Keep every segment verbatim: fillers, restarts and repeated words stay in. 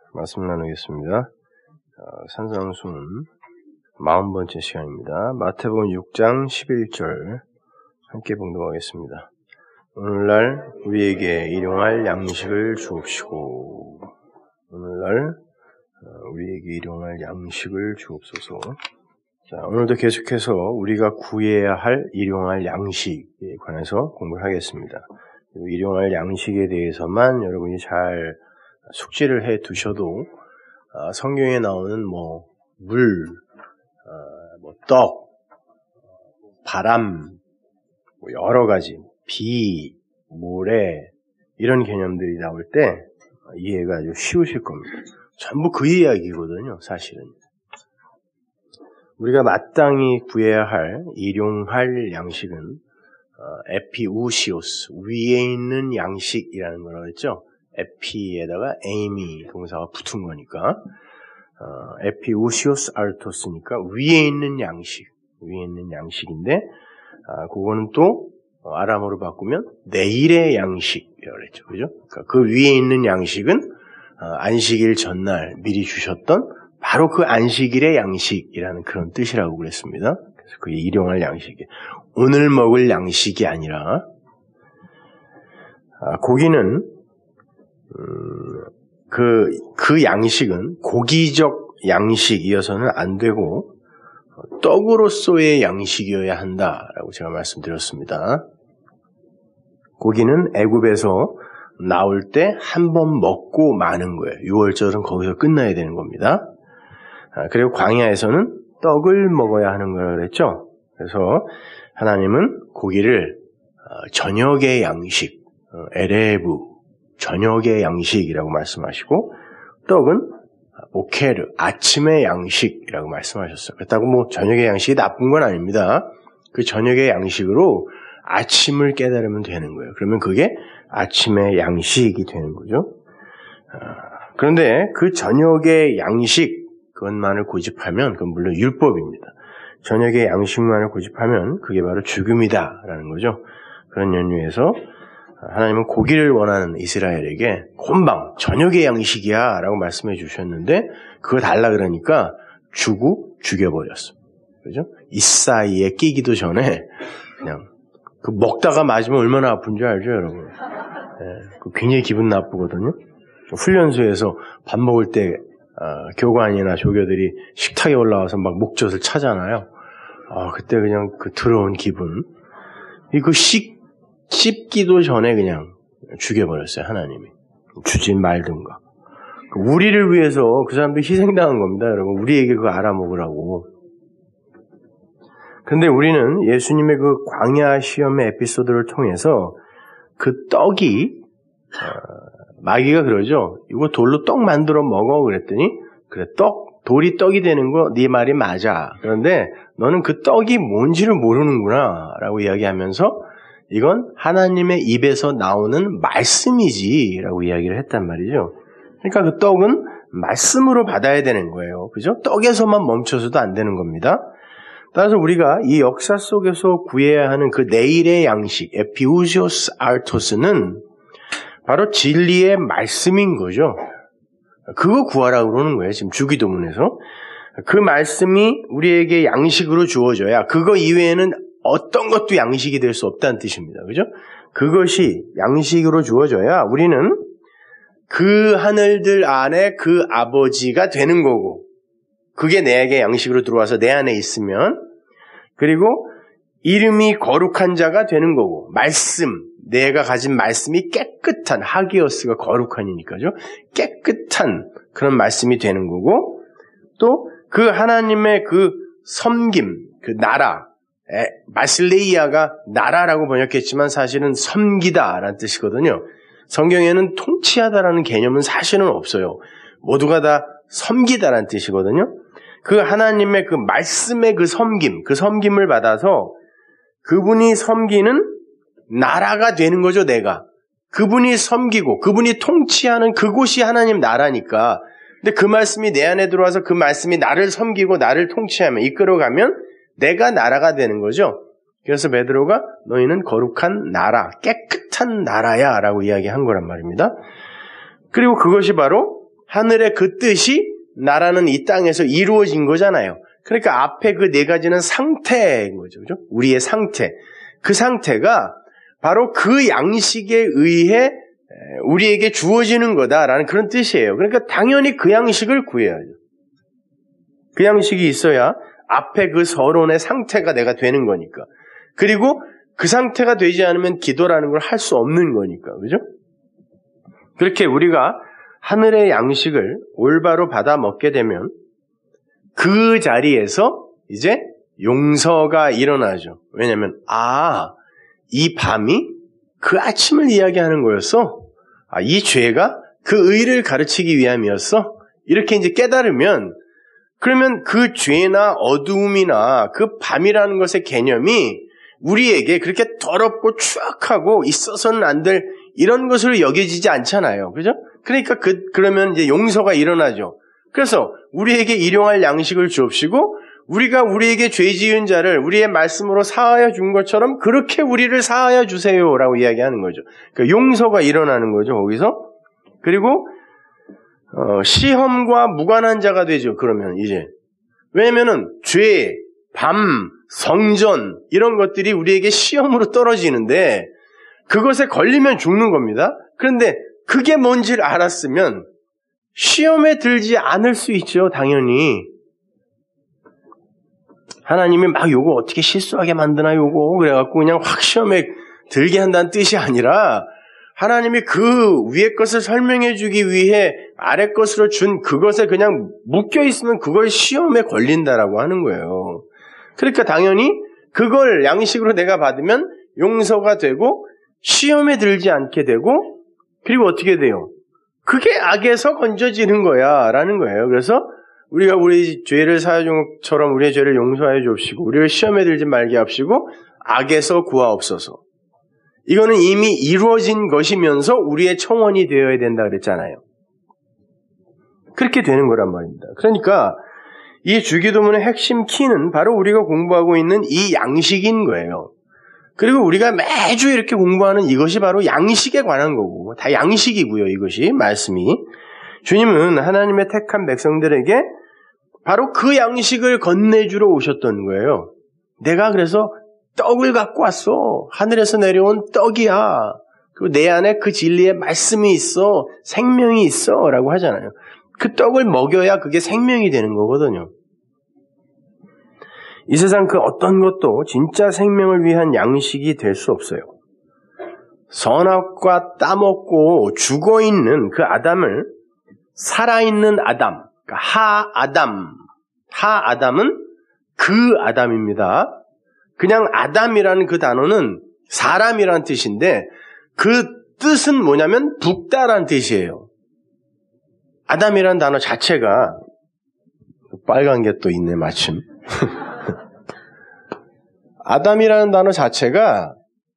말씀 나누겠습니다. 어, 산상수훈 마흔 번째 시간입니다. 마태복음 육 장 십일 절 함께 봉독하겠습니다. 오늘날 우리에게 일용할 양식을 주옵시고 오늘날 우리에게 일용할 양식을 주옵소서. 자, 오늘도 계속해서 우리가 구해야 할 일용할 양식에 관해서 공부를 하겠습니다. 일용할 양식에 대해서만 여러분이 잘 숙지를 해 두셔도 어, 성경에 나오는 뭐 물, 어, 뭐 떡, 바람, 뭐 여러 가지 비, 모래 이런 개념들이 나올 때 이해가 아주 쉬우실 겁니다. 전부 그 이야기거든요, 사실은. 우리가 마땅히 구해야 할 일용할 양식은 어, 에피우시오스, 위에 있는 양식이라는 걸 했죠. 에피에다가 에이미 동사가 붙은 거니까 어, 에피우시오스 알토스니까 위에 있는 양식, 위에 있는 양식인데 아, 그거는 또 아람어로 바꾸면 내일의 양식이라고 그랬죠, 그죠? 그러니까 그 위에 있는 양식은 어, 안식일 전날 미리 주셨던 바로 그 안식일의 양식이라는 그런 뜻이라고 그랬습니다. 그래서 그게 일용할 양식이 오늘 먹을 양식이 아니라 아, 고기는 음, 그, 그 양식은 고기적 양식이어서는 안 되고 떡으로서의 양식이어야 한다라고 제가 말씀드렸습니다. 고기는 애굽에서 나올 때 한 번 먹고 마는 거예요. 유월절은 거기서 끝나야 되는 겁니다. 아, 그리고 광야에서는 떡을 먹어야 하는 거라고 그랬죠. 그래서 하나님은 고기를 어, 저녁의 양식, 어, 에레브 저녁의 양식이라고 말씀하시고 떡은 오케르 아침의 양식이라고 말씀하셨어요. 그렇다고 뭐 저녁의 양식이 나쁜 건 아닙니다. 그 저녁의 양식으로 아침을 깨달으면 되는 거예요. 그러면 그게 아침의 양식이 되는 거죠. 그런데 그 저녁의 양식 그것만을 고집하면 그건 물론 율법입니다. 저녁의 양식만을 고집하면 그게 바로 죽음이다라는 거죠. 그런 연유에서 하나님은 고기를 원하는 이스라엘에게 곰방 저녁의 양식이야 라고 말씀해 주셨는데 그거 달라 그러니까 주고 죽여버렸어. 그죠? 이 사이에 끼기도 전에 그냥 그 먹다가 맞으면 얼마나 아픈 줄 알죠, 여러분? 네, 그 굉장히 기분 나쁘거든요. 훈련소에서 밥 먹을 때 어, 교관이나 조교들이 식탁에 올라와서 막 목젖을 차잖아요. 아, 그때 그냥 그 더러운 기분. 이거 식 씹기도 전에 그냥 죽여버렸어요, 하나님이. 주진 말든가. 우리를 위해서 그 사람들이 희생당한 겁니다, 여러분. 우리에게 그거 알아먹으라고. 근데 우리는 예수님의 그 광야 시험의 에피소드를 통해서 그 떡이, 어, 마귀가 그러죠. 이거 돌로 떡 만들어 먹어. 그랬더니, 그래, 떡, 돌이 떡이 되는 거 네 말이 맞아. 그런데 너는 그 떡이 뭔지를 모르는구나. 라고 이야기하면서 이건 하나님의 입에서 나오는 말씀이지 라고 이야기를 했단 말이죠. 그러니까 그 떡은 말씀으로 받아야 되는 거예요. 그죠? 떡에서만 멈춰서도 안 되는 겁니다. 따라서 우리가 이 역사 속에서 구해야 하는 그 내일의 양식, 에피우시오스 알토스는 바로 진리의 말씀인 거죠. 그거 구하라고 그러는 거예요. 지금 주기도문에서. 그 말씀이 우리에게 양식으로 주어져야 그거 이외에는 어떤 것도 양식이 될 수 없다는 뜻입니다. 그죠? 그것이 양식으로 주어져야 우리는 그 하늘들 안에 그 아버지가 되는 거고 그게 내게 양식으로 들어와서 내 안에 있으면 그리고 이름이 거룩한 자가 되는 거고 말씀, 내가 가진 말씀이 깨끗한 하기어스가 거룩하니까죠. 깨끗한 그런 말씀이 되는 거고 또 그 하나님의 그 섬김, 그 나라 에, 마슬레이아가 나라라고 번역했지만 사실은 섬기다라는 뜻이거든요. 성경에는 통치하다라는 개념은 사실은 없어요. 모두가 다 섬기다라는 뜻이거든요. 그 하나님의 그 말씀의 그 섬김, 그 섬김을 받아서 그분이 섬기는 나라가 되는 거죠, 내가. 그분이 섬기고 그분이 통치하는 그곳이 하나님 나라니까. 근데 그 말씀이 내 안에 들어와서 그 말씀이 나를 섬기고 나를 통치하면 이끌어가면 내가 나라가 되는 거죠. 그래서 베드로가 너희는 거룩한 나라, 깨끗한 나라야 라고 이야기한 거란 말입니다. 그리고 그것이 바로 하늘의 그 뜻이 나라는 이 땅에서 이루어진 거잖아요. 그러니까 앞에 그 네 가지는 상태인 거죠. 그죠? 우리의 상태. 그 상태가 바로 그 양식에 의해 우리에게 주어지는 거다라는 그런 뜻이에요. 그러니까 당연히 그 양식을 구해야죠. 그 양식이 있어야 앞에 그 서론의 상태가 내가 되는 거니까. 그리고 그 상태가 되지 않으면 기도라는 걸 할 수 없는 거니까. 그죠? 그렇게 우리가 하늘의 양식을 올바로 받아 먹게 되면 그 자리에서 이제 용서가 일어나죠. 왜냐하면 아, 이 밤이 그 아침을 이야기하는 거였어. 아, 이 죄가 그 의를 가르치기 위함이었어. 이렇게 이제 깨달으면 그러면 그 죄나 어두움이나 그 밤이라는 것의 개념이 우리에게 그렇게 더럽고 추악하고 있어서는 안 될 이런 것으로 여겨지지 않잖아요. 그죠? 그러니까 그, 그러면 이제 용서가 일어나죠. 그래서 우리에게 일용할 양식을 주옵시고 우리가 우리에게 죄 지은 자를 우리의 말씀으로 사하여 준 것처럼 그렇게 우리를 사하여 주세요라고 이야기하는 거죠. 그러니까 용서가 일어나는 거죠. 거기서. 그리고 어, 시험과 무관한 자가 되죠. 그러면 이제 왜냐면은 죄, 밤, 성전 이런 것들이 우리에게 시험으로 떨어지는데 그것에 걸리면 죽는 겁니다. 그런데 그게 뭔지를 알았으면 시험에 들지 않을 수 있죠. 당연히. 하나님이 막 요거 어떻게 실수하게 만드나 요거 그래갖고 그냥 확 시험에 들게 한다는 뜻이 아니라 하나님이 그 위에 것을 설명해 주기 위해 아래 것으로 준 그것에 그냥 묶여 있으면 그걸 시험에 걸린다라고 하는 거예요. 그러니까 당연히 그걸 양식으로 내가 받으면 용서가 되고 시험에 들지 않게 되고 그리고 어떻게 돼요? 그게 악에서 건져지는 거야 라는 거예요. 그래서 우리가 우리 죄를 사하여 준 것처럼 우리의 죄를 용서하여 주옵시고 우리를 시험에 들지 말게 합시고 악에서 구하옵소서. 이거는 이미 이루어진 것이면서 우리의 청원이 되어야 된다 그랬잖아요. 그렇게 되는 거란 말입니다. 그러니까 이 주기도문의 핵심 키는 바로 우리가 공부하고 있는 이 양식인 거예요. 그리고 우리가 매주 이렇게 공부하는 이것이 바로 양식에 관한 거고 다 양식이고요. 이것이 말씀이. 주님은 하나님의 택한 백성들에게 바로 그 양식을 건네주러 오셨던 거예요. 내가 그래서 떡을 갖고 왔어. 하늘에서 내려온 떡이야. 그리고 내 안에 그 진리의 말씀이 있어. 생명이 있어. 라고 하잖아요. 그 떡을 먹여야 그게 생명이 되는 거거든요. 이 세상 그 어떤 것도 진짜 생명을 위한 양식이 될 수 없어요. 선악과 따먹고 죽어있는 그 아담을 살아있는 아담, 그러니까 하아담, 하아담은 그 아담입니다. 그냥 아담이라는 그 단어는 사람이라는 뜻인데 그 뜻은 뭐냐면 붓다라는 뜻이에요. 아담이라는 단어 자체가 빨간 게 또 있네 마침. 아담이라는 단어 자체가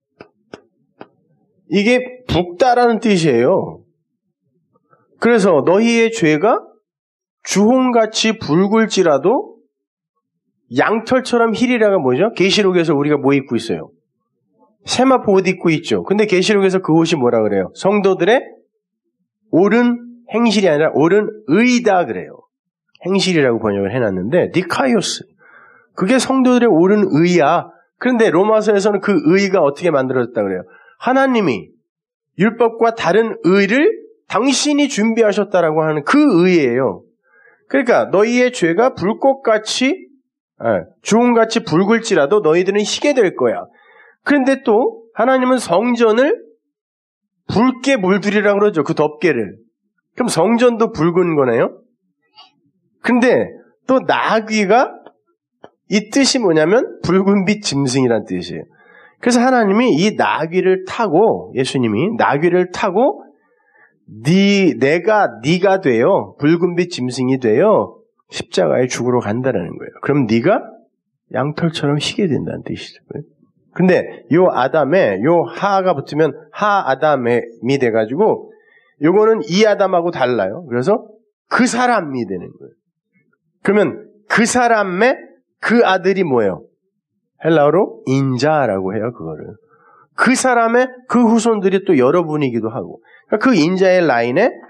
이게 붓다라는 뜻이에요. 그래서 너희의 죄가 주홍같이 붉을지라도 양털처럼 희리라가 뭐죠? 계시록에서 우리가 뭐 입고 있어요? 세마포 옷 입고 있죠. 근데 계시록에서 그 옷이 뭐라 그래요? 성도들의 옳은 행실이 아니라 옳은 의다 그래요. 행실이라고 번역을 해놨는데 니카이오스. 그게 성도들의 옳은 의야. 그런데 로마서에서는 그 의가 어떻게 만들어졌다 그래요? 하나님이 율법과 다른 의를 당신이 준비하셨다라고 하는 그 의예요. 그러니까 너희의 죄가 불꽃같이 주홍같이 붉을지라도 너희들은 희게 될 거야. 그런데 또 하나님은 성전을 붉게 물들이라고 그러죠. 그 덮개를. 그럼 성전도 붉은 거네요. 근데 또 나귀가 이 뜻이 뭐냐면 붉은빛 짐승이란 뜻이에요. 그래서 하나님이 이 나귀를 타고 예수님이 나귀를 타고 네 내가 네가 되어 붉은빛 짐승이 되어 십자가에 죽으러 간다는 거예요. 그럼 네가 양털처럼 희게 된다는 뜻이죠. 근데 요 아담에 요 하가 붙으면 하 아담이 돼가지고 요거는 이 아담하고 달라요. 그래서 그 사람이 되는 거예요. 그러면 그 사람의 그 아들이 뭐예요? 헬라어로 인자라고 해요. 그거를. 그 사람의 그 후손들이 또 여러분이기도 하고 그 인자의 라인에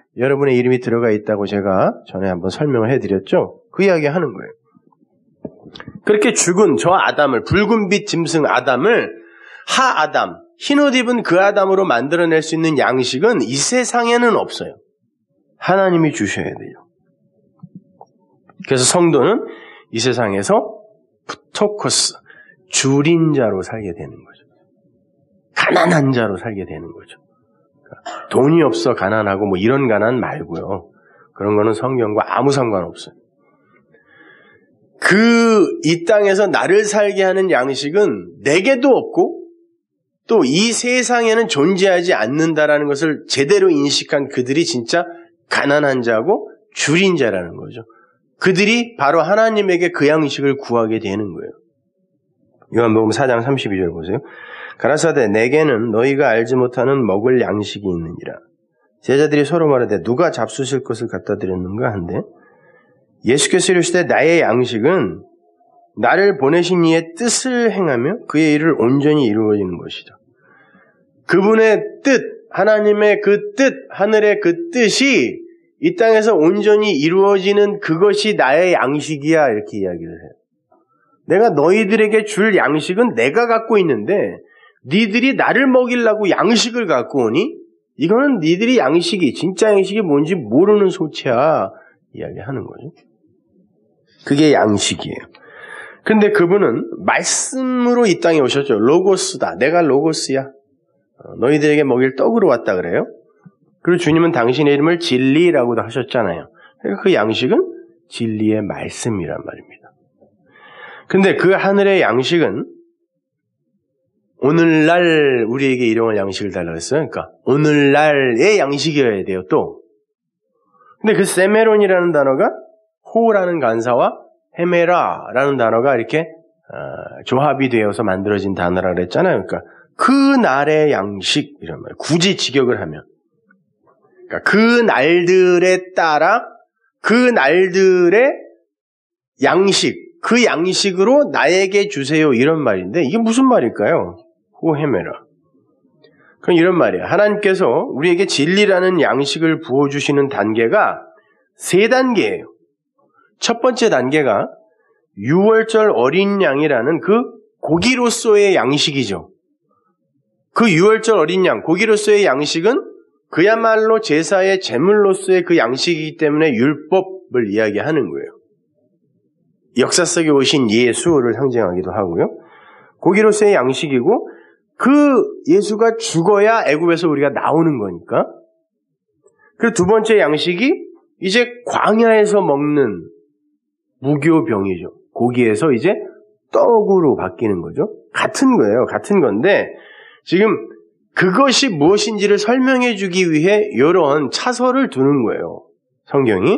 여러분의 이름이 들어가 있다고 제가 전에 한번 설명을 해드렸죠. 그 이야기 하는 거예요. 그렇게 죽은 저 아담을, 붉은빛 짐승 아담을 하 아담, 흰옷 입은 그 아담으로 만들어낼 수 있는 양식은 이 세상에는 없어요. 하나님이 주셔야 돼요. 그래서 성도는 이 세상에서 프토코스, 줄인 자로 살게 되는 거죠. 가난한 자로 살게 되는 거죠. 그러니까 돈이 없어 가난하고 뭐 이런 가난 말고요. 그런 거는 성경과 아무 상관없어요. 그 이 땅에서 나를 살게 하는 양식은 내게도 없고 또 이 세상에는 존재하지 않는다라는 것을 제대로 인식한 그들이 진짜 가난한 자고 줄인 자라는 거죠. 그들이 바로 하나님에게 그 양식을 구하게 되는 거예요. 요한복음 사 장 삼십이 절 보세요. 가라사대 내게는 너희가 알지 못하는 먹을 양식이 있느니라. 제자들이 서로 말하되 누가 잡수실 것을 갖다 드렸는가 한데 예수께서 이르시되 나의 양식은 나를 보내신 이의 뜻을 행하며 그의 일을 온전히 이루어지는 것이다. 그분의 뜻, 하나님의 그 뜻, 하늘의 그 뜻이 이 땅에서 온전히 이루어지는 그것이 나의 양식이야 이렇게 이야기를 해요. 내가 너희들에게 줄 양식은 내가 갖고 있는데 니들이 나를 먹이려고 양식을 갖고 오니 이거는 니들이 양식이 진짜 양식이 뭔지 모르는 소치야 이야기하는 거죠. 그게 양식이에요. 근데 그분은 말씀으로 이 땅에 오셨죠. 로고스다. 내가 로고스야. 너희들에게 먹일 떡으로 왔다 그래요. 그리고 주님은 당신의 이름을 진리라고도 하셨잖아요. 그러니까 그 양식은 진리의 말씀이란 말입니다. 근데 그 하늘의 양식은 오늘날 우리에게 일용할 양식을 달라고 했어요. 그러니까 오늘날의 양식이어야 돼요. 또. 근데 그 세메론이라는 단어가 호라는 간사와 헤메라라는 단어가 이렇게 어, 조합이 되어서 만들어진 단어라 그랬잖아요. 그러니까 그 날의 양식 이런 말. 굳이 직역을 하면 그러니까 그 날들에 따라 그 날들의 양식, 그 양식으로 나에게 주세요 이런 말인데 이게 무슨 말일까요? 호헤메라. 그럼 이런 말이에요. 하나님께서 우리에게 진리라는 양식을 부어주시는 단계가 세 단계예요. 첫 번째 단계가 유월절 어린 양이라는 그 고기로서의 양식이죠. 그 유월절 어린 양, 고기로서의 양식은 그야말로 제사의 제물로서의 그 양식이기 때문에 율법을 이야기하는 거예요. 역사 속에 오신 예수를 상징하기도 하고요. 고기로서의 양식이고 그 예수가 죽어야 애굽에서 우리가 나오는 거니까. 그리고 두 번째 양식이 이제 광야에서 먹는 무교병이죠. 고기에서 이제 떡으로 바뀌는 거죠. 같은 거예요. 같은 건데 지금 그것이 무엇인지를 설명해 주기 위해 이런 차설을 두는 거예요. 성경이.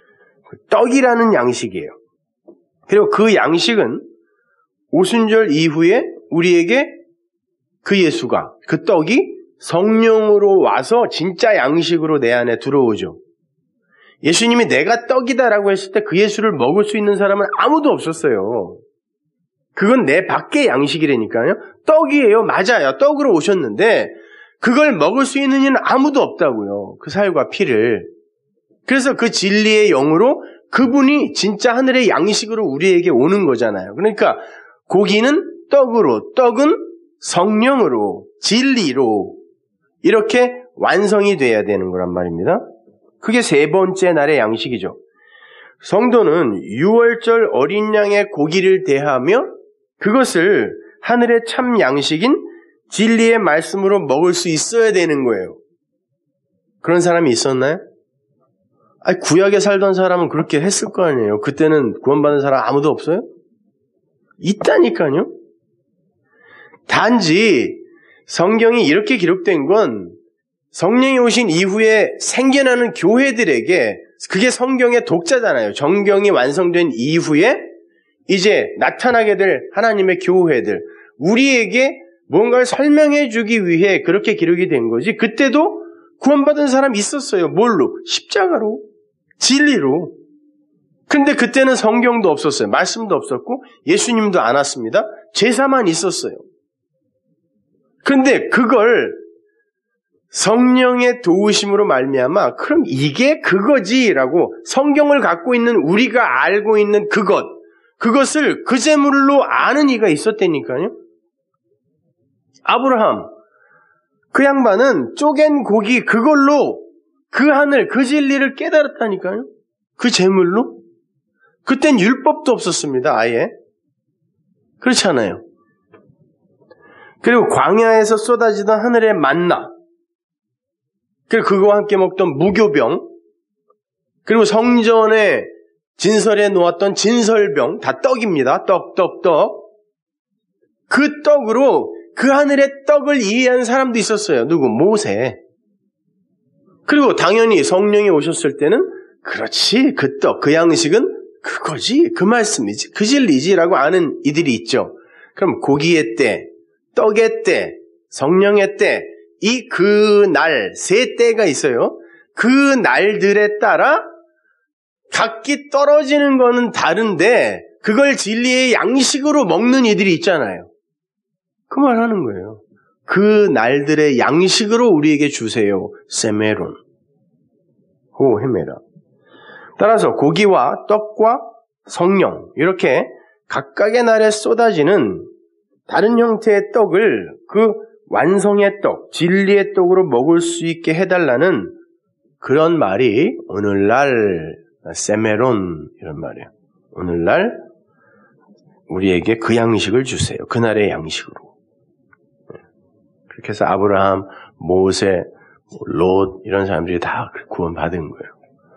떡이라는 양식이에요. 그리고 그 양식은 오순절 이후에 우리에게 그 예수가, 그 떡이 성령으로 와서 진짜 양식으로 내 안에 들어오죠. 예수님이 내가 떡이다라고 했을 때 그 예수를 먹을 수 있는 사람은 아무도 없었어요. 그건 내 밖의 양식이라니까요. 떡이에요. 맞아요. 떡으로 오셨는데 그걸 먹을 수 있는 이는 아무도 없다고요. 그 살과 피를. 그래서 그 진리의 영으로 그분이 진짜 하늘의 양식으로 우리에게 오는 거잖아요. 그러니까 고기는 떡으로, 떡은 성령으로, 진리로 이렇게 완성이 돼야 되는 거란 말입니다. 그게 세 번째 날의 양식이죠. 성도는 유월절 어린 양의 고기를 대하며 그것을 하늘의 참 양식인 진리의 말씀으로 먹을 수 있어야 되는 거예요. 그런 사람이 있었나요? 아니, 구약에 살던 사람은 그렇게 했을 거 아니에요. 그때는 구원받은 사람 아무도 없어요? 있다니까요. 단지 성경이 이렇게 기록된 건 성령이 오신 이후에 생겨나는 교회들에게 그게 성경의 독자잖아요. 정경이 완성된 이후에 이제 나타나게 될 하나님의 교회들 우리에게 뭔가를 설명해 주기 위해 그렇게 기록이 된 거지. 그때도 구원받은 사람이 있었어요. 뭘로? 십자가로. 진리로. 근데 그때는 성경도 없었어요. 말씀도 없었고 예수님도 안 왔습니다. 제사만 있었어요. 근데 그걸 성령의 도우심으로 말미암아 그럼 이게 그거지라고 성경을 갖고 있는 우리가 알고 있는 그것, 그것을 그 제물로 아는 이가 있었다니까요. 아브라함, 그 양반은 쪼갠 고기 그걸로 그 하늘, 그 진리를 깨달았다니까요. 그 제물로. 그땐 율법도 없었습니다. 아예. 그렇지 않아요. 그리고 광야에서 쏟아지던 하늘의 만나, 그리고 그거와 함께 먹던 무교병, 그리고 성전에 진설에 놓았던 진설병, 다 떡입니다. 떡, 떡, 떡. 그 떡으로 그 하늘의 떡을 이해한 사람도 있었어요. 누구? 모세. 그리고 당연히 성령이 오셨을 때는 그렇지, 그 떡, 그 양식은 그거지, 그 말씀이지, 그 진리지라고 아는 이들이 있죠. 그럼 고기의 때, 떡의 때, 성령의 때, 이 그 날, 세 때가 있어요. 그 날들에 따라 각기 떨어지는 거는 다른데 그걸 진리의 양식으로 먹는 이들이 있잖아요. 그 말 하는 거예요. 그 날들의 양식으로 우리에게 주세요. 세메론. 호 헤메라. 따라서 고기와 떡과 성령, 이렇게 각각의 날에 쏟아지는 다른 형태의 떡을 그 완성의 떡, 진리의 떡으로 먹을 수 있게 해달라는 그런 말이 오늘날 세메론 이런 말이에요. 오늘날 우리에게 그 양식을 주세요. 그날의 양식으로. 그렇게 해서 아브라함, 모세, 롯 이런 사람들이 다 구원받은 거예요.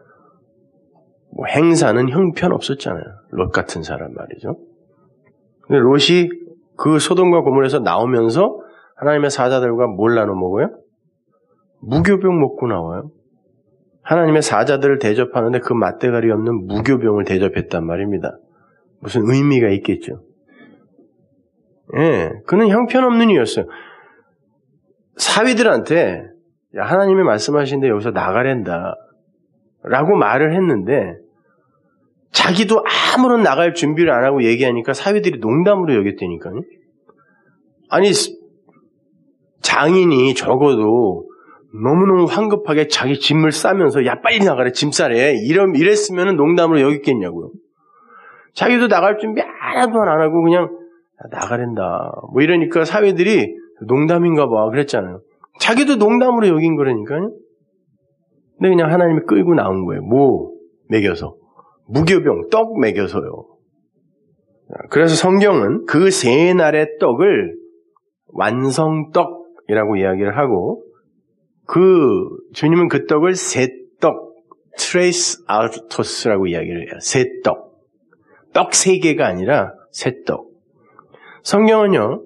뭐 행사는 형편없었잖아요. 롯 같은 사람 말이죠. 근데 롯이 그 소돔과 고모라에서 나오면서 하나님의 사자들과 뭘 나눠 먹어요? 무교병 먹고 나와요. 하나님의 사자들을 대접하는데 그 맛대가리 없는 무교병을 대접했단 말입니다. 무슨 의미가 있겠죠. 예, 그는 형편없는 이였어요. 사위들한테 야, 하나님이 말씀하시는데 여기서 나가랜다 라고 말을 했는데 자기도 아무런 나갈 준비를 안 하고 얘기하니까 사위들이 농담으로 여겼다니까요. 아니 장인이 적어도 너무너무 황급하게 자기 짐을 싸면서 야 빨리 나가래 짐 싸래 이런 이랬으면 농담으로 여겼겠냐고요. 자기도 나갈 준비 하나도 안 하고 그냥 나가랜다 뭐 이러니까 사위들이 농담인가 봐 그랬잖아요. 자기도 농담으로 여긴 거라니까요. 근데 그냥 하나님이 끌고 나온 거예요. 뭐 먹여서 무교병 떡 먹여서요. 그래서 성경은 그 세 날의 떡을 완성떡이라고 이야기를 하고 그 주님은 그 떡을 세떡 트레이스 아우토스라고 이야기를 해요. 세떡 떡 세 개가 아니라 세떡. 성경은요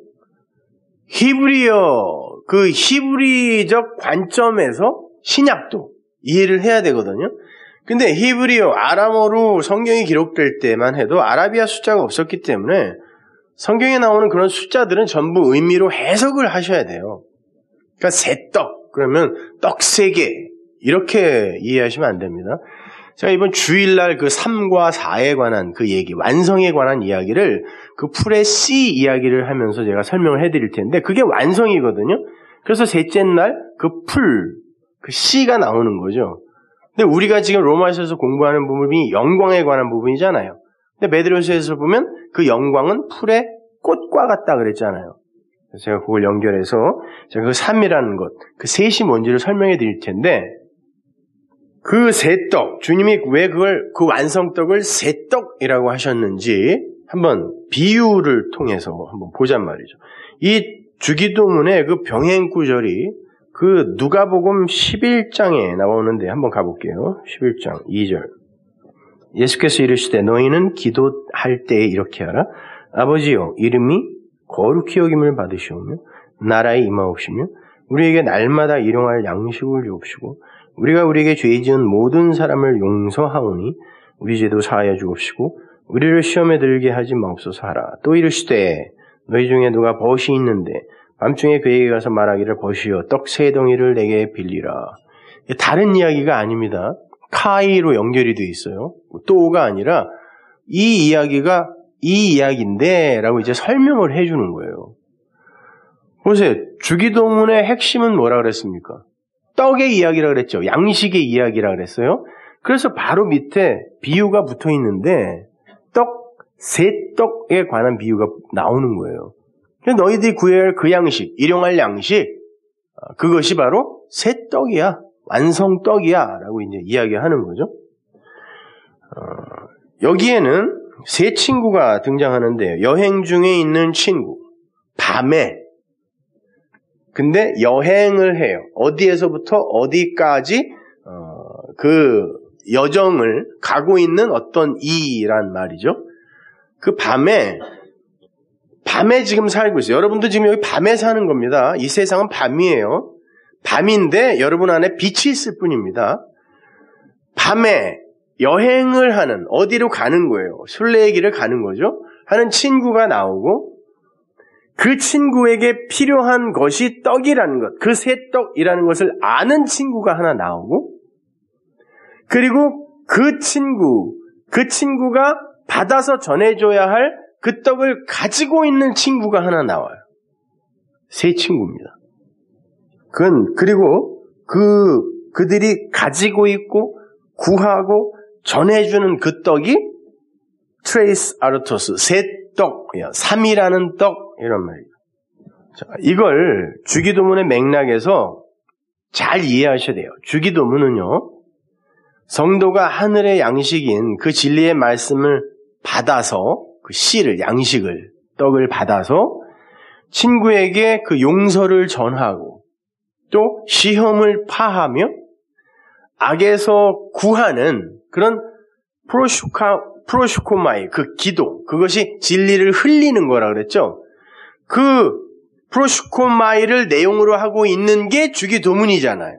히브리어 그 히브리적 관점에서 신약도 이해를 해야 되거든요. 근데 히브리어 아람어로 성경이 기록될 때만 해도 아라비아 숫자가 없었기 때문에 성경에 나오는 그런 숫자들은 전부 의미로 해석을 하셔야 돼요. 그러니까 세떡 그러면 떡 세 개 이렇게 이해하시면 안 됩니다. 제가 이번 주일날 그 삼과 사에 관한 그 얘기, 완성에 관한 이야기를 그 풀의 씨 이야기를 하면서 제가 설명을 해드릴 텐데 그게 완성이거든요. 그래서 셋째 날 그 풀, 그 씨가 나오는 거죠. 근데 우리가 지금 로마서에서 공부하는 부분이 영광에 관한 부분이잖아요. 근데 베드로서에서 보면 그 영광은 풀의 꽃과 같다 그랬잖아요. 그래서 제가 그걸 연결해서 제가 그 삼이라는 것, 그 셋이 뭔지를 설명해 드릴 텐데 그 세떡, 주님이 왜 그걸, 그 완성떡을 세떡이라고 하셨는지 한번 비유를 통해서 한번 보잔 말이죠. 이 주기도문의 그 병행 구절이 그 누가복음 십일 장에 나오는데 한번 가볼게요. 십일 장 이 절. 예수께서 이르시되 너희는 기도할 때에 이렇게 하라. 아버지여 이름이 거룩히 여김을 받으시오며 나라에 임하옵시며 우리에게 날마다 일용할 양식을 주옵시고 우리가 우리에게 죄 지은 모든 사람을 용서하오니 우리 죄도 사하여 주옵시고 우리를 시험에 들게 하지 마옵소서 하라. 또 이르시되 너희 중에 누가 벗이 있는데 밤중에 그에게 가서 말하기를 벗이여 떡 세 덩이를 내게 빌리라. 다른 이야기가 아닙니다. 카이로 연결이 되어 있어요. 또가 아니라 이 이야기가 이 이야기인데 라고 이제 설명을 해주는 거예요. 보세요. 주기도문의 핵심은 뭐라 그랬습니까? 떡의 이야기라 그랬죠. 양식의 이야기라 그랬어요. 그래서 바로 밑에 비유가 붙어 있는데 떡, 새 떡에 관한 비유가 나오는 거예요. 너희들이 구해야 할 그 양식, 일용할 양식, 그것이 바로 새 떡이야. 완성 떡이야. 라고 이제 이야기하는 거죠. 어, 여기에는 세 친구가 등장하는데요. 여행 중에 있는 친구. 밤에. 근데 여행을 해요. 어디에서부터 어디까지 어, 그 여정을 가고 있는 어떤 이란 말이죠. 그 밤에 밤에 지금 살고 있어요. 여러분도 지금 여기 밤에 사는 겁니다. 이 세상은 밤이에요. 밤인데 여러분 안에 빛이 있을 뿐입니다. 밤에 여행을 하는, 어디로 가는 거예요. 순례의 길을 가는 거죠. 하는 친구가 나오고 그 친구에게 필요한 것이 떡이라는 것, 그 새 떡이라는 것을 아는 친구가 하나 나오고 그리고 그 친구, 그 친구가 받아서 전해줘야 할 그 떡을 가지고 있는 친구가 하나 나와요. 세 친구입니다. 그건, 그리고 그, 그들이 가지고 있고 구하고 전해주는 그 떡이 트레이스 아르토스, 새 떡, 삼이라는 떡, 이런 말이에요. 자, 이걸 주기도문의 맥락에서 잘 이해하셔야 돼요. 주기도문은요, 성도가 하늘의 양식인 그 진리의 말씀을 받아서, 그 씨를, 양식을, 떡을 받아서 친구에게 그 용서를 전하고 또 시험을 파하며 악에서 구하는 그런 프로슈카, 프로슈코마이, 그 기도, 그것이 진리를 흘리는 거라 그랬죠. 그 프로슈코마이를 내용으로 하고 있는 게 주기도문이잖아요.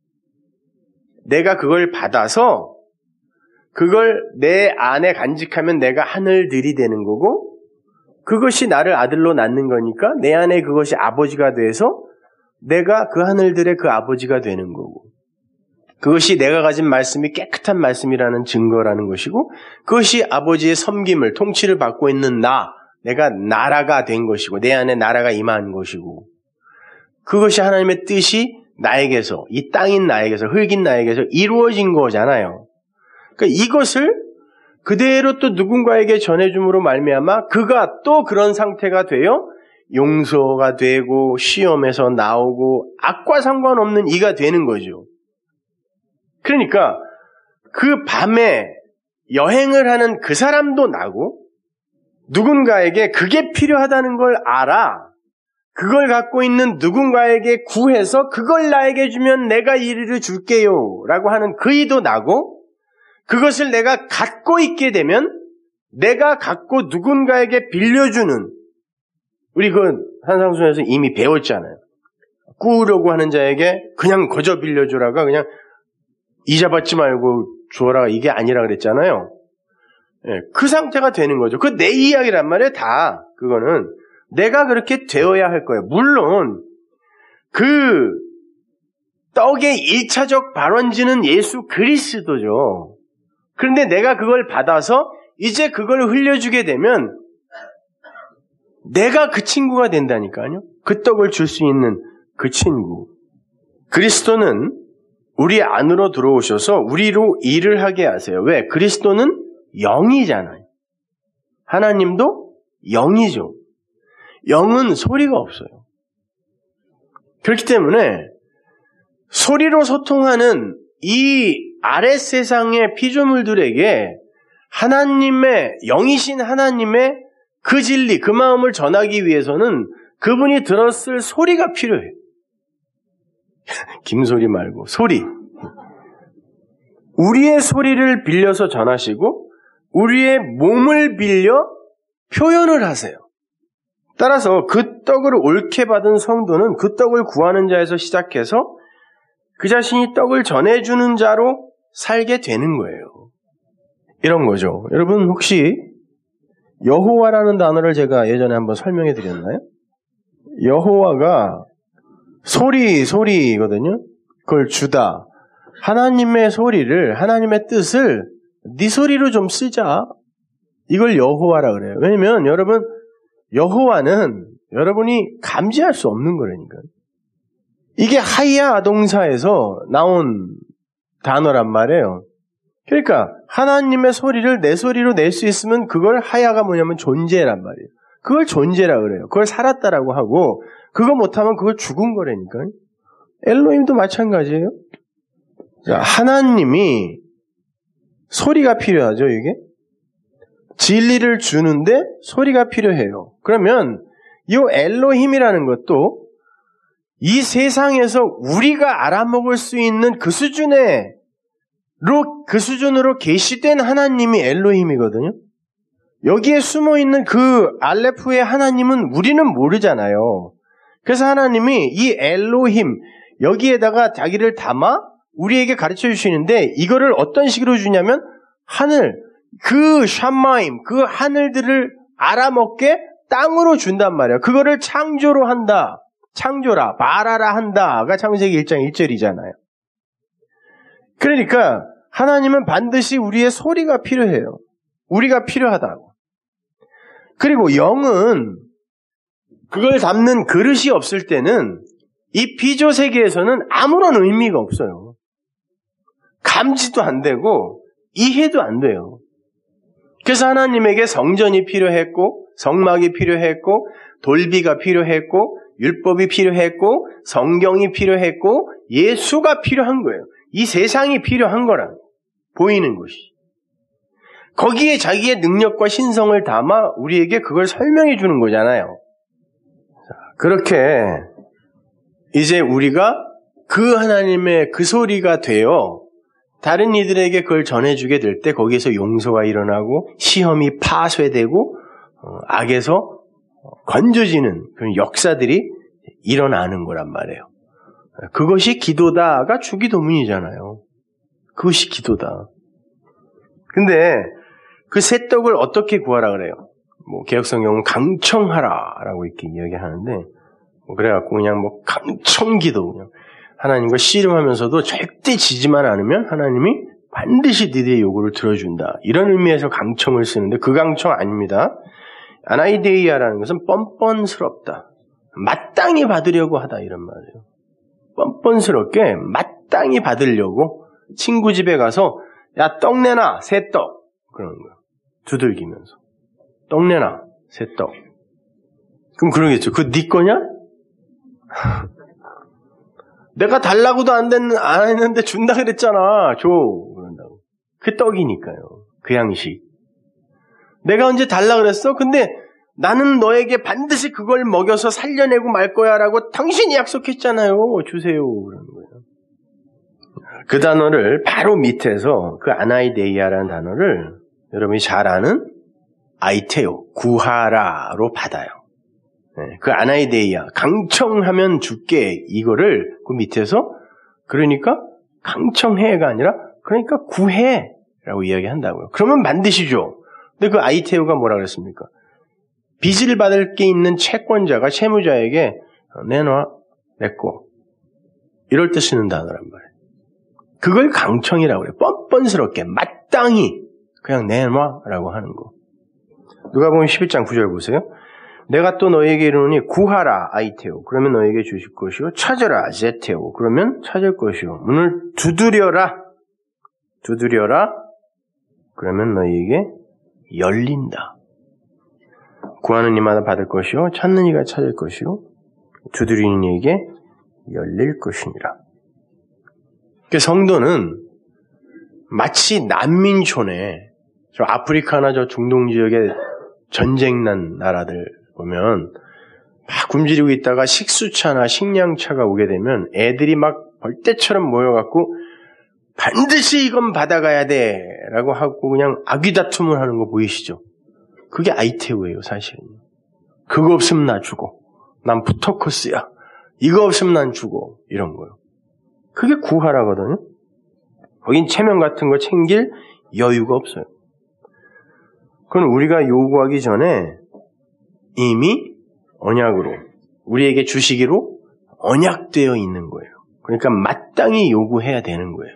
내가 그걸 받아서 그걸 내 안에 간직하면 내가 하늘들이 되는 거고 그것이 나를 아들로 낳는 거니까 내 안에 그것이 아버지가 돼서 내가 그 하늘들의 그 아버지가 되는 거고 그것이 내가 가진 말씀이 깨끗한 말씀이라는 증거라는 것이고 그것이 아버지의 섬김을, 통치를 받고 있는 나, 내가 나라가 된 것이고 내 안에 나라가 임한 것이고 그것이 하나님의 뜻이 나에게서, 이 땅인 나에게서, 흙인 나에게서 이루어진 거잖아요. 그러니까 이것을 그대로 또 누군가에게 전해줌으로 말미암아 그가 또 그런 상태가 되어 용서가 되고 시험에서 나오고 악과 상관없는 이가 되는 거죠. 그러니까 그 밤에 여행을 하는 그 사람도 나고 누군가에게 그게 필요하다는 걸 알아. 그걸 갖고 있는 누군가에게 구해서 그걸 나에게 주면 내가 이리를 줄게요 라고 하는 그 이도 나고 그것을 내가 갖고 있게 되면 내가 갖고 누군가에게 빌려주는 우리 그 산상수에서 이미 배웠잖아요. 꾸우려고 하는 자에게 그냥 거저 빌려주라가 그냥 이자 받지 말고 주어라 이게 아니라 그랬잖아요. 예, 그 상태가 되는 거죠. 그 내 이야기란 말이에요. 다 그거는 내가 그렇게 되어야 할 거예요. 물론 그 떡의 일차적 발원지는 예수 그리스도죠. 그런데 내가 그걸 받아서 이제 그걸 흘려주게 되면 내가 그 친구가 된다니까요. 그 떡을 줄 수 있는 그 친구. 그리스도는 우리 안으로 들어오셔서 우리로 일을 하게 하세요. 왜? 그리스도는 영이잖아요. 하나님도 영이죠. 영은 소리가 없어요. 그렇기 때문에 소리로 소통하는 이 아랫 세상의 피조물들에게 하나님의, 영이신 하나님의 그 진리, 그 마음을 전하기 위해서는 그분이 들었을 소리가 필요해요. 김소리 말고 소리. 우리의 소리를 빌려서 전하시고 우리의 몸을 빌려 표현을 하세요. 따라서 그 떡을 옳게 받은 성도는 그 떡을 구하는 자에서 시작해서 그 자신이 떡을 전해주는 자로 살게 되는 거예요. 이런 거죠. 여러분 혹시 여호와라는 단어를 제가 예전에 한번 설명해 드렸나요? 여호와가 소리, 소리거든요. 그걸 주다. 하나님의 소리를, 하나님의 뜻을 네 소리로 좀 쓰자. 이걸 여호와라 그래요. 왜냐면 여러분 여호와는 여러분이 감지할 수 없는 거라니까요. 이게 하야 동사에서 나온 단어란 말이에요. 그러니까 하나님의 소리를 내 소리로 낼 수 있으면 그걸 하야가 뭐냐면 존재란 말이에요. 그걸 존재라 그래요. 그걸 살았다라고 하고 그거 못하면 그걸 죽은 거라니까요. 엘로힘도 마찬가지예요. 자, 하나님이 소리가 필요하죠, 이게. 진리를 주는데 소리가 필요해요. 그러면 이 엘로힘이라는 것도 이 세상에서 우리가 알아먹을 수 있는 그 수준의 그 수준으로 계시된 하나님이 엘로힘이거든요. 여기에 숨어있는 그 알레프의 하나님은 우리는 모르잖아요. 그래서 하나님이 이 엘로힘 여기에다가 자기를 담아 우리에게 가르쳐 주시는데 이거를 어떤 식으로 주냐면 하늘, 그 샴마임, 그 하늘들을 알아먹게 땅으로 준단 말이에요. 그거를 창조로 한다. 창조라, 바라라 한다가 창세기 일 장 일 절이잖아요. 그러니까 하나님은 반드시 우리의 소리가 필요해요. 우리가 필요하다고. 그리고 영은 그걸 담는 그릇이 없을 때는 이 비조 세계에서는 아무런 의미가 없어요. 감지도 안 되고 이해도 안 돼요. 그래서 하나님에게 성전이 필요했고 성막이 필요했고 돌비가 필요했고 율법이 필요했고 성경이 필요했고 예수가 필요한 거예요. 이 세상이 필요한 거라 보이는 것이. 거기에 자기의 능력과 신성을 담아 우리에게 그걸 설명해 주는 거잖아요. 그렇게 이제 우리가 그 하나님의 그 소리가 되어 다른 이들에게 그걸 전해주게 될 때 거기에서 용서가 일어나고 시험이 파쇄되고 악에서 건져지는 그런 역사들이 일어나는 거란 말이에요. 그것이 기도다가 주기도문이잖아요. 그것이 기도다. 근데 그 새 떡을 어떻게 구하라 그래요? 뭐 개혁성경은 강청하라라고 이렇게 이야기하는데 뭐 그래갖고 그냥 뭐 강청기도 그냥 하나님과 씨름하면서도 절대 지지만 않으면 하나님이 반드시 너희의 요구를 들어준다. 이런 의미에서 강청을 쓰는데 그 강청 아닙니다. 아나이데이아라는 것은 뻔뻔스럽다. 마땅히 받으려고 하다 이런 말이에요. 뻔뻔스럽게 마땅히 받으려고 친구 집에 가서 야 떡 내놔 새 떡 그러는 거예요. 두들기면서 떡 내놔 새 떡. 그럼 그러겠죠. 그거 네 거냐? 내가 달라고도 안, 됐는, 안 했는데 준다 그랬잖아. 줘. 그런다고. 그 떡이니까요. 그 양식. 내가 언제 달라 그랬어? 근데 나는 너에게 반드시 그걸 먹여서 살려내고 말 거야 라고 당신이 약속했잖아요. 주세요. 그러는 거예요. 그 단어를 바로 밑에서 그 아나이데이아라는 단어를 여러분이 잘 아는 아이테오, 구하라로 받아요. 네, 그 아나이데이아, 강청하면 줄게 이거를 그 밑에서 그러니까 강청해가 아니라 그러니까 구해라고 이야기한다고요. 그러면 반드시 줘. 근데 그 아이테오가 뭐라 그랬습니까? 빚을 받을 게 있는 채권자가 채무자에게 내놔, 내꺼 이럴 때 쓰는 단어란 말이에요. 그걸 강청이라고 해요. 뻔뻔스럽게 마땅히 그냥 내놔라고 하는 거. 누가 보면 십일 장 구 절 보세요. 내가 또 너에게 이르노니 구하라 아이테오 그러면 너에게 주실 것이요 찾으라 제테오 그러면 찾을 것이요 문을 두드려라 두드려라 그러면 너에게 열린다. 구하는 이마다 받을 것이요 찾는 이가 찾을 것이요 두드리는 이에게 열릴 것이니라. 그 성도는 마치 난민촌에 저 아프리카나 저 중동 지역에 전쟁 난 나라들 보면 막 굶주리고 있다가 식수차나 식량차가 오게 되면 애들이 막 벌떼처럼 모여갖고 반드시 이건 받아가야 돼 라고 하고 그냥 아귀다툼을 하는 거 보이시죠? 그게 아이테오예요 사실은. 그거 없으면 나 죽어. 난 부터코스야. 이거 없으면 난 죽어. 이런 거요. 그게 구하라거든요. 거긴 체면 같은 거 챙길 여유가 없어요. 그건 우리가 요구하기 전에 이미 언약으로 우리에게 주시기로 언약되어 있는 거예요. 그러니까 마땅히 요구해야 되는 거예요.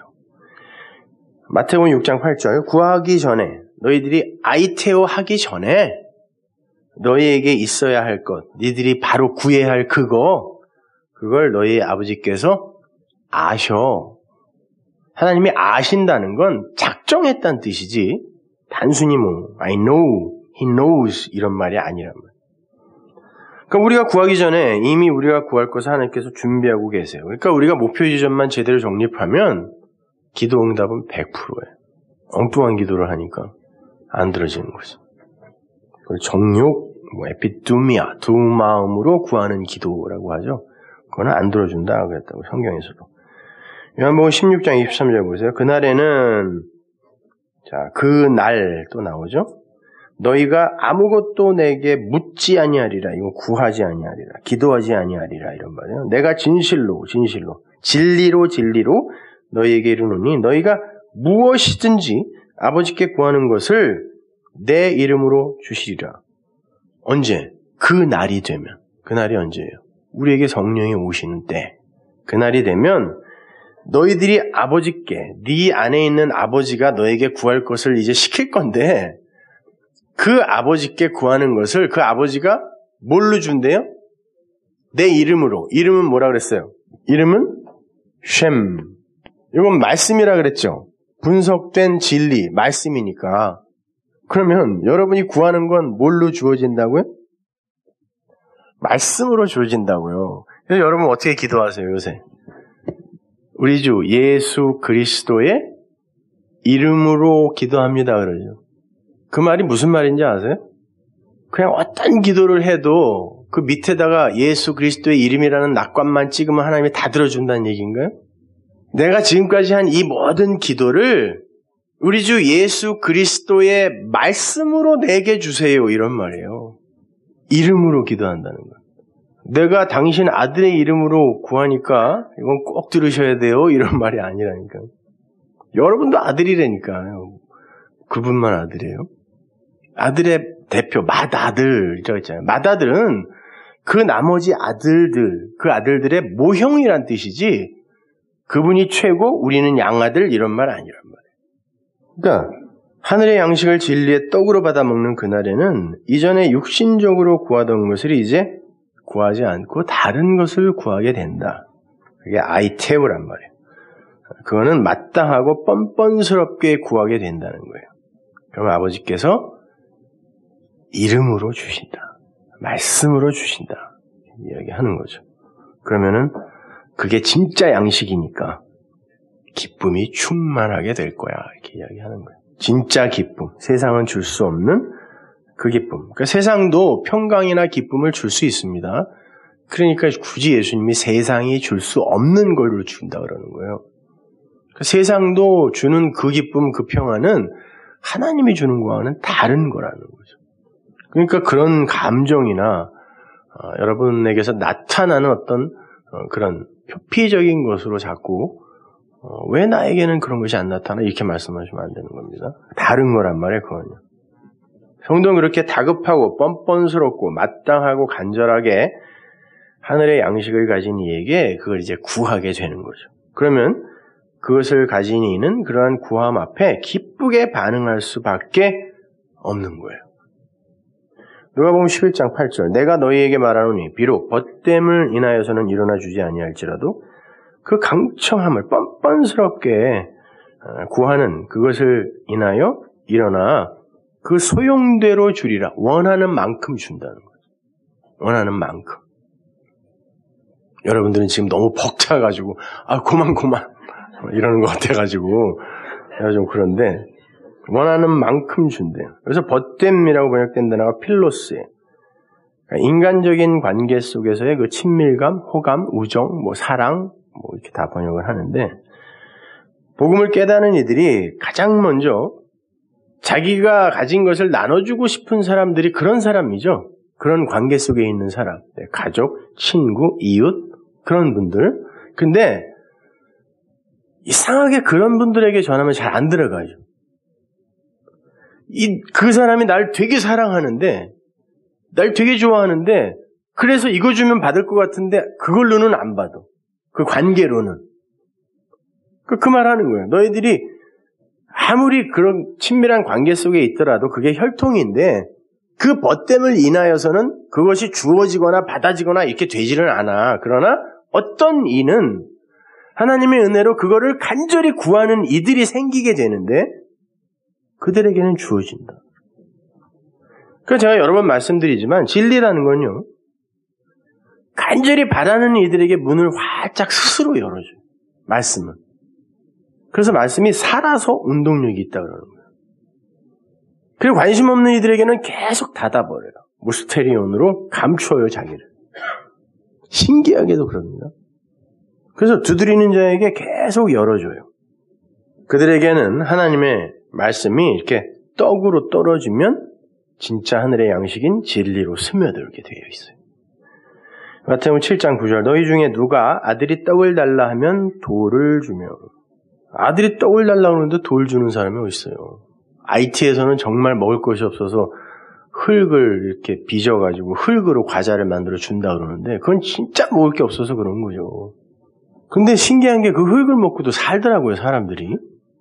마태복음 육 장 팔 절 구하기 전에 너희들이 아이테오 하기 전에 너희에게 있어야 할 것, 너희들이 바로 구해야 할 그거 그걸 너희 아버지께서 아셔. 하나님이 아신다는 건 작정했다는 뜻이지 단순히 뭐 I know, he knows 이런 말이 아니란 말이에요. 그러니까 우리가 구하기 전에 이미 우리가 구할 것을 하나님께서 준비하고 계세요. 그러니까 우리가 목표 지점만 제대로 정립하면 기도 응답은 백 퍼센트예요. 엉뚱한 기도를 하니까 안 들어지는 거죠. 그걸 정욕, 뭐 에피두미아, 두 마음으로 구하는 기도라고 하죠. 그거는 안 들어준다 그랬다고 성경에서도. 요한복음 십육 장 이십삼 절 보세요. 그날에는 자, 그 날 또 나오죠. 너희가 아무것도 내게 묻지 아니하리라. 이거 구하지 아니하리라. 기도하지 아니하리라. 이런 말이에요. 내가 진실로 진실로 진리로 진리로 너희에게 이르노니 너희가 무엇이든지 아버지께 구하는 것을 내 이름으로 주시리라. 언제? 그 날이 되면. 그 날이 언제예요? 우리에게 성령이 오시는 때. 그 날이 되면 너희들이 아버지께 네 안에 있는 아버지가 너에게 구할 것을 이제 시킬 건데 그 아버지께 구하는 것을 그 아버지가 뭘로 준대요? 내 이름으로. 이름은 뭐라 그랬어요? 이름은 쉔. 이건 말씀이라 그랬죠. 분석된 진리, 말씀이니까. 그러면 여러분이 구하는 건 뭘로 주어진다고요? 말씀으로 주어진다고요. 그래서 여러분 어떻게 기도하세요, 요새? 우리 주 예수 그리스도의 이름으로 기도합니다, 그러죠. 그 말이 무슨 말인지 아세요? 그냥 어떤 기도를 해도 그 밑에다가 예수 그리스도의 이름이라는 낙관만 찍으면 하나님이 다 들어준다는 얘기인가요? 내가 지금까지 한 이 모든 기도를 우리 주 예수 그리스도의 말씀으로 내게 주세요. 이런 말이에요. 이름으로 기도한다는 거예요. 내가 당신 아들의 이름으로 구하니까 이건 꼭 들으셔야 돼요. 이런 말이 아니라니까. 여러분도 아들이라니까요. 그분만 아들이에요. 아들의 대표, 맏아들, 저 있잖아요. 맏아들은 그 나머지 아들들, 그 아들들의 모형이란 뜻이지, 그분이 최고, 우리는 양아들, 이런 말 아니란 말이에요. 그러니까, 하늘의 양식을 진리의 떡으로 받아 먹는 그날에는 이전에 육신적으로 구하던 것을 이제 구하지 않고 다른 것을 구하게 된다. 그게 아이테오란 말이에요. 그거는 마땅하고 뻔뻔스럽게 구하게 된다는 거예요. 그럼 아버지께서 이름으로 주신다. 말씀으로 주신다. 이야기하는 거죠. 그러면은 그게 진짜 양식이니까 기쁨이 충만하게 될 거야. 이렇게 이야기하는 거예요. 진짜 기쁨. 세상은 줄 수 없는 그 기쁨. 그러니까 세상도 평강이나 기쁨을 줄 수 있습니다. 그러니까 굳이 예수님이 세상이 줄 수 없는 걸 준다 그러는 거예요. 그러니까 세상도 주는 그 기쁨, 그 평안은 하나님이 주는 거와는 다른 거라는 거죠. 그러니까 그런 감정이나 어, 여러분에게서 나타나는 어떤 어, 그런 표피적인 것으로 자꾸 어, 왜 나에게는 그런 것이 안 나타나? 이렇게 말씀하시면 안 되는 겁니다. 다른 거란 말이에요, 그건요. 성도는 그렇게 다급하고 뻔뻔스럽고 마땅하고 간절하게 하늘의 양식을 가진 이에게 그걸 이제 구하게 되는 거죠. 그러면 그것을 가진 이는 그러한 구함 앞에 기쁘게 반응할 수밖에 없는 거예요. 누가복음 십일 장 팔 절 내가 너희에게 말하노니 비록 벗됨을 인하여서는 일어나 주지 아니할지라도 그 강청함을 뻔뻔스럽게 구하는 그것을 인하여 일어나 그 소용대로 주리라. 원하는 만큼 준다는 거죠. 원하는 만큼. 여러분들은 지금 너무 벅차가지고 아 고만 고만 이러는 것 같아가지고 내가 좀 그런데 원하는 만큼 준대요. 그래서 벗됨이라고 번역된 단어가 필로스예요. 그러니까 인간적인 관계 속에서의 그 친밀감, 호감, 우정, 뭐 사랑 뭐 이렇게 다 번역을 하는데 복음을 깨닫는 이들이 가장 먼저 자기가 가진 것을 나눠주고 싶은 사람들이 그런 사람이죠. 그런 관계 속에 있는 사람, 가족, 친구, 이웃 그런 분들. 근데 이상하게 그런 분들에게 전하면 잘 안 들어가죠. 이, 그 사람이 날 되게 사랑하는데, 날 되게 좋아하는데, 그래서 이거 주면 받을 것 같은데, 그걸로는 안 받아. 그 관계로는. 그, 그 말 하는 거예요. 너희들이 아무리 그런 친밀한 관계 속에 있더라도 그게 혈통인데, 그 벗됨을 인하여서는 그것이 주어지거나 받아지거나 이렇게 되지는 않아. 그러나, 어떤 이는 하나님의 은혜로 그거를 간절히 구하는 이들이 생기게 되는데 그들에게는 주어진다. 그래서 제가 여러 번 말씀드리지만 진리라는 건요. 간절히 바라는 이들에게 문을 활짝 스스로 열어줘요. 말씀은. 그래서 말씀이 살아서 운동력이 있다 그러는 거예요. 그리고 관심 없는 이들에게는 계속 닫아버려요. 무스테리온으로 감추어요, 자기를. 신기하게도 그럽니다. 그래서 두드리는 자에게 계속 열어줘요. 그들에게는 하나님의 말씀이 이렇게 떡으로 떨어지면 진짜 하늘의 양식인 진리로 스며들게 되어 있어요. 마태복음 칠 장 구 절 너희 중에 누가 아들이 떡을 달라 하면 돌을 주며 아들이 떡을 달라 그러는데 돌 주는 사람이 어디 있어요? 아이티에서는 정말 먹을 것이 없어서 흙을 이렇게 빚어가지고 흙으로 과자를 만들어 준다 그러는데 그건 진짜 먹을 게 없어서 그런 거죠. 근데 신기한 게 그 흙을 먹고도 살더라고요, 사람들이.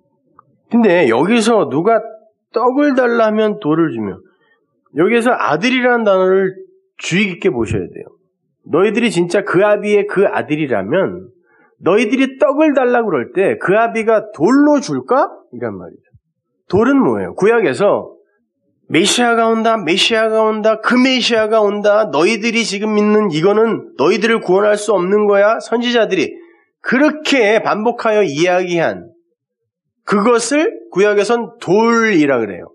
근데 여기서 누가 떡을 달라 하면 돌을 주며 여기서 아들이라는 단어를 주의 깊게 보셔야 돼요. 너희들이 진짜 그 아비의 그 아들이라면 너희들이 떡을 달라고 그럴 때 그 아비가 돌로 줄까? 이란 말이죠. 돌은 뭐예요? 구약에서 메시아가 온다, 메시아가 온다, 그 메시아가 온다, 너희들이 지금 믿는 이거는 너희들을 구원할 수 없는 거야. 선지자들이 그렇게 반복하여 이야기한 그것을 구약에선 돌이라 그래요.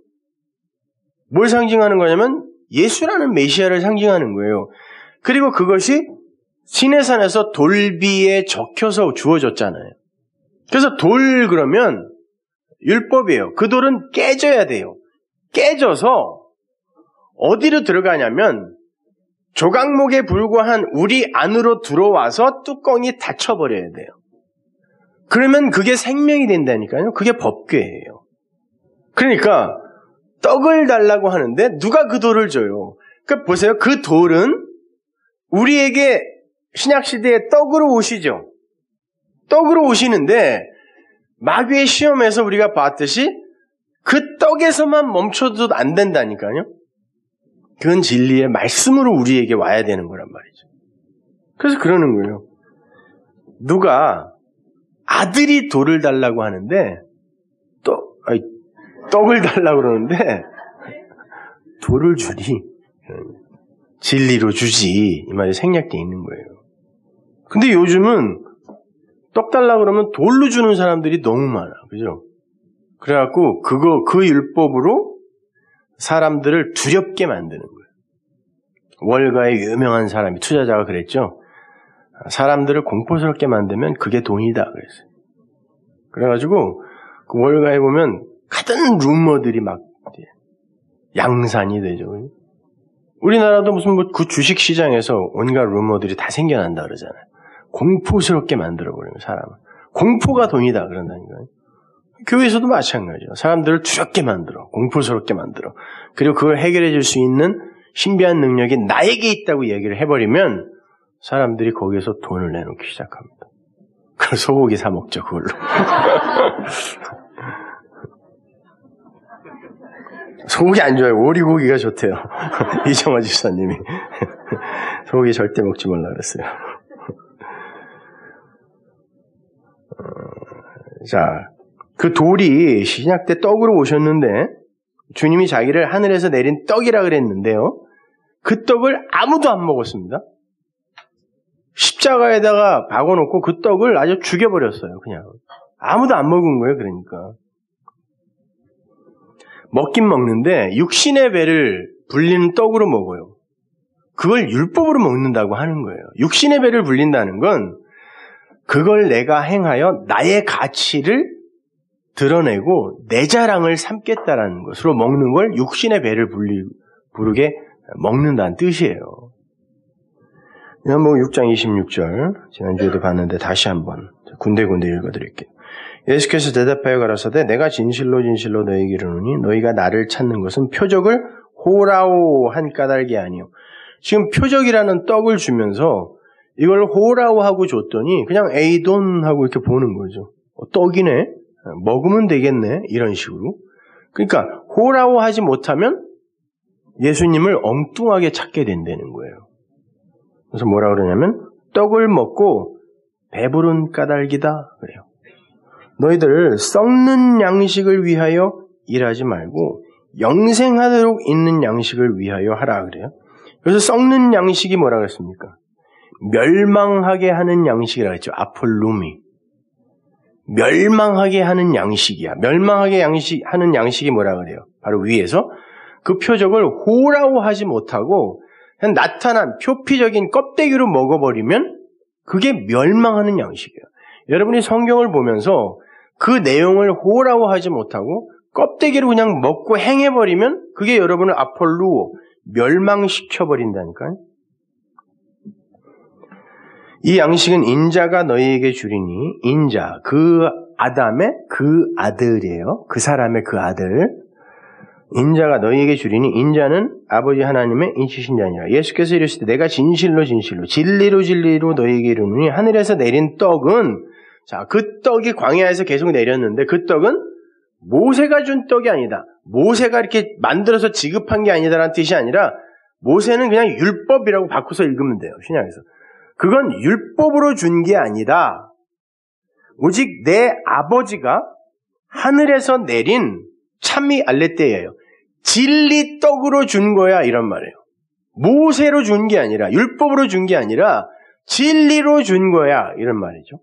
뭘 상징하는 거냐면 예수라는 메시아를 상징하는 거예요. 그리고 그것이 시내산에서 돌비에 적혀서 주어졌잖아요. 그래서 돌 그러면 율법이에요. 그 돌은 깨져야 돼요. 깨져서 어디로 들어가냐면 조각목에 불과한 우리 안으로 들어와서 뚜껑이 닫혀버려야 돼요. 그러면 그게 생명이 된다니까요. 그게 법궤예요. 그러니까 떡을 달라고 하는데 누가 그 돌을 줘요? 그러니까 보세요. 그 돌은 우리에게 신약시대에 떡으로 오시죠. 떡으로 오시는데 마귀의 시험에서 우리가 봤듯이 그 떡에서만 멈춰도 안 된다니까요. 그건 진리의 말씀으로 우리에게 와야 되는 거란 말이죠. 그래서 그러는 거예요. 누가 아들이 돌을 달라고 하는데 떡, 아니, 떡을 달라고 그러는데 돌을 주니 진리로 주지 이 말이 생략되어 있는 거예요. 근데 요즘은 떡 달라고 그러면 돌로 주는 사람들이 너무 많아. 그죠? 그래갖고 그거 그 율법으로 사람들을 두렵게 만드는 거예요. 월가의 유명한 사람이 투자자가 그랬죠. 사람들을 공포스럽게 만들면 그게 돈이다 그랬어요. 그래가지고 그 월가에 보면 가든 루머들이 막 양산이 되죠. 우리나라도 무슨 뭐 그 주식 시장에서 온갖 루머들이 다 생겨난다 그러잖아요. 공포스럽게 만들어버리는 사람을. 공포가 돈이다 그런다니까요. 교회에서도 마찬가지예요. 사람들을 두렵게 만들어, 공포스럽게 만들어. 그리고 그걸 해결해 줄 수 있는 신비한 능력이 나에게 있다고 얘기를 해버리면 사람들이 거기에서 돈을 내놓기 시작합니다. 그걸 소고기 사 먹죠, 그걸로. 소고기 안 좋아요. 오리고기가 좋대요. 이정화 집사님이. 소고기 절대 먹지 말라 그랬어요. 자, 그 돌이 신약 때 떡으로 오셨는데 주님이 자기를 하늘에서 내린 떡이라 그랬는데요. 그 떡을 아무도 안 먹었습니다. 십자가에다가 박아놓고 그 떡을 아주 죽여버렸어요. 그냥 아무도 안 먹은 거예요. 그러니까 먹긴 먹는데 육신의 배를 불리는 떡으로 먹어요. 그걸 율법으로 먹는다고 하는 거예요. 육신의 배를 불린다는 건 그걸 내가 행하여 나의 가치를 드러내고 내 자랑을 삼겠다라는 것으로 먹는 걸 육신의 배를 불리, 부르게 먹는다는 뜻이에요. 요한복음 육 장 이십육 절 지난주에도 봤는데 다시 한번 군데군데 읽어드릴게요. 예수께서 대답하여 가라사대 내가 진실로 진실로 너희에게 이르노니 너희가 나를 찾는 것은 표적을 호라오 한 까닭이 아니요. 지금 표적이라는 떡을 주면서 이걸 호라오 하고 줬더니 그냥 에이돈 하고 이렇게 보는 거죠. 어, 떡이네. 먹으면 되겠네. 이런 식으로. 그러니까 호라오 하지 못하면 예수님을 엉뚱하게 찾게 된다는 거예요. 그래서 뭐라 그러냐면 떡을 먹고 배부른 까닭이다 그래요. 너희들 썩는 양식을 위하여 일하지 말고 영생하도록 있는 양식을 위하여 하라 그래요. 그래서 썩는 양식이 뭐라 그랬습니까? 멸망하게 하는 양식이라고 했죠. 아폴루미. 멸망하게 하는 양식이야. 멸망하게 양식, 하는 양식이 뭐라 그래요? 바로 위에서 그 표적을 호라고 하지 못하고 그냥 나타난 표피적인 껍데기로 먹어버리면 그게 멸망하는 양식이에요. 여러분이 성경을 보면서 그 내용을 호라고 하지 못하고 껍데기로 그냥 먹고 행해버리면 그게 여러분을 아폴루오, 멸망시켜버린다니까요. 이 양식은 인자가 너희에게 주리니 인자, 그 아담의 그 아들이에요. 그 사람의 그 아들. 인자가 너희에게 주리니 인자는 아버지 하나님의 인치신 자니라. 예수께서 이르시되 내가 진실로 진실로 진리로 진리로 너희에게 이르노니 하늘에서 내린 떡은 자, 그 떡이 광야에서 계속 내렸는데 그 떡은 모세가 준 떡이 아니다. 모세가 이렇게 만들어서 지급한 게 아니다라는 뜻이 아니라 모세는 그냥 율법이라고 바꿔서 읽으면 돼요. 신약에서. 그건 율법으로 준 게 아니다. 오직 내 아버지가 하늘에서 내린 참미 알레떼예요. 진리 떡으로 준 거야 이런 말이에요. 모세로 준 게 아니라 율법으로 준 게 아니라 진리로 준 거야 이런 말이죠.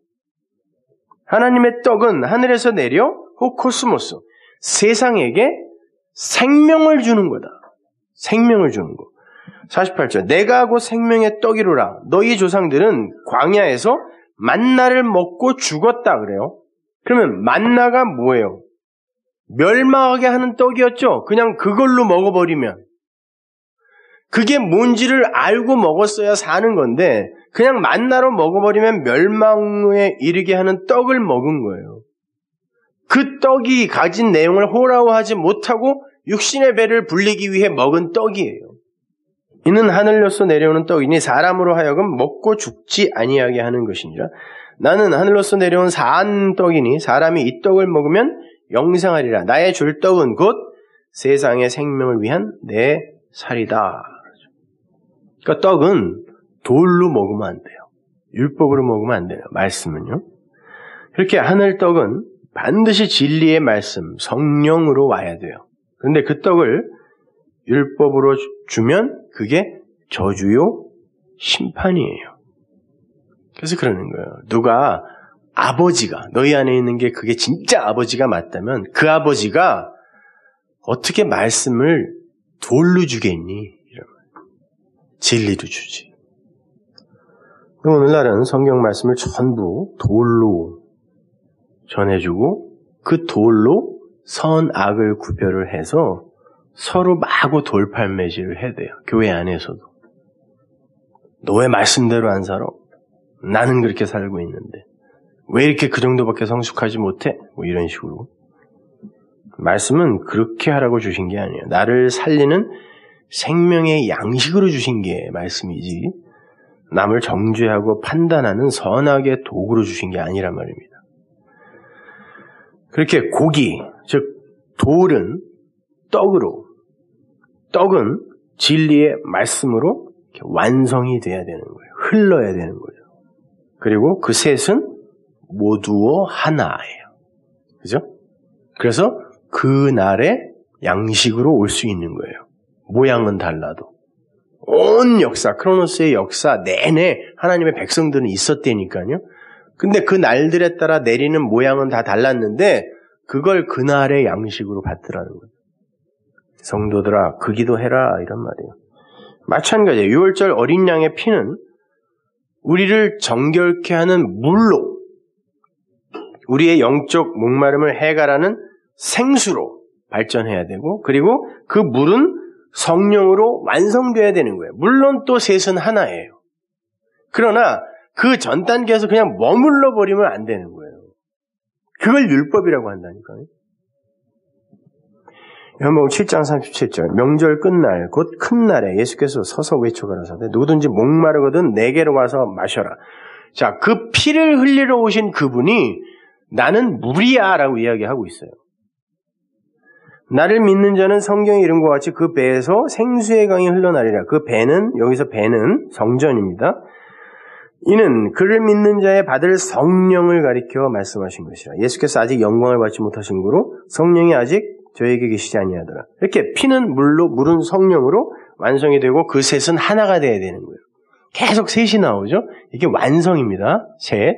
하나님의 떡은 하늘에서 내려 호코스모스 세상에게 생명을 주는 거다. 생명을 주는 거. 사십팔 절 내가 하고 생명의 떡이로라. 너희 조상들은 광야에서 만나를 먹고 죽었다 그래요. 그러면 만나가 뭐예요? 멸망하게 하는 떡이었죠. 그냥 그걸로 먹어버리면 그게 뭔지를 알고 먹었어야 사는 건데 그냥 만나로 먹어버리면 멸망에 이르게 하는 떡을 먹은 거예요. 그 떡이 가진 내용을 호라고 하지 못하고 육신의 배를 불리기 위해 먹은 떡이에요. 이는 하늘로서 내려오는 떡이니 사람으로 하여금 먹고 죽지 아니하게 하는 것이니라. 나는 하늘로서 내려온 산 떡이니 사람이 이 떡을 먹으면 영생하리라. 나의 줄 떡은 곧 세상의 생명을 위한 내 살이다. 그러니까 떡은 돌로 먹으면 안 돼요. 율법으로 먹으면 안 돼요. 말씀은요. 그렇게 하늘 떡은 반드시 진리의 말씀, 성령으로 와야 돼요. 그런데 그 떡을 율법으로 주면 그게 저주요 심판이에요. 그래서 그러는 거예요. 누가 아버지가 너희 안에 있는 게 그게 진짜 아버지가 맞다면 그 아버지가 어떻게 말씀을 돌로 주겠니? 이런 진리로 주지. 오늘날은 성경 말씀을 전부 돌로 전해주고 그 돌로 선, 악을 구별을 해서 서로 마구 돌팔매질을 해야 돼요. 교회 안에서도. 너 왜 말씀대로 안 살아? 나는 그렇게 살고 있는데. 왜 이렇게 그 정도밖에 성숙하지 못해? 뭐 이런 식으로. 말씀은 그렇게 하라고 주신 게 아니에요. 나를 살리는 생명의 양식으로 주신 게 말씀이지 남을 정죄하고 판단하는 선악의 도구로 주신 게 아니란 말입니다. 그렇게 고기, 즉 돌은 떡으로, 떡은 진리의 말씀으로 완성이 돼야 되는 거예요. 흘러야 되는 거죠. 그리고 그 셋은 모두어 하나예요. 그죠? 그래서 그 날의 양식으로 올 수 있는 거예요. 모양은 달라도. 온 역사, 크로노스의 역사 내내 하나님의 백성들은 있었다니까요. 근데 그 날들에 따라 내리는 모양은 다 달랐는데 그걸 그날의 양식으로 받더라는 거예요. 성도들아, 그 기도해라 이런 말이에요. 마찬가지예요. 유월절 어린 양의 피는 우리를 정결케 하는 물로 우리의 영적 목마름을 해결하는 생수로 발전해야 되고 그리고 그 물은 성령으로 완성돼야 되는 거예요. 물론 또 셋은 하나예요. 그러나 그 전 단계에서 그냥 머물러 버리면 안 되는 거예요. 그걸 율법이라고 한다니까요. 요한복음 칠 장 삼십칠 절 명절 끝날 곧 큰 날에 예수께서 서서 외쳐가라사대 누구든지 목마르거든 내게로 와서 마셔라. 자, 그 피를 흘리러 오신 그분이 나는 물이야 라고 이야기하고 있어요. 나를 믿는 자는 성경에 이른 것 같이 그 배에서 생수의 강이 흘러나리라. 그 배는 여기서 배는 성전입니다. 이는 그를 믿는 자의 받을 성령을 가리켜 말씀하신 것이라. 예수께서 아직 영광을 받지 못하신 거로 성령이 아직 저에게 계시지 아니하더라. 이렇게 피는 물로, 물은 성령으로 완성이 되고 그 셋은 하나가 되어야 되는 거예요. 계속 셋이 나오죠. 이게 완성입니다. 셋.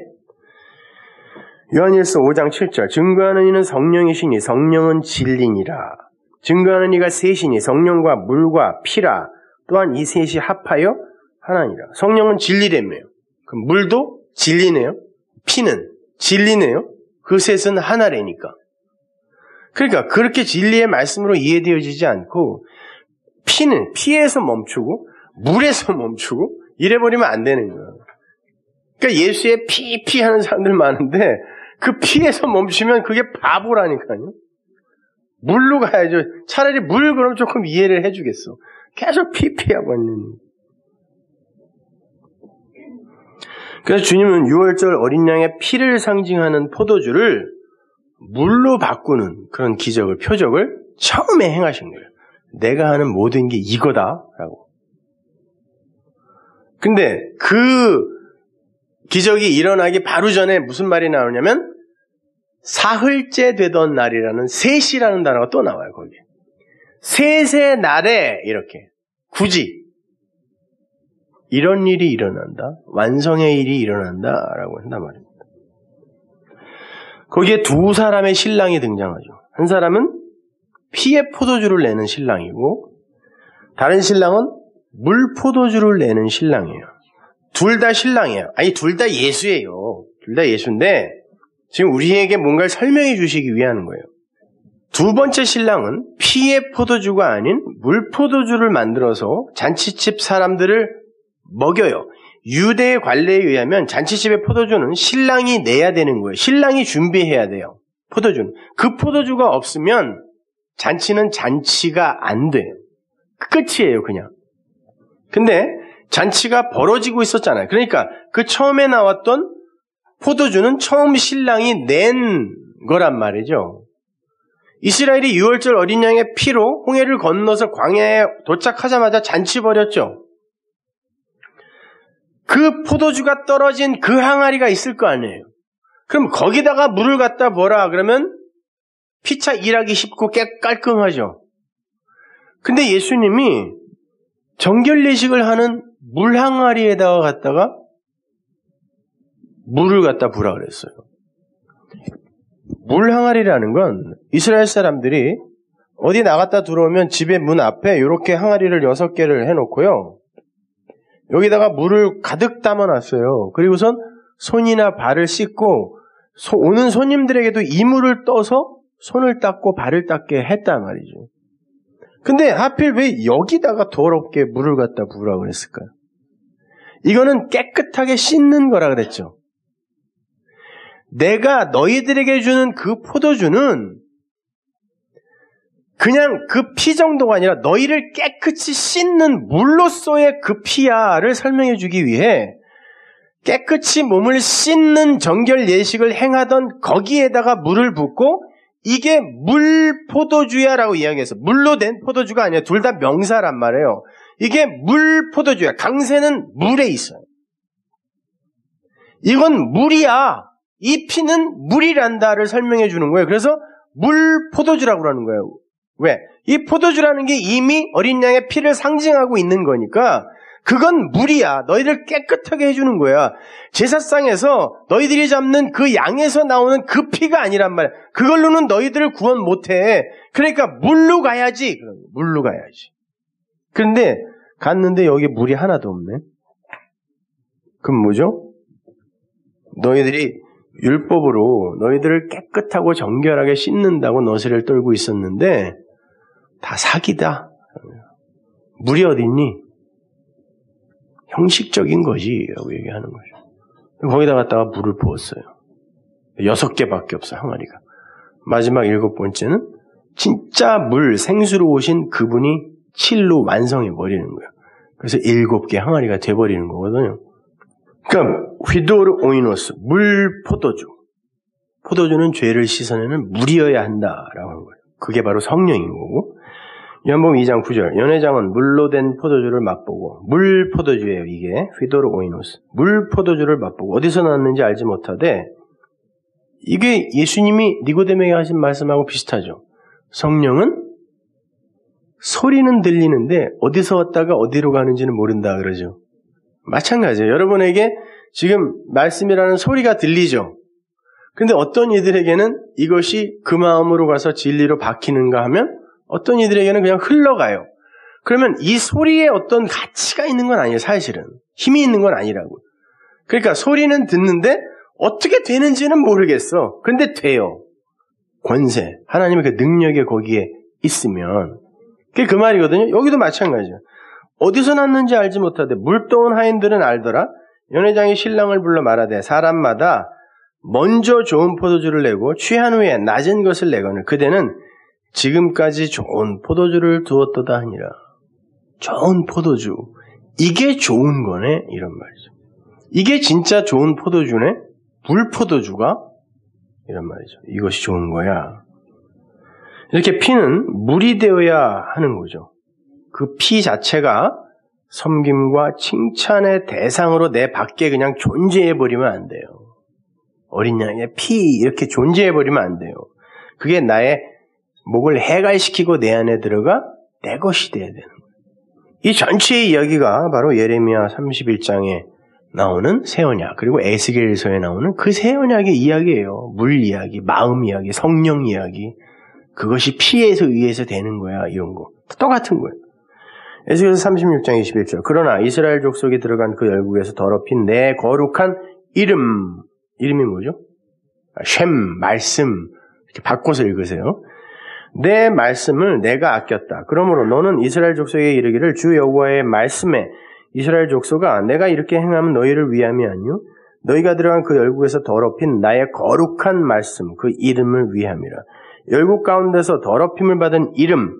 요한일서 오 장 칠 절. 증거하는 이는 성령이시니 성령은 진리니라. 증거하는 이가 셋이니 성령과 물과 피라. 또한 이 셋이 합하여 하나니라. 성령은 진리라며요. 그럼 물도 진리네요. 피는 진리네요. 그 셋은 하나라니까. 그러니까 그렇게 진리의 말씀으로 이해되어지지 않고 피는 피에서 멈추고 물에서 멈추고 이래버리면 안 되는 거예요. 그러니까 예수의 피, 피 하는 사람들 많은데 그 피에서 멈추면 그게 바보라니까요. 물로 가야죠. 차라리 물 그럼 조금 이해를 해주겠어. 계속 피, 피하고 있는. 그래서 주님은 유월절 어린 양의 피를 상징하는 포도주를 물로 바꾸는 그런 기적을, 표적을 처음에 행하신 거예요. 내가 하는 모든 게 이거다라고. 근데 그 기적이 일어나기 바로 전에 무슨 말이 나오냐면 사흘째 되던 날이라는 셋이라는 단어가 또 나와요. 거기에. 셋의 날에 이렇게 굳이 이런 일이 일어난다. 완성의 일이 일어난다라고 한단 말입니다. 거기에 두 사람의 신랑이 등장하죠. 한 사람은 피의 포도주를 내는 신랑이고 다른 신랑은 물 포도주를 내는 신랑이에요. 둘 다 신랑이에요. 아니 둘 다 예수예요. 둘 다 예수인데 지금 우리에게 뭔가를 설명해 주시기 위한 거예요. 두 번째 신랑은 피의 포도주가 아닌 물 포도주를 만들어서 잔치집 사람들을 먹여요. 유대의 관례에 의하면 잔치집의 포도주는 신랑이 내야 되는 거예요. 신랑이 준비해야 돼요. 포도주는. 그 포도주가 없으면 잔치는 잔치가 안 돼요. 끝이에요, 그냥. 근데 잔치가 벌어지고 있었잖아요. 그러니까 그 처음에 나왔던 포도주는 처음 신랑이 낸 거란 말이죠. 이스라엘이 유월절 어린 양의 피로 홍해를 건너서 광야에 도착하자마자 잔치 벌였죠. 그 포도주가 떨어진 그 항아리가 있을 거 아니에요. 그럼 거기다가 물을 갖다 부어라 그러면 피차 일하기 쉽고 깨 깔끔하죠. 근데 예수님이 정결례식을 하는 물 항아리에다가 갖다가 물을 갖다 부으라 그랬어요. 물 항아리라는 건 이스라엘 사람들이 어디 나갔다 들어오면 집의 문 앞에 이렇게 항아리를 여섯 개를 해놓고요. 여기다가 물을 가득 담아놨어요. 그리고선 손이나 발을 씻고 소, 오는 손님들에게도 이 물을 떠서 손을 닦고 발을 닦게 했단 말이죠. 근데 하필 왜 여기다가 더럽게 물을 갖다 부으라고 그랬을까요? 이거는 깨끗하게 씻는 거라 그랬죠. 내가 너희들에게 주는 그 포도주는 그냥 그 피 정도가 아니라 너희를 깨끗이 씻는 물로서의 그 피야를 설명해 주기 위해 깨끗이 몸을 씻는 정결 예식을 행하던 거기에다가 물을 붓고 이게 물 포도주야라고 이야기해서 물로 된 포도주가 아니라 둘 다 명사란 말이에요. 이게 물 포도주야. 강세는 물에 있어요. 이건 물이야. 이 피는 물이란다를 설명해 주는 거예요. 그래서 물 포도주라고 하는 거예요. 왜? 이 포도주라는 게 이미 어린 양의 피를 상징하고 있는 거니까 그건 물이야. 너희를 깨끗하게 해주는 거야. 제사상에서 너희들이 잡는 그 양에서 나오는 그 피가 아니란 말이야. 그걸로는 너희들을 구원 못해. 그러니까 물로 가야지. 물로 가야지. 그런데 갔는데 여기 물이 하나도 없네. 그럼 뭐죠? 너희들이 율법으로 너희들을 깨끗하고 정결하게 씻는다고 너스레를 떨고 있었는데 다 사기다. 물이 어딨니? 형식적인 거지 라고 얘기하는 거죠. 거기다 갖다가 물을 부었어요. 여섯 개밖에 없어요. 항아리가. 마지막 일곱 번째는 진짜 물, 생수로 오신 그분이 칠로 완성해 버리는 거예요. 그래서 일곱 개 항아리가 돼버리는 거거든요. 그러니까 휘도르 오이노스, 물 포도주. 포도주는 죄를 씻어내는 물이어야 한다라고 하는 거예요. 그게 바로 성령인 거고 요한복음 이 장 구 절 연회장은 물로 된 포도주를 맛보고 물 포도주예요. 이게 휘도르 오이노스 물 포도주를 맛보고 어디서 났는지 알지 못하되 이게 예수님이 니고데모에게 하신 말씀하고 비슷하죠. 성령은 소리는 들리는데 어디서 왔다가 어디로 가는지는 모른다 그러죠. 마찬가지예요. 여러분에게 지금 말씀이라는 소리가 들리죠. 그런데 어떤 이들에게는 이것이 그 마음으로 가서 진리로 박히는가 하면 어떤 이들에게는 그냥 흘러가요. 그러면 이 소리에 어떤 가치가 있는 건 아니에요. 사실은. 힘이 있는 건 아니라고. 그러니까 소리는 듣는데 어떻게 되는지는 모르겠어. 근데 돼요. 권세. 하나님의 그 능력이 거기에 있으면. 그게 그 말이거든요. 여기도 마찬가지예요. 어디서 났는지 알지 못하되 물떠온 하인들은 알더라. 연회장이 신랑을 불러 말하되 사람마다 먼저 좋은 포도주를 내고 취한 후에 낮은 것을 내거늘 그대는 지금까지 좋은 포도주를 두었도다 하니라. 좋은 포도주. 이게 좋은 거네? 이런 말이죠. 이게 진짜 좋은 포도주네? 물포도주가? 이런 말이죠. 이것이 좋은 거야. 이렇게 피는 물이 되어야 하는 거죠. 그 피 자체가 섬김과 칭찬의 대상으로 내 밖에 그냥 존재해버리면 안 돼요. 어린 양의 피 이렇게 존재해버리면 안 돼요. 그게 나의 목을 해갈시키고 내 안에 들어가 내 것이 돼야 되는 거예요. 이 전체의 이야기가 바로 예레미야 삼십일 장에 나오는 새 언약 그리고 에스겔서에 나오는 그 새 언약의 이야기예요. 물 이야기, 마음 이야기, 성령 이야기. 그것이 피에서 의해서 되는 거야. 이런 거. 똑같은 거예요. 에스겔서 삼십육 장 이십일 절 그러나 이스라엘 족속이 들어간 그 열국에서 더럽힌 내 거룩한 이름 이름이 뭐죠? 쉔, 말씀 이렇게 바꿔서 읽으세요. 내 말씀을 내가 아꼈다. 그러므로 너는 이스라엘 족속에게 이르기를 주 여호와의 말씀에 이스라엘 족속아 내가 이렇게 행하면 너희를 위함이 아니요 너희가 들어간 그 열국에서 더럽힌 나의 거룩한 말씀 그 이름을 위함이라. 열국 가운데서 더럽힘을 받은 이름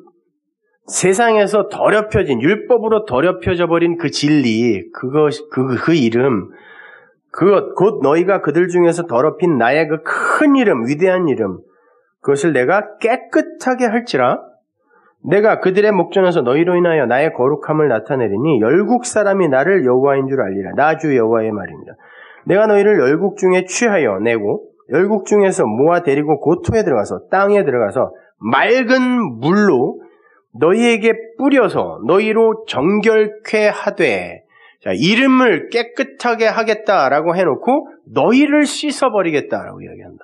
세상에서 더럽혀진 율법으로 더럽혀져 버린 그 진리 그것 그, 그 이름 그것 곧 너희가 그들 중에서 더럽힌 나의 그 큰 이름 위대한 이름 그것을 내가 깨끗하게 할지라 내가 그들의 목전에서 너희로 인하여 나의 거룩함을 나타내리니 열국 사람이 나를 여호와인 줄 알리라. 나 주 여호와의 말입니다. 내가 너희를 열국 중에 취하여 내고 열국 중에서 모아 데리고 고토에 들어가서 땅에 들어가서 맑은 물로 너희에게 뿌려서 너희로 정결케 하되 자, 이름을 깨끗하게 하겠다라고 해놓고 너희를 씻어버리겠다라고 이야기한다.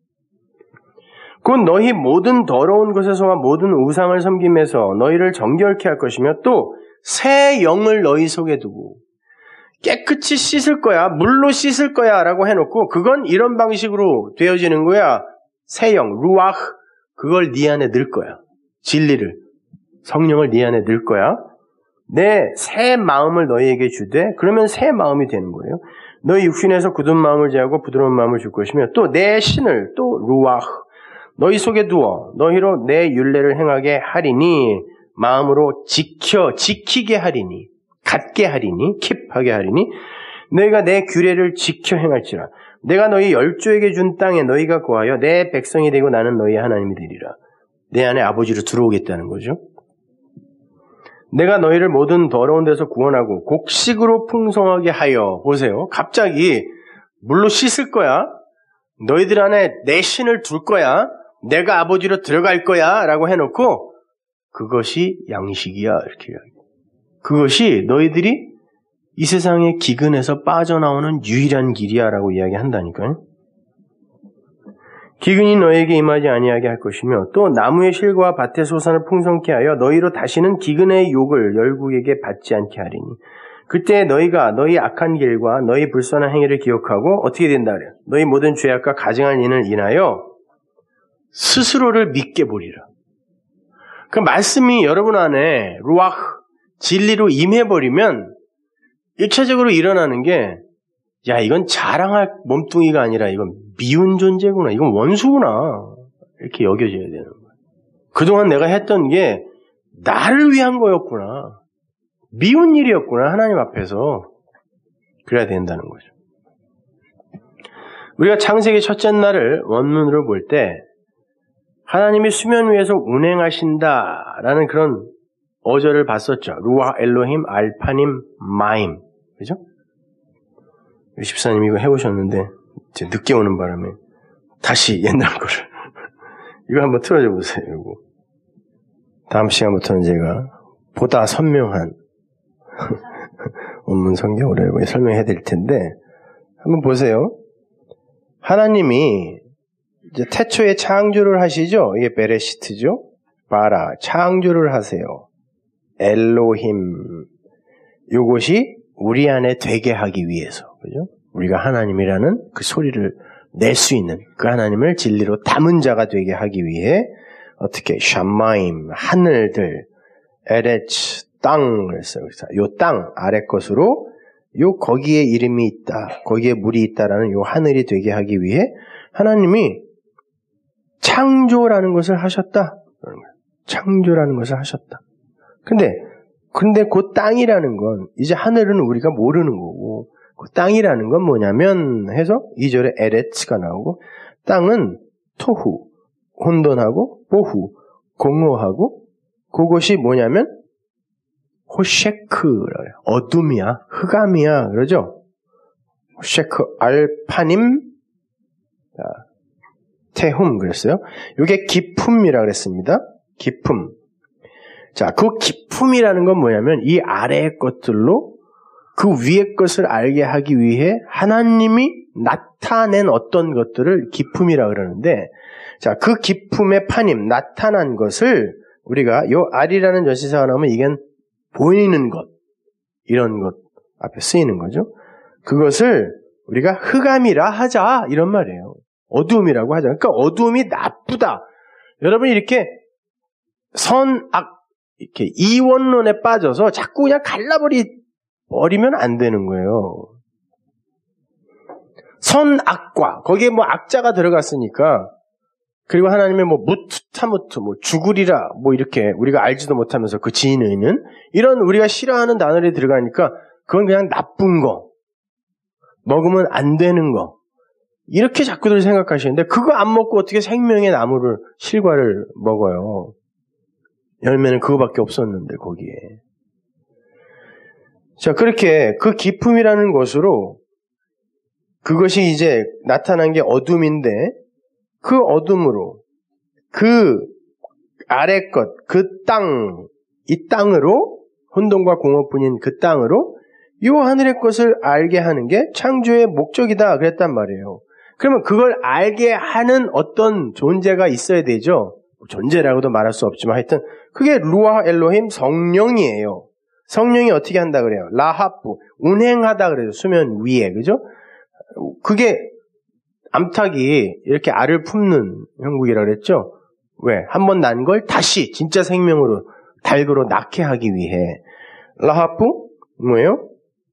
곧 너희 모든 더러운 것에서와 모든 우상을 섬김에서 너희를 정결케 할 것이며 또 새 영을 너희 속에 두고 깨끗이 씻을 거야. 물로 씻을 거야 라고 해놓고 그건 이런 방식으로 되어지는 거야. 새 영, 루아흐 그걸 네 안에 넣을 거야. 진리를, 성령을 네 안에 넣을 거야. 내 새 마음을 너희에게 주되 그러면 새 마음이 되는 거예요. 너희 육신에서 굳은 마음을 제하고 부드러운 마음을 줄 것이며 또 내 신을 또 루아흐 너희 속에 두어 너희로 내 율례를 행하게 하리니 마음으로 지켜 지키게 하리니 갖게 하리니 킵하게 하리니 너희가 내 규례를 지켜 행할지라. 내가 너희 열조에게 준 땅에 너희가 거하여 내 백성이 되고 나는 너희 하나님이 되리라. 내 안에 아버지로 들어오겠다는 거죠. 내가 너희를 모든 더러운 데서 구원하고 곡식으로 풍성하게 하여 보세요. 갑자기 물로 씻을 거야. 너희들 안에 내 신을 둘 거야. 내가 아버지로 들어갈 거야 라고 해놓고 그것이 양식이야 이렇게 이야기해요. 그것이 너희들이 이 세상의 기근에서 빠져나오는 유일한 길이야 라고 이야기한다니까요. 기근이 너희에게 임하지 아니하게 할 것이며 또 나무의 실과 밭의 소산을 풍성케 하여 너희로 다시는 기근의 욕을 열국에게 받지 않게 하리니 그때 너희가 너희 악한 길과 너희 불선한 행위를 기억하고 어떻게 된다 그래요? 너희 모든 죄악과 가증한 일을 인하여 스스로를 믿게 보리라. 그 말씀이 여러분 안에 루아흐 진리로 임해버리면 일차적으로 일어나는 게 야 이건 자랑할 몸뚱이가 아니라 이건 미운 존재구나. 이건 원수구나. 이렇게 여겨져야 되는 거예요. 그동안 내가 했던 게 나를 위한 거였구나. 미운 일이었구나. 하나님 앞에서. 그래야 된다는 거죠. 우리가 창세기 첫째 날을 원문으로 볼 때 하나님이 수면 위에서 운행하신다라는 그런 어절을 봤었죠. 루아 엘로힘 알파님 마임. 그죠? 집사님 이거 해보셨는데 이제 늦게 오는 바람에 다시 옛날 거를 이거 한번 틀어줘 보세요. 이거. 다음 시간부터는 제가 보다 선명한 원문 성경으로 설명해 드릴 텐데 한번 보세요. 하나님이 이제 태초에 창조를 하시죠. 이게 베레시트죠. 바라 창조를 하세요. 엘로힘 이것이 우리 안에 되게 하기 위해서 그죠? 우리가 하나님이라는 그 소리를 낼 수 있는 그 하나님을 진리로 담은 자가 되게 하기 위해 어떻게 샤마임 하늘들 에레츠 땅 그랬어요. 요 땅 아래 것으로 요 거기에 이름이 있다. 거기에 물이 있다라는 요 하늘이 되게 하기 위해 하나님이 창조라는 것을 하셨다. 창조라는 것을 하셨다. 근데 근데 그 땅이라는 건 이제 하늘은 우리가 모르는 거고 그 땅이라는 건 뭐냐면 해서 이 절에 에레츠가 나오고 땅은 토후 혼돈하고 보후 공허하고 그것이 뭐냐면 호셰크라고 해요. 어둠이야 흑암이야 그러죠. 호셰크 알파님 태훔 그랬어요. 이게 기품이라 그랬습니다. 기품. 자, 그 기품이라는 건 뭐냐면 이 아래의 것들로 그 위의 것을 알게 하기 위해 하나님이 나타낸 어떤 것들을 기품이라 그러는데 자, 그 기품의 파님 나타난 것을 우리가 요 알이라는 전치사가 나오면 이건 보이는 것 이런 것 앞에 쓰이는 거죠. 그것을 우리가 흑암이라 하자 이런 말이에요. 어두움이라고 하자. 그러니까 어두움이 나쁘다. 여러분이 이렇게 선악 이렇게 이원론에 빠져서 자꾸 그냥 갈라버리 버리면 안 되는 거예요. 선악과 거기에 뭐 악자가 들어갔으니까 그리고 하나님의 뭐 무투타무트 뭐 죽으리라 뭐 이렇게 우리가 알지도 못하면서 그 지인의는 이런 우리가 싫어하는 단어들이 들어가니까 그건 그냥 나쁜 거 먹으면 안 되는 거 이렇게 자꾸들 생각하시는데 그거 안 먹고 어떻게 생명의 나무를 실과를 먹어요. 열매는 그거밖에 없었는데 거기에. 자 그렇게 그 기품이라는 것으로 그것이 이제 나타난 게 어둠인데 그 어둠으로 그 아래 것, 그 땅, 이 땅으로 혼돈과 공허뿐인 그 땅으로 이 하늘의 것을 알게 하는 게 창조의 목적이다 그랬단 말이에요. 그러면 그걸 알게 하는 어떤 존재가 있어야 되죠. 존재라고도 말할 수 없지만 하여튼 그게 루아 엘로힘 성령이에요. 성령이 어떻게 한다 그래요? 라하프 운행하다 그래요. 수면 위에 그죠? 그게 암탉이 이렇게 알을 품는 형국이라 그랬죠? 왜? 한 번 난 걸 다시 진짜 생명으로 닭으로 낳게 하기 위해 라하프 뭐예요?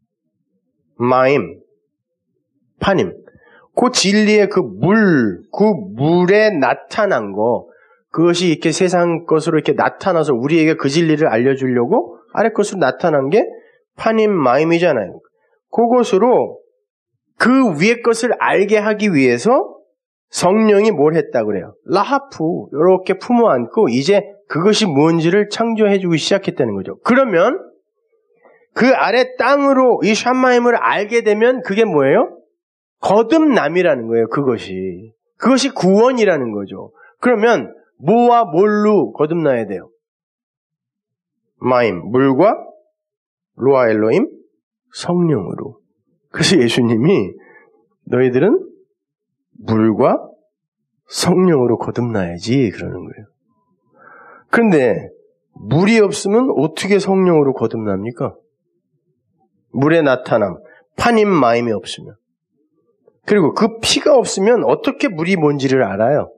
마임 파님 그 진리의 그 물, 그 물에 나타난 거 그것이 이렇게 세상 것으로 이렇게 나타나서 우리에게 그 진리를 알려주려고 아래 것으로 나타난 게 파님 마임이잖아요. 그것으로 그 위의 것을 알게 하기 위해서 성령이 뭘 했다 그래요? 라하프 이렇게 품어 안고 이제 그것이 뭔지를 창조해주기 시작했다는 거죠. 그러면 그 아래 땅으로 이 샴마임을 알게 되면 그게 뭐예요? 거듭남이라는 거예요. 그것이 그것이 구원이라는 거죠. 그러면 뭐와 뭘로 거듭나야 돼요? 마임 물과 로아 엘로힘 성령으로. 그래서 예수님이 너희들은 물과 성령으로 거듭나야지 그러는 거예요. 그런데 물이 없으면 어떻게 성령으로 거듭납니까? 물의 나타남, 파님 마임이 없으면. 그리고 그 피가 없으면 어떻게 물이 뭔지를 알아요?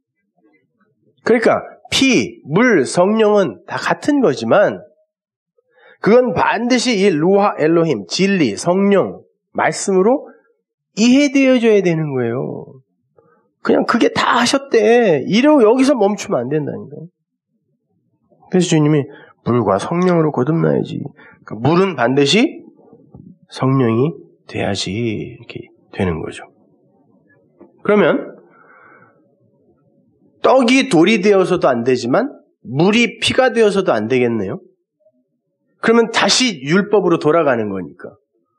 그러니까 피, 물, 성령은 다 같은 거지만 그건 반드시 이 루하 엘로힘, 진리, 성령, 말씀으로 이해되어져야 되는 거예요. 그냥 그게 다 하셨대. 이러고 여기서 멈추면 안 된다니까요. 그래서 주님이 물과 성령으로 거듭나야지. 그러니까 물은 반드시 성령이 돼야지 이렇게 되는 거죠. 그러면 떡이 돌이 되어서도 안 되지만 물이 피가 되어서도 안 되겠네요. 그러면 다시 율법으로 돌아가는 거니까.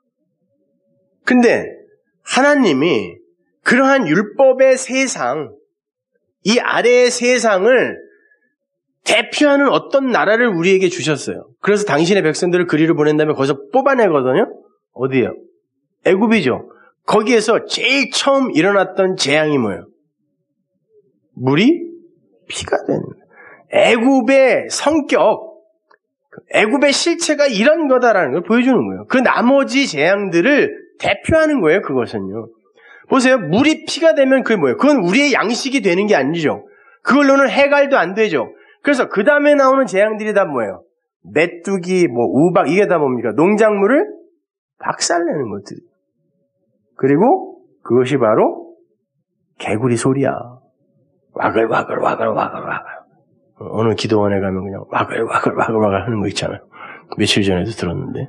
근데 하나님이 그러한 율법의 세상, 이 아래의 세상을 대표하는 어떤 나라를 우리에게 주셨어요. 그래서 당신의 백성들을 그리로 보낸 다음에 거기서 뽑아내거든요. 어디예요? 애굽이죠. 거기에서 제일 처음 일어났던 재앙이 뭐예요? 물이 피가 되는 거예요. 애굽의 성격, 애굽의 실체가 이런 거다라는 걸 보여주는 거예요. 그 나머지 재앙들을 대표하는 거예요. 그것은요. 보세요. 물이 피가 되면 그게 뭐예요? 그건 우리의 양식이 되는 게 아니죠. 그걸로는 해갈도 안 되죠. 그래서 그 다음에 나오는 재앙들이 다 뭐예요? 메뚜기, 뭐 우박, 이게 다 뭡니까? 농작물을 박살내는 것들이. 그리고 그것이 바로 개구리 소리야. 와글 와글 와글 와글 와글. 어느 기도원에 가면 그냥 와글 와글 와글 와글 하는 거 있잖아요. 며칠 전에도 들었는데.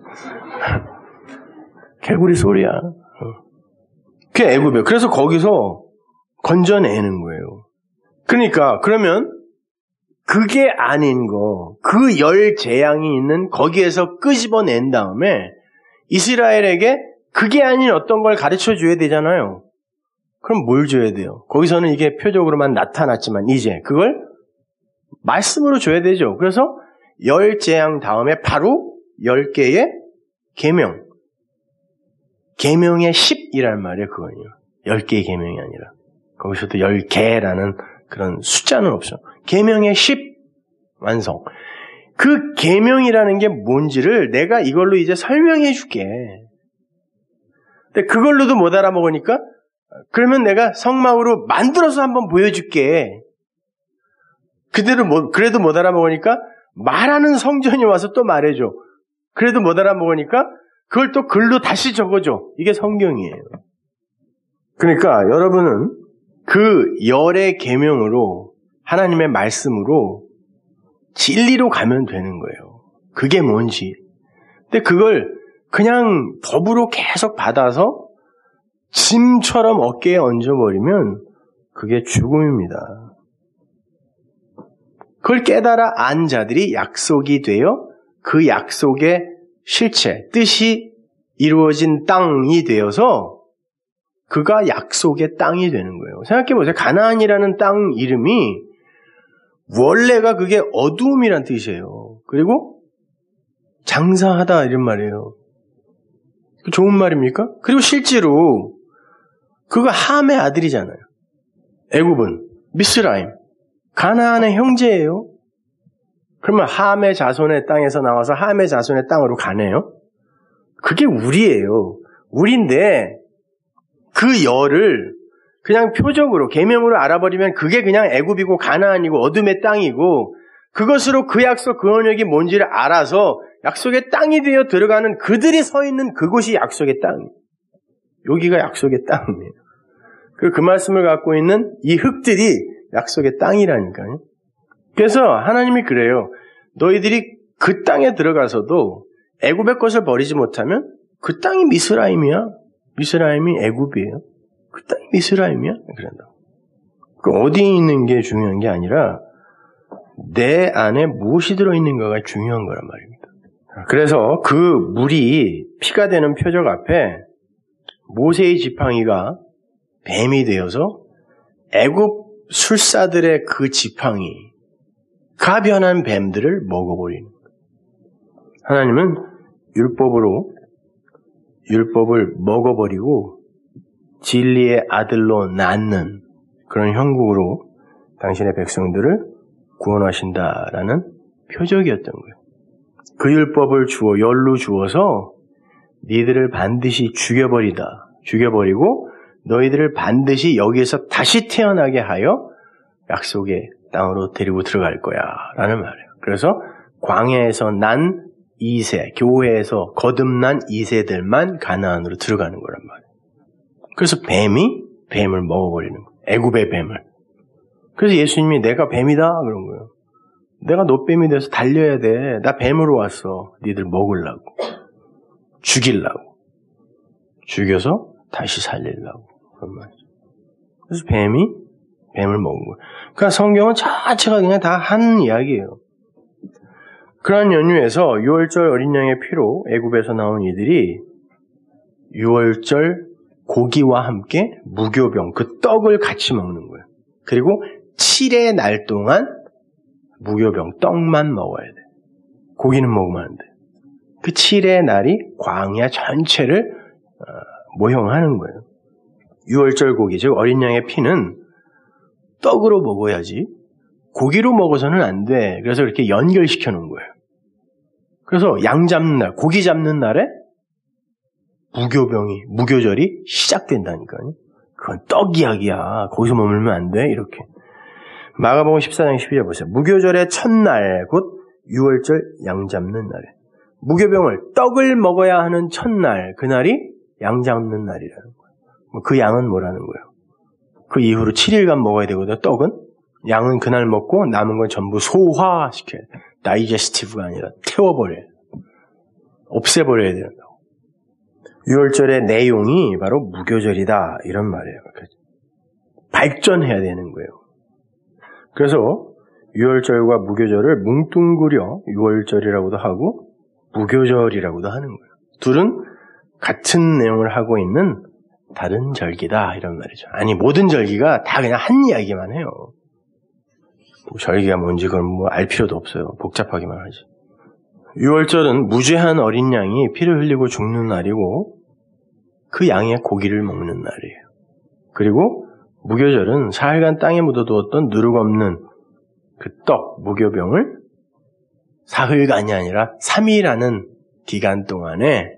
개구리 소리야. 그게 애굽이에요. 그래서 거기서 건져내는 거예요. 그러니까 그러면 그게 아닌 거, 그 열 재앙이 있는 거기에서 끄집어낸 다음에 이스라엘에게 그게 아닌 어떤 걸 가르쳐 줘야 되잖아요. 그럼 뭘 줘야 돼요? 거기서는 이게 표적으로만 나타났지만 이제 그걸 말씀으로 줘야 되죠. 그래서 열 재앙 다음에 바로 열 개의 계명. 계명의 십이란 말이에요, 그거는요. 열 개의 계명이 아니라. 거기서도 열 개라는 그런 숫자는 없어. 계명의 십 완성. 그 계명이라는 게 뭔지를 내가 이걸로 이제 설명해 줄게. 근데 그걸로도 못 알아먹으니까 그러면 내가 성막으로 만들어서 한번 보여줄게. 그대로 뭐, 그래도 못 알아먹으니까 말하는 성전이 와서 또 말해줘. 그래도 못 알아먹으니까 그걸 또 글로 다시 적어줘. 이게 성경이에요. 그러니까 여러분은 그 열의 계명으로 하나님의 말씀으로 진리로 가면 되는 거예요. 그게 뭔지. 근데 그걸 그냥 법으로 계속 받아서 짐처럼 어깨에 얹어버리면 그게 죽음입니다. 그걸 깨달아 안 자들이 약속이 되어 그 약속의 실체, 뜻이 이루어진 땅이 되어서 그가 약속의 땅이 되는 거예요. 생각해보세요. 가나안이라는 땅 이름이 원래가 그게 어두움이란 뜻이에요. 그리고 장사하다 이런 말이에요. 좋은 말입니까? 그리고 실제로 그가 함의 아들이잖아요. 애굽은 미스라임, 가나안의 형제예요. 그러면 함의 자손의 땅에서 나와서 함의 자손의 땅으로 가네요. 그게 우리예요. 우리인데 그 열을 그냥 표적으로 계명으로 알아버리면 그게 그냥 애굽이고 가나안이고 어둠의 땅이고 그것으로 그 약속 그 언약이 뭔지를 알아서 약속의 땅이 되어 들어가는 그들이 서 있는 그곳이 약속의 땅이에요. 여기가 약속의 땅이에요. 그리고 그 말씀을 갖고 있는 이 흙들이 약속의 땅이라니까요. 그래서 하나님이 그래요. 너희들이 그 땅에 들어가서도 애굽의 것을 버리지 못하면 그 땅이 미스라임이야. 미스라임이 애굽이에요. 그 땅이 미스라임이야. 그런다. 그 어디에 있는 게 중요한 게 아니라 내 안에 무엇이 들어있는가가 중요한 거란 말입니다. 그래서 그 물이 피가 되는 표적 앞에 모세의 지팡이가 뱀이 되어서 애굽 술사들의 그 지팡이 가변한 뱀들을 먹어버리는 거예요. 하나님은 율법으로 율법을 먹어버리고 진리의 아들로 낳는 그런 형국으로 당신의 백성들을 구원하신다라는 표적이었던 거예요. 그 율법을 주어 열로 주어서 너희들을 반드시 죽여버리다. 죽여버리고 너희들을 반드시 여기에서 다시 태어나게 하여 약속의 땅으로 데리고 들어갈 거야 라는 말이에요. 그래서 광야에서 난 이 세, 교회에서 거듭난 이 세들만 가나안으로 들어가는 거란 말이에요. 그래서 뱀이 뱀을 먹어버리는 거예요. 애굽의 뱀을. 그래서 예수님이 내가 뱀이다 그런 거예요. 내가 노뱀이 돼서 달려야 돼. 나 뱀으로 왔어. 니들 먹으려고. 죽이려고. 죽여서 다시 살리려고. 그런 말이죠. 그래서 뱀이 뱀을 먹은 거예요. 그러니까 성경은 자체가 그냥 다 한 이야기예요. 그러한 연유에서 유월절 어린 양의 피로 애굽에서 나온 이들이 유월절 고기와 함께 무교병, 그 떡을 같이 먹는 거예요. 그리고 칠의 날 동안 무교병, 떡만 먹어야 돼. 고기는 먹으면 안 돼. 그 칠의 날이 광야 전체를 어, 모형하는 거예요. 유월절 고기, 즉 어린 양의 피는 떡으로 먹어야지 고기로 먹어서는 안 돼. 그래서 이렇게 연결시켜 놓은 거예요. 그래서 양 잡는 날, 고기 잡는 날에 무교병이, 무교절이 시작된다니까요. 그건 떡 이야기야. 거기서 머물면 안 돼. 이렇게. 마가복음 십사 장 십이 절 보세요. 무교절의 첫날, 곧 유월절 양 잡는 날에. 무교병을 떡을 먹어야 하는 첫날, 그날이 양 잡는 날이라는 거예요. 그 양은 뭐라는 거예요? 그 이후로 칠 일간 먹어야 되거든요, 떡은. 양은 그날 먹고 남은 건 전부 소화시켜야 돼. 다이제스티브가 아니라 태워버려야 돼. 없애버려야 된다고. 유월절의 내용이 바로 무교절이다, 이런 말이에요. 발전해야 되는 거예요. 그래서 유월절과 무교절을 뭉뚱그려 유월절이라고도 하고 무교절이라고도 하는 거예요. 둘은 같은 내용을 하고 있는 다른 절기다, 이런 말이죠. 아니, 모든 절기가 다 그냥 한 이야기만 해요. 뭐 절기가 뭔지 그걸 뭐 알 필요도 없어요. 복잡하기만 하지. 유월절은 무죄한 어린 양이 피를 흘리고 죽는 날이고 그 양의 고기를 먹는 날이에요. 그리고 무교절은 사흘간 땅에 묻어두었던 누룩 없는 그 떡, 무교병을 사흘간이 아니라 삼 일이라는 기간 동안에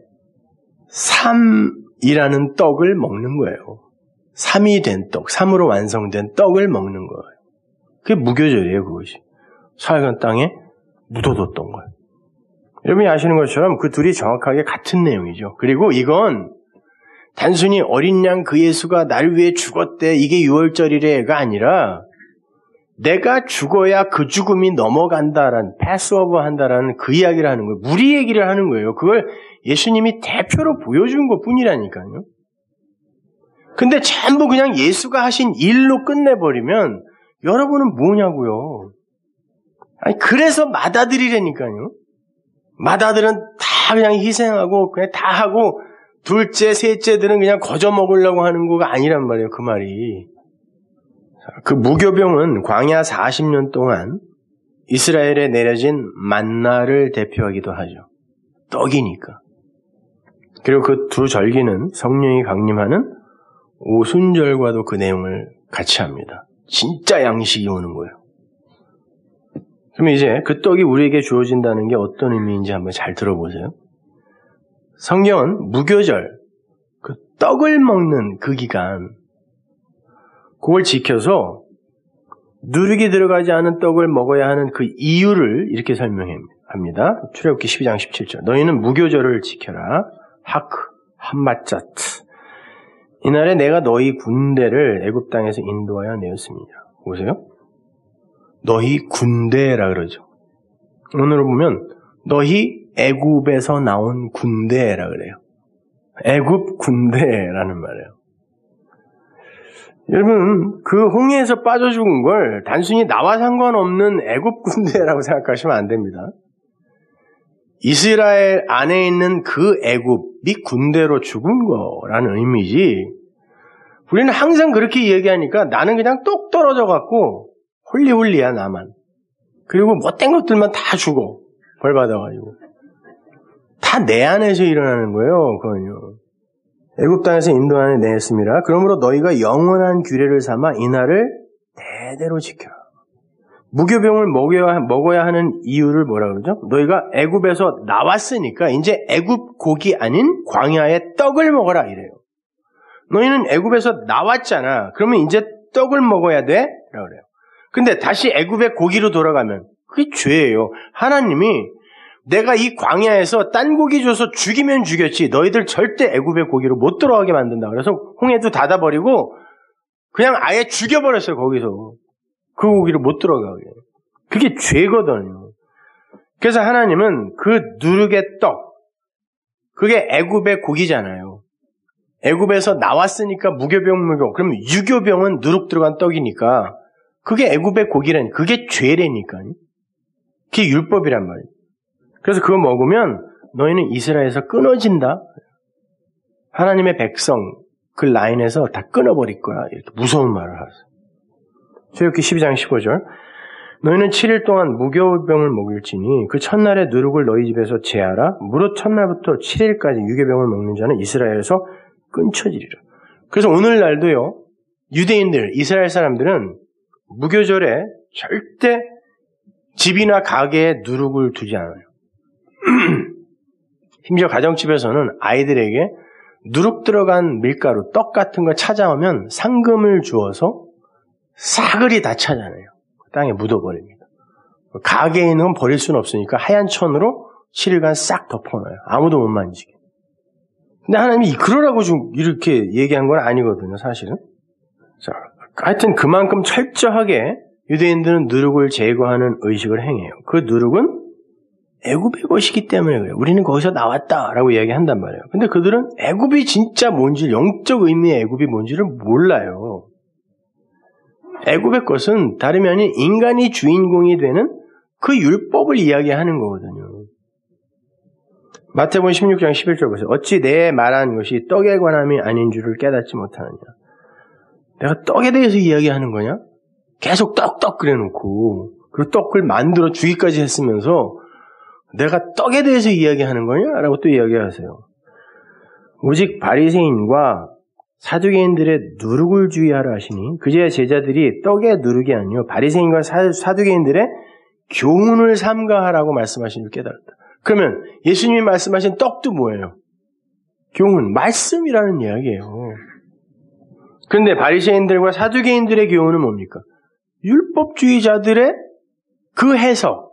삼이라는 떡을 먹는 거예요. 삼이 된 떡, 삼으로 완성된 떡을 먹는 거예요. 그게 무교절이에요, 그것이. 사흘간 땅에 묻어뒀던 거예요. 여러분이 아시는 것처럼 그 둘이 정확하게 같은 내용이죠. 그리고 이건 단순히 어린 양 그 예수가 나를 위해 죽었대, 이게 유월절이래가 아니라 내가 죽어야 그 죽음이 넘어간다라는, 패스오버 한다라는 그 이야기를 하는 거예요. 무리 얘기를 하는 거예요. 그걸 예수님이 대표로 보여준 것 뿐이라니까요. 근데 전부 그냥 예수가 하신 일로 끝내버리면 여러분은 뭐냐고요. 아니, 그래서 맏아들이라니까요. 맏아들은 다 그냥 희생하고 그냥 다 하고 둘째, 셋째들은 그냥 거저 먹으려고 하는 거가 아니란 말이에요. 그 말이. 그 무교병은 광야 사십 년 동안 이스라엘에 내려진 만나를 대표하기도 하죠. 떡이니까. 그리고 그 두 절기는 성령이 강림하는 오순절과도 그 내용을 같이 합니다. 진짜 양식이 오는 거예요. 그럼 이제 그 떡이 우리에게 주어진다는 게 어떤 의미인지 한번 잘 들어보세요. 성경은 무교절, 그 떡을 먹는 그 기간, 그걸 지켜서 누룩이 들어가지 않은 떡을 먹어야 하는 그 이유를 이렇게 설명합니다. 출애굽기 십이 장 십칠 절. 너희는 무교절을 지켜라. 하크, 한마짜트. 이날에 내가 너희 군대를 애굽 땅에서 인도하여 내었습니다. 보세요. 너희 군대라 그러죠. 오늘을 보면 너희 애굽에서 나온 군대라 그래요. 애굽 군대라는 말이에요. 여러분, 그 홍해에서 빠져 죽은 걸 단순히 나와 상관없는 애굽 군대라고 생각하시면 안 됩니다. 이스라엘 안에 있는 그 애굽이 군대로 죽은 거라는 의미지. 우리는 항상 그렇게 얘기하니까 나는 그냥 똑 떨어져 갖고 홀리홀리야, 나만. 그리고 못된 것들만 다 죽어. 벌 받아가지고. 다 내 안에서 일어나는 거예요, 그건요. 애굽 땅에서 인도 안에 내었습니다. 그러므로 너희가 영원한 규례를 삼아 이날을 대대로 지켜라. 무교병을 먹여야, 먹어야 하는 이유를 뭐라 그러죠? 너희가 애굽에서 나왔으니까 이제 애굽 고기 아닌 광야의 떡을 먹어라 이래요. 너희는 애굽에서 나왔잖아. 그러면 이제 떡을 먹어야 돼? 라고 그래요. 근데 다시 애굽의 고기로 돌아가면 그게 죄예요. 하나님이 내가 이 광야에서 딴 고기 줘서 죽이면 죽였지 너희들 절대 애굽의 고기로 못 들어가게 만든다. 그래서 홍해도 닫아버리고 그냥 아예 죽여버렸어요. 거기서. 그 고기로 못 들어가게. 그게 죄거든요. 그래서 하나님은 그 누룩의 떡, 그게 애굽의 고기잖아요. 애굽에서 나왔으니까 무교병 무교. 그러면 유교병은 누룩 들어간 떡이니까 그게 애굽의 고기라니. 그게 죄래니까. 그게 율법이란 말이에요. 그래서 그거 먹으면 너희는 이스라엘에서 끊어진다. 하나님의 백성 그 라인에서 다 끊어버릴 거야. 이렇게 무서운 말을 하세요. 출애굽기 십이 장 십오 절. 너희는 칠 일 동안 무교병을 먹일지니 그 첫날에 누룩을 너희 집에서 제하라. 무릇 첫날부터 칠 일까지 유교병을 먹는 자는 이스라엘에서 끊쳐지리라. 그래서 오늘날도요. 유대인들, 이스라엘 사람들은 무교절에 절대 집이나 가게에 누룩을 두지 않아요. 심지어 가정집에서는 아이들에게 누룩 들어간 밀가루, 떡 같은 거 찾아오면 상금을 주어서 싸그리 다 찾아내요. 땅에 묻어버립니다. 가게에 있는 건 버릴 수는 없으니까 하얀 천으로 칠 일간 싹 덮어놔요. 아무도 못 만지게. 근데 하나님이 그러라고 좀 이렇게 얘기한 건 아니거든요, 사실은. 자, 하여튼 그만큼 철저하게 유대인들은 누룩을 제거하는 의식을 행해요. 그 누룩은 애굽의 것이기 때문에 그래요. 우리는 거기서 나왔다라고 이야기한단 말이에요. 근데 그들은 애굽이 진짜 뭔지, 영적 의미의 애굽이 뭔지를 몰라요. 애굽의 것은 다름이 아닌 인간이 주인공이 되는 그 율법을 이야기하는 거거든요. 마태복음 십육 장 십일 절 보세요. 어찌 내 말한 것이 떡에 관함이 아닌 줄을 깨닫지 못하느냐. 내가 떡에 대해서 이야기하는 거냐? 계속 떡떡 그래놓고 그리고 떡을 만들어 주기까지 했으면서 내가 떡에 대해서 이야기하는 거냐? 라고 또 이야기하세요. 오직 바리새인과 사두개인들의 누룩을 주의하라 하시니 그제야 제자들이 떡의 누룩이 아니요 바리새인과 사두개인들의 교훈을 삼가하라고 말씀하신 줄 깨달았다. 그러면 예수님이 말씀하신 떡도 뭐예요? 교훈, 말씀이라는 이야기예요. 그런데 바리새인들과 사두개인들의 교훈은 뭡니까? 율법주의자들의 그 해석,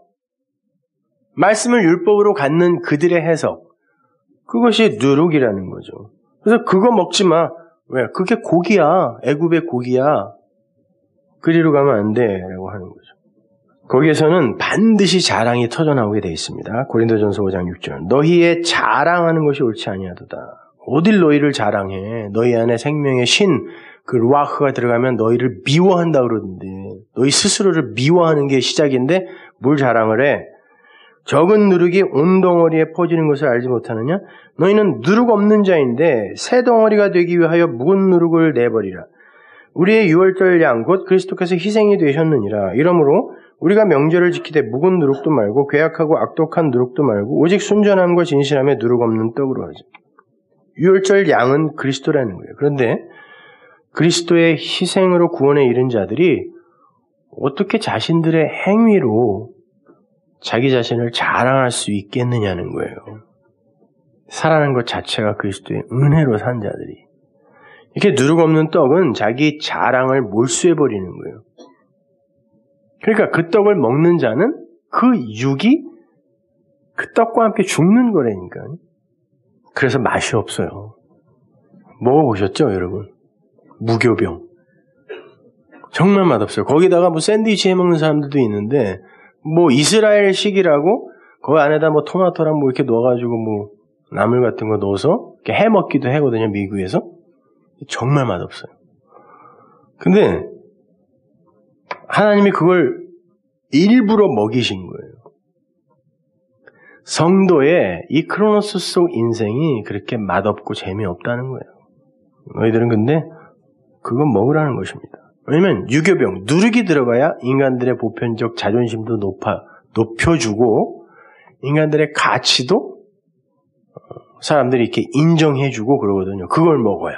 말씀을 율법으로 갖는 그들의 해석, 그것이 누룩이라는 거죠. 그래서 그거 먹지 마. 왜? 그게 고기야. 애굽의 고기야. 그리로 가면 안 돼. 라고 하는 거죠. 거기에서는 반드시 자랑이 터져나오게 되어 있습니다. 고린도전서 오 장 육 절. 너희의 자랑하는 것이 옳지 아니하도다. 어딜 너희를 자랑해. 너희 안에 생명의 신, 그 루아흐가 들어가면 너희를 미워한다 그러는데 너희 스스로를 미워하는 게 시작인데 뭘 자랑을 해? 적은 누룩이 온 덩어리에 퍼지는 것을 알지 못하느냐? 너희는 누룩 없는 자인데 새 덩어리가 되기 위하여 묵은 누룩을 내버리라. 우리의 유월절 양 곧 그리스도께서 희생이 되셨느니라. 이러므로 우리가 명절을 지키되 묵은 누룩도 말고 괴악하고 악독한 누룩도 말고 오직 순전함과 진실함에 누룩 없는 떡으로 하지. 유월절 양은 그리스도라는 거예요. 그런데 그리스도의 희생으로 구원에 이른 자들이 어떻게 자신들의 행위로 자기 자신을 자랑할 수 있겠느냐는 거예요. 살아가는 것 자체가 그리스도의 은혜로 산 자들이. 이렇게 누룩 없는 떡은 자기 자랑을 몰수해버리는 거예요. 그러니까 그 떡을 먹는 자는 그 육이 그 떡과 함께 죽는 거라니까. 그래서 맛이 없어요. 먹어보셨죠, 여러분? 무교병. 정말 맛없어요. 거기다가 뭐 샌드위치 해먹는 사람들도 있는데, 뭐 이스라엘식이라고 그 안에다 뭐 토마토랑 뭐 이렇게 넣어가지고 뭐 나물 같은 거 넣어서 이렇게 해 먹기도 하거든요, 미국에서. 정말 맛없어요. 근데 하나님이 그걸 일부러 먹이신 거예요. 성도의 이 크로노스 속 인생이 그렇게 맛없고 재미없다는 거예요. 너희들은 근데 그건 먹으라는 것입니다. 왜냐면 유교병, 누룩이 들어가야 인간들의 보편적 자존심도 높아, 높여주고 인간들의 가치도 사람들이 이렇게 인정해주고 그러거든요. 그걸 먹어야.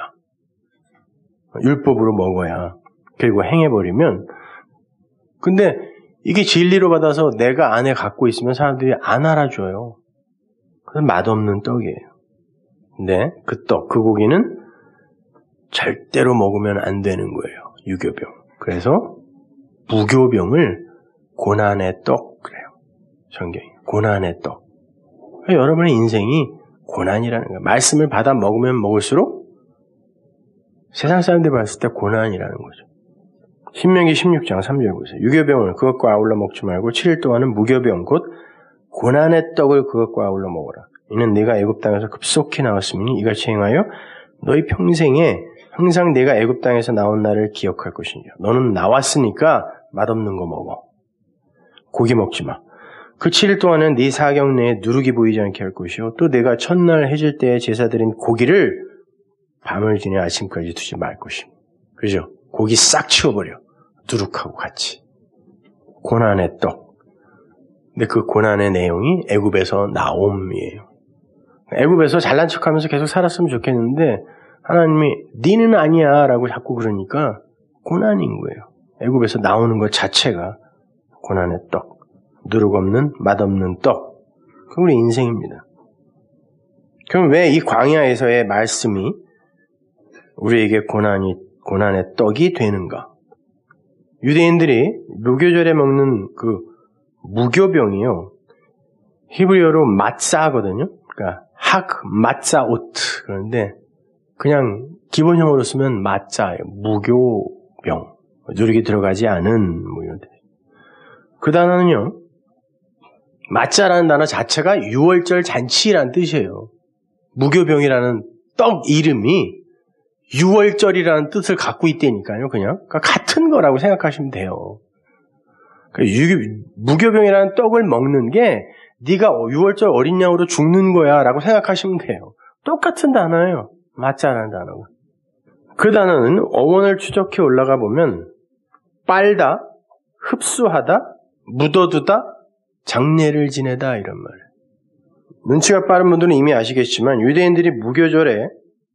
율법으로 먹어야. 그리고 행해버리면 근데 이게 진리로 받아서 내가 안에 갖고 있으면 사람들이 안 알아줘요. 그래서 맛없는 떡이에요. 근데 그 떡, 그 고기는 절대로 먹으면 안 되는 거예요. 유교병. 그래서 무교병을 고난의 떡 그래요. 성경이. 고난의 떡. 여러분의 인생이 고난이라는 거예요. 말씀을 받아 먹으면 먹을수록 세상 사람들이 봤을 때 고난이라는 거죠. 신명기 십육 장 삼 절 보세요. 유교병을 그것과 아울러 먹지 말고 칠 일 동안은 무교병 곧 고난의 떡을 그것과 아울러 먹어라. 이는 네가 애굽 땅에서 급속히 나왔으니 이같이 행하여 너희 평생에 항상 내가 애굽 땅에서 나온 날을 기억할 것이냐. 너는 나왔으니까 맛없는 거 먹어. 고기 먹지 마. 그 칠 일 동안은 네 사경 내에 누룩이 보이지 않게 할 것이요. 또 내가 첫날 해질 때에 제사드린 고기를 밤을 지내 아침까지 두지 말 것입니다. 그죠? 고기 싹 치워버려. 누룩하고 같이. 고난의 떡. 근데 그 고난의 내용이 애굽에서 나옴이에요. 애굽에서 잘난 척하면서 계속 살았으면 좋겠는데 하나님이 니는 아니야 라고 자꾸 그러니까 고난인 거예요. 애굽에서 나오는 것 자체가 고난의 떡. 누룩 없는 맛없는 떡. 그게 우리 인생입니다. 그럼 왜 이 광야에서의 말씀이 우리에게 고난이, 고난의 떡이 되는가? 유대인들이 무교절에 먹는 그 무교병이요. 히브리어로 마짜거든요. 그러니까 학, 마짜, 오트. 그런데 그냥 기본형으로 쓰면 마짜예요. 무교병. 누룩이 들어가지 않은 뭐 이런 뜻. 그 단어는요. 마짜라는 단어 자체가 유월절 잔치라는 뜻이에요. 무교병이라는 떡 이름이 유월절이라는 뜻을 갖고 있다니까요. 그냥 그러니까 같은 거라고 생각하시면 돼요. 그러니까 무교병이라는 떡을 먹는 게 네가 유월절 어린 양으로 죽는 거야 라고 생각하시면 돼요. 똑같은 단어예요. 마짜라는 단어가. 그 단어는 어원을 추적해 올라가 보면 빨다, 흡수하다, 묻어두다, 장례를 지내다 이런 말이에요. 눈치가 빠른 분들은 이미 아시겠지만 유대인들이 무교절에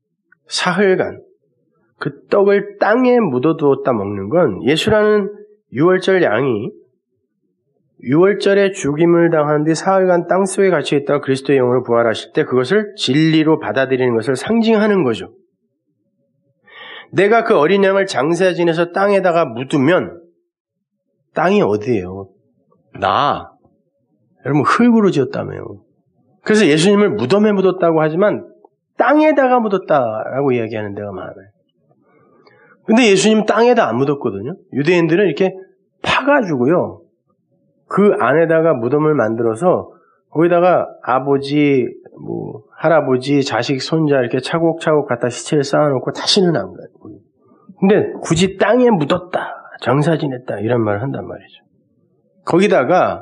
사흘간 그 떡을 땅에 묻어두었다 먹는 건 예수라는 유월절 양이 유월절에 죽임을 당한 뒤 사흘간 땅속에 갇혀 있다가 그리스도의 영으로 부활하실 때 그것을 진리로 받아들이는 것을 상징하는 거죠. 내가 그 어린 양을 장사 지내서 땅에다가 묻으면 땅이 어디예요? 나. 여러분 흙으로 지었다며요. 그래서 예수님을 무덤에 묻었다고 하지만 땅에다가 묻었다라고 이야기하는 데가 많아요. 근데 예수님 땅에다 안 묻었거든요. 유대인들은 이렇게 파가지고요. 그 안에다가 무덤을 만들어서 거기다가 아버지, 뭐 할아버지, 자식, 손자 이렇게 차곡차곡 갖다 시체를 쌓아놓고 다시는 안 묻어요. 근데 굳이 땅에 묻었다, 장사 지냈다 이런 말을 한단 말이죠. 거기다가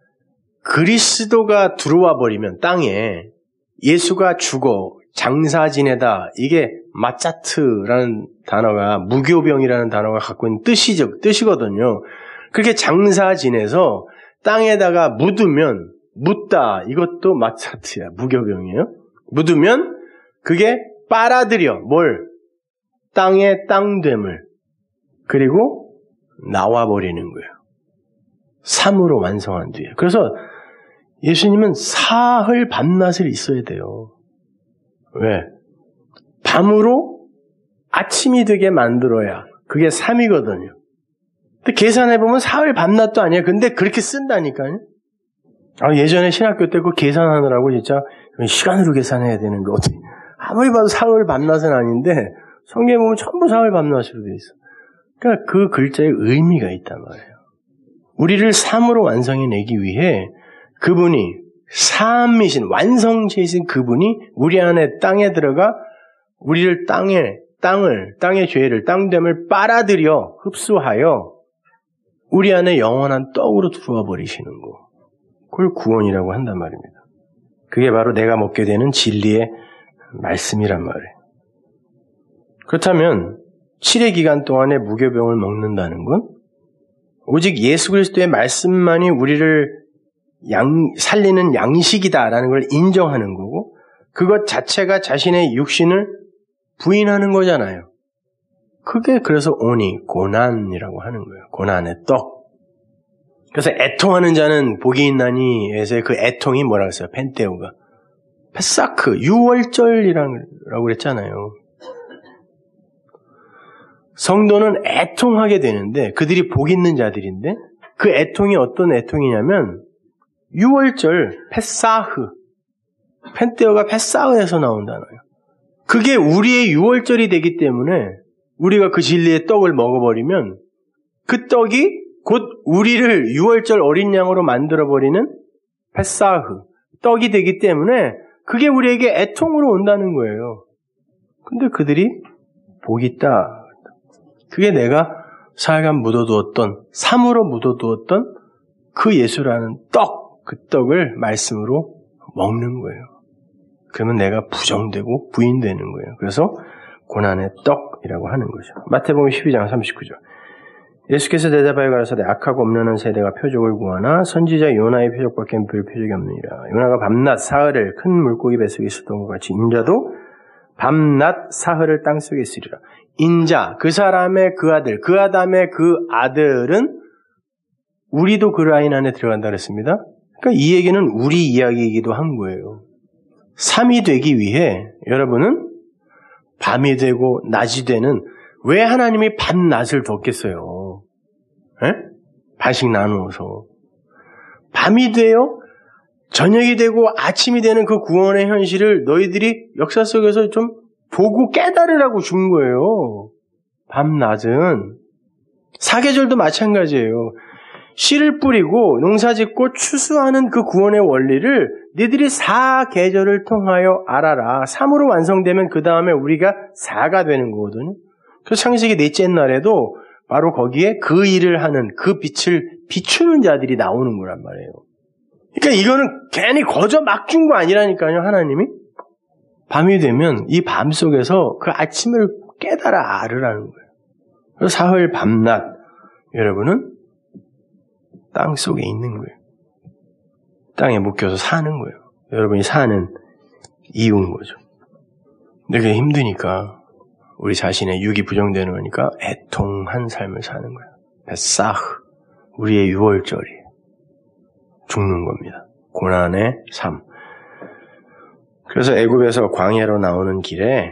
그리스도가 들어와 버리면 땅에 예수가 죽어 장사 지내다 이게 마짜트라는 단어가 무교병이라는 단어가 갖고 있는 뜻이죠, 뜻이거든요. 그렇게 장사 지내서 땅에다가 묻으면 묻다 이것도 마짜트야, 무교병이에요. 묻으면 그게 빨아들여 뭘? 땅의 땅됨을 그리고 나와버리는 거예요. 삶으로 완성한 뒤에. 그래서 예수님은 사흘 밤낮을 있어야 돼요. 왜? 밤으로 아침이 되게 만들어야 그게 삼이거든요. 근데 계산해보면 사흘 밤낮도 아니에요. 근데 그렇게 쓴다니까요. 아, 예전에 신학교 때 그 계산하느라고 진짜 시간으로 계산해야 되는 거 어떻게 아무리 봐도 사흘 밤낮은 아닌데 성경에 보면 전부 사흘 밤낮으로 되어 있어. 그러니까 그 글자에 의미가 있단 말이에요. 우리를 삶으로 완성해내기 위해 그분이 삶이신 완성체이신 그분이 우리 안에 땅에 들어가 우리를 땅에 땅을 땅의 죄를 땅됨을 빨아들여 흡수하여 우리 안에 영원한 떡으로 들어와 버리시는 거. 그걸 구원이라고 한단 말입니다. 그게 바로 내가 먹게 되는 진리의 말씀이란 말이에요. 그렇다면 칠 회 기간 동안에 무교병을 먹는다는 건 오직 예수 그리스도의 말씀만이 우리를 양, 살리는 양식이다라는 걸 인정하는 거고 그것 자체가 자신의 육신을 부인하는 거잖아요. 그게 그래서 오니 고난이라고 하는 거예요. 고난의 떡. 그래서 애통하는 자는 복이 있나니에서의 그 애통이 뭐라고 했어요? 펜테오가. 페사크, 유월절이라고 그랬잖아요. 성도는 애통하게 되는데 그들이 복 있는 자들인데 그 애통이 어떤 애통이냐면 유월절, 페사흐. 펜테오가 페사흐에서 나온 단어예요. 그게 우리의 유월절이 되기 때문에 우리가 그 진리의 떡을 먹어버리면 그 떡이 곧 우리를 유월절 어린 양으로 만들어버리는 페사흐, 떡이 되기 때문에 그게 우리에게 애통으로 온다는 거예요. 근데 그들이 복이 있다. 그게 내가 사흘간 묻어두었던, 삶으로 묻어두었던 그 예수라는 떡, 그 떡을 말씀으로 먹는 거예요. 그러면 내가 부정되고 부인되는 거예요. 그래서 고난의 떡이라고 하는 거죠. 마태복음 십이 장 삼십구 절. 예수께서 대답하여 가라사대 악하고 없는 세대가 표적을 구하나 선지자 요나의 표적밖에 별 표적이 없느니라. 요나가 밤낮 사흘을 큰 물고기 뱃속에 있었던 것 같이 인자도 밤낮 사흘을 땅속에 있으리라. 인자, 그 사람의 그 아들, 그 아담의 그 아들은 우리도 그 라인 안에 들어간다 그랬습니다. 그러니까 이 얘기는 우리 이야기이기도 한 거예요. 삼이 되기 위해 여러분은 밤이 되고 낮이 되는, 왜 하나님이 밤낮을 뒀겠어요? 에? 반씩 나누어서. 밤이 돼요? 저녁이 되고 아침이 되는 그 구원의 현실을 너희들이 역사 속에서 좀 보고 깨달으라고 준 거예요. 밤낮은. 사계절도 마찬가지예요. 씨를 뿌리고 농사 짓고 추수하는 그 구원의 원리를 너희들이 사계절을 통하여 알아라. 삼으로 완성되면 그 다음에 우리가 사가 되는 거거든요. 그래서 창세기 넷째 날에도 바로 거기에 그 일을 하는, 그 빛을 비추는 자들이 나오는 거란 말이에요. 그러니까 이거는 괜히 거저 막 준 거 아니라니까요, 하나님이. 밤이 되면 이 밤 속에서 그 아침을 깨달아 알으라는 거예요. 그래서 사흘 밤낮, 여러분은 땅 속에 있는 거예요. 땅에 묶여서 사는 거예요. 여러분이 사는 이유인 거죠. 근데 그게 힘드니까, 우리 자신의 육이 부정되는 거니까 애통한 삶을 사는 거예요. 베사흐, 우리의 유월절이 죽는 겁니다. 고난의 삶. 그래서 애굽에서 광야로 나오는 길에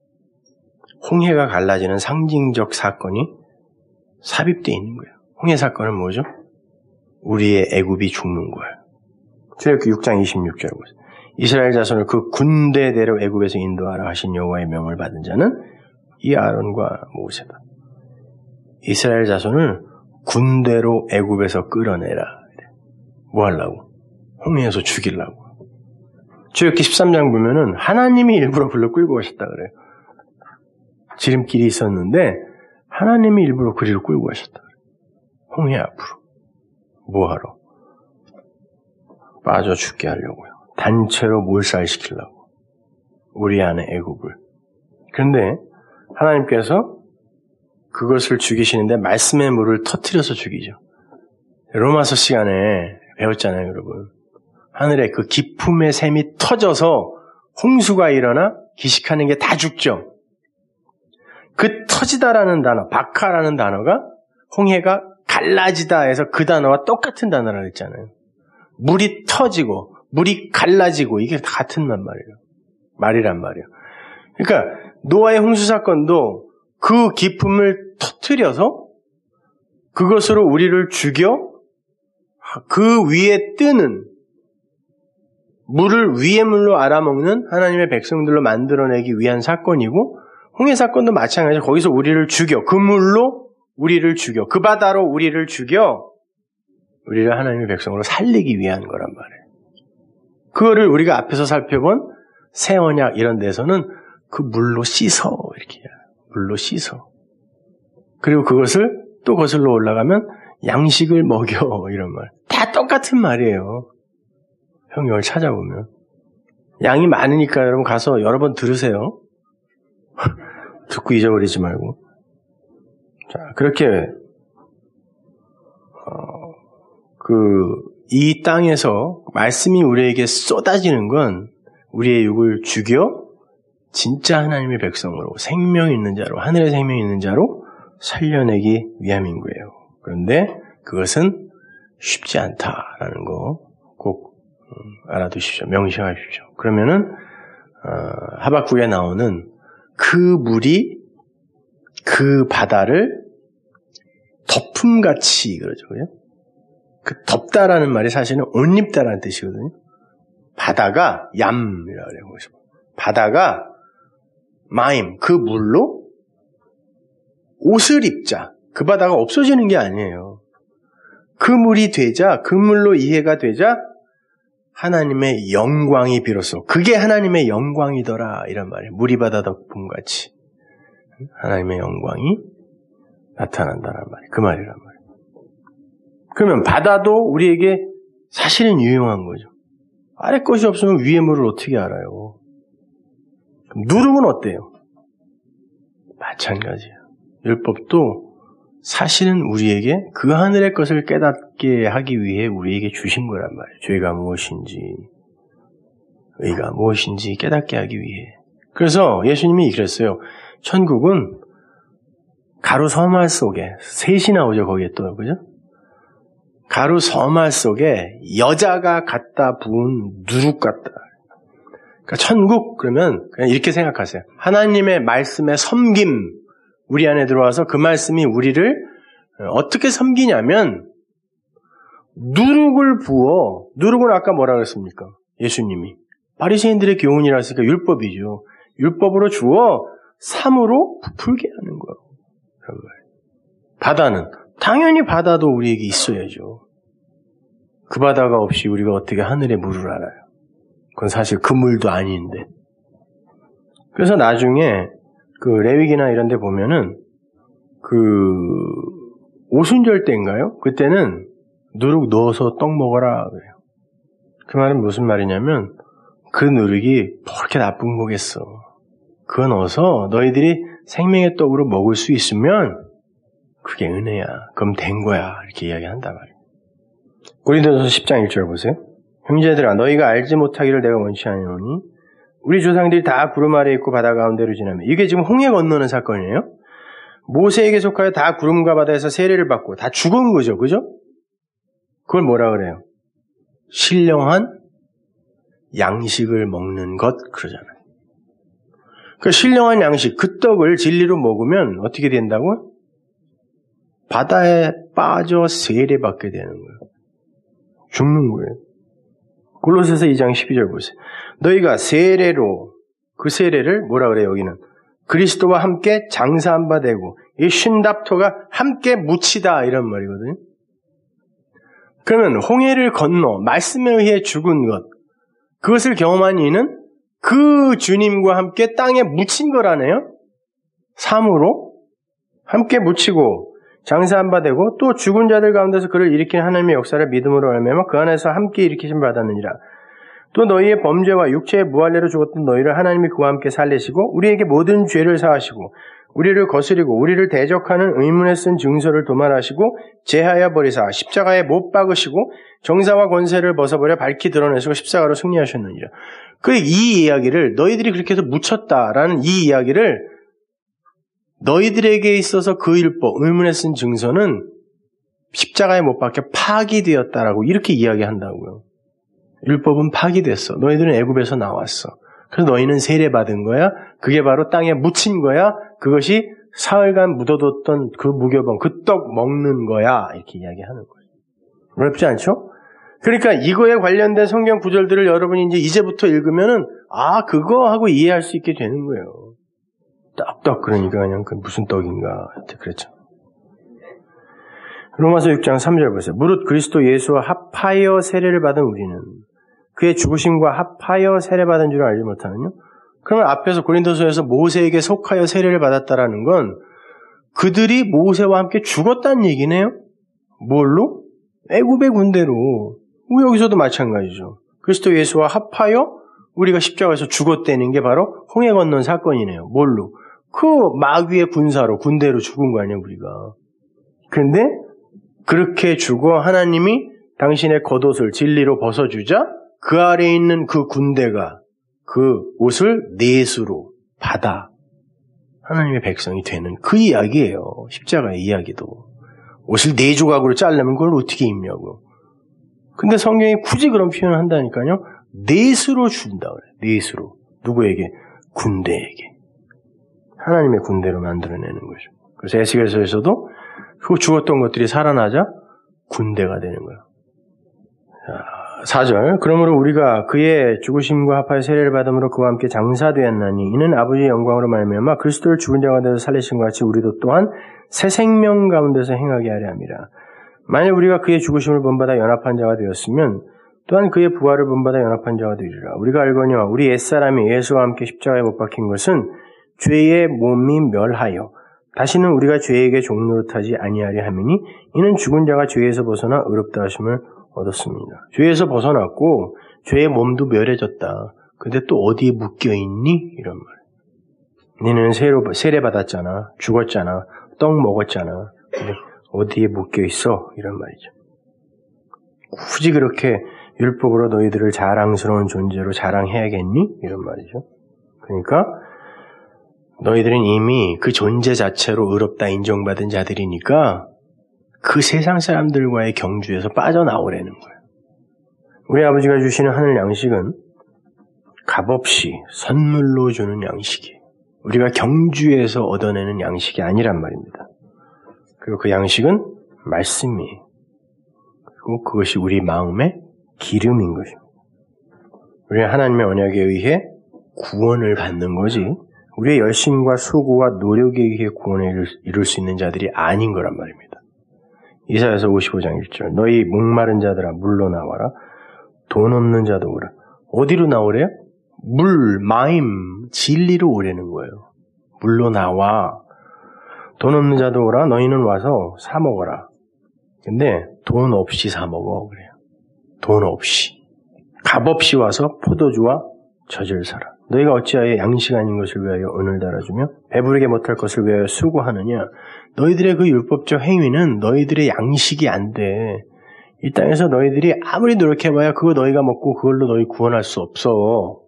홍해가 갈라지는 상징적 사건이 삽입되어 있는 거예요. 홍해 사건은 뭐죠? 우리의 애굽이 죽는 거예요. 출애굽기 육 장 이십육 절 보세요. 이스라엘 자손을 그 군대대로 애굽에서 인도하라 하신 여호와의 명을 받은 자는 이 아론과 모세다. 이스라엘 자손을 군대로 애굽에서 끌어내라. 뭐 하려고? 홍해에서 죽이려고. 출애굽기 십삼 장 보면은 하나님이 일부러 불러 끌고 오셨다 그래요. 지름길이 있었는데 하나님이 일부러 그리로 끌고 오셨다 그래요. 홍해 앞으로. 뭐 하러? 빠져 죽게 하려고요. 단체로 몰살시키려고. 우리 안에 애굽을. 그런데 하나님께서 그것을 죽이시는데 말씀의 물을 터뜨려서 죽이죠. 로마서 시간에 배웠잖아요, 여러분. 하늘에 그 기품의 샘이 터져서 홍수가 일어나 기식하는 게 다 죽죠. 그 터지다라는 단어, 박하라는 단어가 홍해가 갈라지다 해서 그 단어와 똑같은 단어라고 했잖아요. 물이 터지고 물이 갈라지고 이게 다 같은 말이에요. 말이란 말이에요. 그러니까 노아의 홍수 사건도 그 기품을 터뜨려서 그것으로 우리를 죽여 그 위에 뜨는 물을 위의 물로 알아먹는 하나님의 백성들로 만들어내기 위한 사건이고, 홍해 사건도 마찬가지로 거기서 우리를 죽여, 그 물로 우리를 죽여, 그 바다로 우리를 죽여 우리를 하나님의 백성으로 살리기 위한 거란 말이에요. 그거를 우리가 앞에서 살펴본 새 언약 이런 데서는 그 물로 씻어, 이렇게 물로 씻어. 그리고 그것을 또 거슬러 올라가면 양식을 먹여, 이런 말. 다 똑같은 말이에요. 성경을 찾아보면. 양이 많으니까 여러분 가서 여러 번 들으세요. 듣고 잊어버리지 말고. 자, 그렇게 어, 그 이 땅에서 말씀이 우리에게 쏟아지는 건 우리의 육을 죽여 진짜 하나님의 백성으로, 생명 있는 자로, 하늘의 생명 있는 자로 살려내기 위함인 거예요. 그런데 그것은 쉽지 않다라는 거 꼭 알아두십시오. 명심하십시오. 그러면은 어, 하박국에 나오는 그 물이 그 바다를 덮음같이, 그러죠. 그죠? 그 덮다라는 말이 사실은 옷 입다라는 뜻이거든요. 바다가 얌이라고 그래요. 바다가 마임, 그 물로 옷을 입자. 그 바다가 없어지는 게 아니에요. 그 물이 되자, 그 물로 이해가 되자 하나님의 영광이 비로소 그게 하나님의 영광이더라 이런 말이에요. 무리바다 덕분같이 하나님의 영광이 나타난다는 말이에요. 그 말이란 말이에요. 그러면 바다도 우리에게 사실은 유용한 거죠. 아래 것이 없으면 위의 물을 어떻게 알아요? 그럼 누룩은 어때요? 마찬가지예요. 율법도 사실은 우리에게 그 하늘의 것을 깨닫게 하기 위해 우리에게 주신 거란 말이에요. 죄가 무엇인지, 의가 무엇인지 깨닫게 하기 위해. 그래서 예수님이 그랬어요. 천국은 가루 서말 속에, 셋이 나오죠, 거기에 또, 그죠? 가루 서말 속에 여자가 갖다 부은 누룩 같다. 그러니까 천국, 그러면 그냥 이렇게 생각하세요. 하나님의 말씀의 섬김, 우리 안에 들어와서 그 말씀이 우리를 어떻게 섬기냐면 누룩을 부어, 누룩은 아까 뭐라 그랬습니까? 예수님이 바리새인들의 교훈이라 했으니까 율법이죠. 율법으로 주어 삶으로 부풀게 하는 거예요. 바다는 당연히 바다도 우리에게 있어야죠. 그 바다가 없이 우리가 어떻게 하늘의 물을 알아요? 그건 사실 그 물도 아닌데. 그래서 나중에 그 레위기나 이런 데 보면은 그 오순절 때인가요? 그때는 누룩 넣어서 떡 먹어라 그래요. 그 말은 무슨 말이냐면 그 누룩이 그렇게 나쁜 거겠어. 그거 넣어서 너희들이 생명의 떡으로 먹을 수 있으면 그게 은혜야. 그럼 된 거야. 이렇게 이야기한단 말이에요. 고린도전서 십 장 일 절 보세요. 형제들아 너희가 알지 못하기를 내가 원치 아니오니 우리 조상들이 다 구름 아래 있고 바다 가운데로 지나며 이게 지금 홍해 건너는 사건이에요. 모세에게 속하여 다 구름과 바다에서 세례를 받고 다 죽은 거죠. 그죠? 그걸 뭐라 그래요? 신령한 양식을 먹는 것 그러잖아요. 그 신령한 양식, 그 떡을 진리로 먹으면 어떻게 된다고? 바다에 빠져 세례받게 되는 거예요. 죽는 거예요. 골로새서 이 장 십이 절 보세요. 너희가 세례로 그 세례를 뭐라 그래요? 여기는 그리스도와 함께 장사한 바 되고 이 쉰답토가 함께 묻히다 이런 말이거든요. 그러면 홍해를 건너 말씀에 의해 죽은 것 그것을 경험한 이는 그 주님과 함께 땅에 묻힌 거라네요. 삶으로 함께 묻히고 장사한 바 되고 또 죽은 자들 가운데서 그를 일으킨 하나님의 역사를 믿음으로 알매며 그 안에서 함께 일으키심 받았느니라. 또 너희의 범죄와 육체의 무할례로 죽었던 너희를 하나님이 그와 함께 살리시고 우리에게 모든 죄를 사하시고 우리를 거스리고 우리를 대적하는 의문에 쓴 증서를 도말하시고 제하여 버리사 십자가에 못 박으시고 정사와 권세를 벗어버려 밝히 드러내시고 십자가로 승리하셨느니라. 그 이 이야기를 너희들이 그렇게 해서 묻혔다라는 이 이야기를 너희들에게 있어서 그 율법, 의문에 쓴 증서는 십자가에 못 박혀 파기되었다라고 이렇게 이야기한다고요. 율법은 파기됐어. 너희들은 애굽에서 나왔어. 그래서 너희는 세례받은 거야. 그게 바로 땅에 묻힌 거야. 그것이 사흘간 묻어뒀던 그 무교병, 그 떡 먹는 거야. 이렇게 이야기하는 거예요. 어렵지 않죠? 그러니까 이거에 관련된 성경 구절들을 여러분이 이제 이제부터 읽으면은 아 그거 하고 이해할 수 있게 되는 거예요. 떡떡 그러니까 그냥 그 무슨 떡인가 그랬죠. 로마서 육 장 삼 절 보세요. 무릇 그리스도 예수와 합하여 세례를 받은 우리는 그의 죽으심과 합하여 세례받은 줄 알지 못하느냐? 그러면 앞에서 고린도서에서 모세에게 속하여 세례를 받았다라는 건 그들이 모세와 함께 죽었다는 얘기네요. 뭘로? 애굽의 군대로. 여기서도 마찬가지죠. 그리스도 예수와 합하여 우리가 십자가에서 죽었다는 게 바로 홍해 건넌 사건이네요. 뭘로? 그 마귀의 군사로, 군대로 죽은 거 아니에요, 우리가. 그런데 그렇게 죽어 하나님이 당신의 겉옷을 진리로 벗어주자 그 아래에 있는 그 군대가 그 옷을 넷으로 받아 하나님의 백성이 되는 그 이야기예요. 십자가의 이야기도. 옷을 네 조각으로 자르면 그걸 어떻게 입냐고. 근데 성경이 굳이 그런 표현을 한다니까요. 넷으로 준다 그래요. 넷으로. 누구에게? 군대에게. 하나님의 군대로 만들어내는 거죠. 그래서 에스겔서에서도 그 죽었던 것들이 살아나자 군대가 되는 거예요. 사 절. 그러므로 우리가 그의 죽으심과 합하여 세례를 받음으로 그와 함께 장사되었나니 이는 아버지의 영광으로 말미암아 그리스도를 죽은 자 가운데서 살리신 것 같이 우리도 또한 새 생명 가운데서 행하게 하려 함이라. 만일 우리가 그의 죽으심을 본받아 연합한 자가 되었으면 또한 그의 부활을 본받아 연합한 자가 되리라. 우리가 알거니와 우리 옛사람이 예수와 함께 십자가에 못 박힌 것은 죄의 몸이 멸하여 다시는 우리가 죄에게 종노릇하지 아니하리 함이니 이는 죽은 자가 죄에서 벗어나 의롭다 하심을 얻었습니다. 죄에서 벗어났고 죄의 몸도 멸해졌다. 근데 또 어디에 묶여있니? 이런 말. 너는 세례, 세례 받았잖아. 죽었잖아. 떡 먹었잖아. 근데 어디에 묶여있어? 이런 말이죠. 굳이 그렇게 율법으로 너희들을 자랑스러운 존재로 자랑해야겠니? 이런 말이죠. 그러니까 너희들은 이미 그 존재 자체로 의롭다 인정받은 자들이니까 그 세상 사람들과의 경주에서 빠져나오라는 거예요. 우리 아버지가 주시는 하늘 양식은 값없이 선물로 주는 양식이에요. 우리가 경주에서 얻어내는 양식이 아니란 말입니다. 그리고 그 양식은 말씀이에요. 그리고 그것이 우리 마음의 기름인 것입니다. 우리는 하나님의 언약에 의해 구원을 받는 거지 우리의 열심과 수고와 노력에 의해 구원을 이룰 수 있는 자들이 아닌 거란 말입니다. 이사야서 오십오 장 일 절 너희 목마른 자들아 물로 나와라 돈 없는 자도 오라. 어디로 나오래요? 물, 마임, 진리로 오라는 거예요. 물로 나와. 돈 없는 자도 오라. 너희는 와서 사 먹어라. 근데 돈 없이 사 먹어 그래요. 돈 없이. 값 없이 와서 포도주와 젖을 사라. 너희가 어찌하여 양식 아닌 것을 위하여 은을 달아주며 배부르게 못할 것을 위하여 수고하느냐. 너희들의 그 율법적 행위는 너희들의 양식이 안 돼. 이 땅에서 너희들이 아무리 노력해봐야 그거 너희가 먹고 그걸로 너희 구원할 수 없어.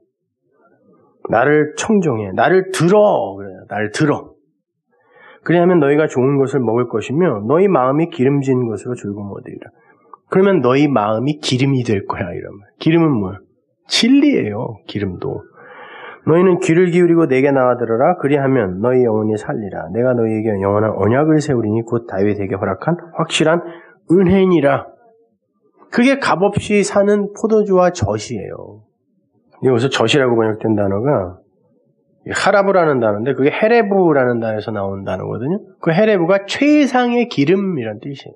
나를 청종해. 나를 들어. 그래. 나를 들어. 그래야면 너희가 좋은 것을 먹을 것이며 너희 마음이 기름진 것으로 즐거움 얻으리라. 그러면 너희 마음이 기름이 될 거야. 이런 말. 기름은 뭐야? 진리예요. 기름도. 너희는 귀를 기울이고 내게 나아들어라. 그리하면 너희 영혼이 살리라. 내가 너희에게 영원한 언약을 세우리니 곧 다윗에게 허락한 확실한 은혜니라. 그게 값없이 사는 포도주와 젖이에요. 여기서 젖이라고 번역된 단어가 하라브라는 단어인데 그게 헤레브라는 단어에서 나온 단어거든요. 그 헤레브가 최상의 기름이라는 뜻이에요.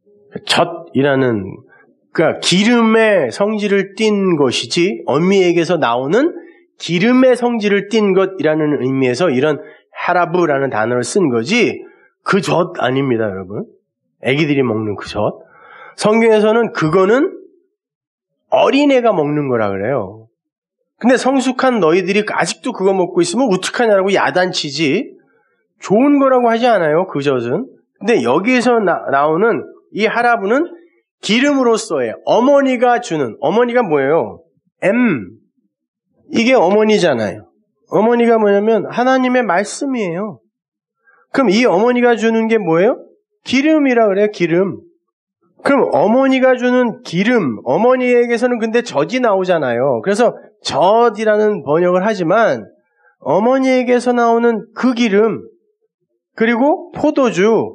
젖이라는 그러니까 기름의 성질을 띤 것이지 어미에게서 나오는 기름의 성질을 띤 것이라는 의미에서 이런 하라브라는 단어를 쓴 거지 그 젖 아닙니다, 여러분. 애기들이 먹는 그 젖. 성경에서는 그거는 어린애가 먹는 거라 그래요. 근데 성숙한 너희들이 아직도 그거 먹고 있으면 어떡하냐라고 야단치지 좋은 거라고 하지 않아요, 그 젖은. 근데 여기에서 나, 나오는 이 하라브는 기름으로서의 어머니가 주는, 어머니가 뭐예요? M. 이게 어머니잖아요. 어머니가 뭐냐면 하나님의 말씀이에요. 그럼 이 어머니가 주는 게 뭐예요? 기름이라 그래요, 기름. 그럼 어머니가 주는 기름, 어머니에게서는 근데 젖이 나오잖아요. 그래서 젖이라는 번역을 하지만 어머니에게서 나오는 그 기름, 그리고 포도주,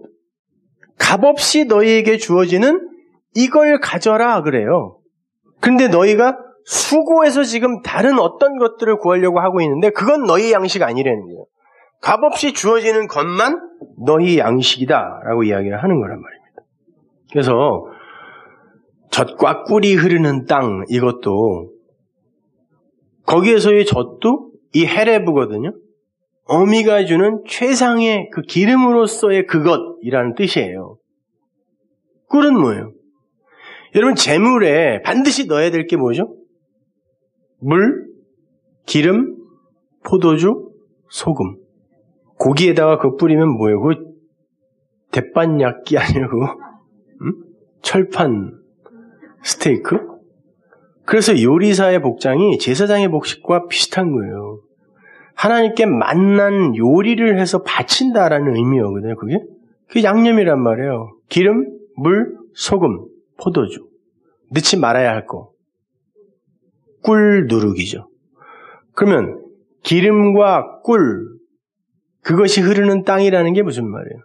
값없이 너희에게 주어지는 이걸 가져라 그래요. 근데 너희가 수고해서 지금 다른 어떤 것들을 구하려고 하고 있는데 그건 너희 양식 아니라는 거예요. 값없이 주어지는 것만 너희 양식이다라고 이야기를 하는 거란 말입니다. 그래서 젖과 꿀이 흐르는 땅 이것도 거기에서의 젖도 이 헤레브거든요. 어미가 주는 최상의 그 기름으로서의 그것이라는 뜻이에요. 꿀은 뭐예요? 여러분 재물에 반드시 넣어야 될 게 뭐죠? 물, 기름, 포도주, 소금. 고기에다가 그거 뿌리면 뭐예요? 그거 대반약기 아니에요? 그거? 음? 철판 스테이크? 그래서 요리사의 복장이 제사장의 복식과 비슷한 거예요. 하나님께 만난 요리를 해서 바친다라는 의미거든요. 그게 그게 양념이란 말이에요. 기름, 물, 소금, 포도주. 넣지 말아야 할 거. 꿀 누룩이죠. 그러면 기름과 꿀, 그것이 흐르는 땅이라는 게 무슨 말이에요?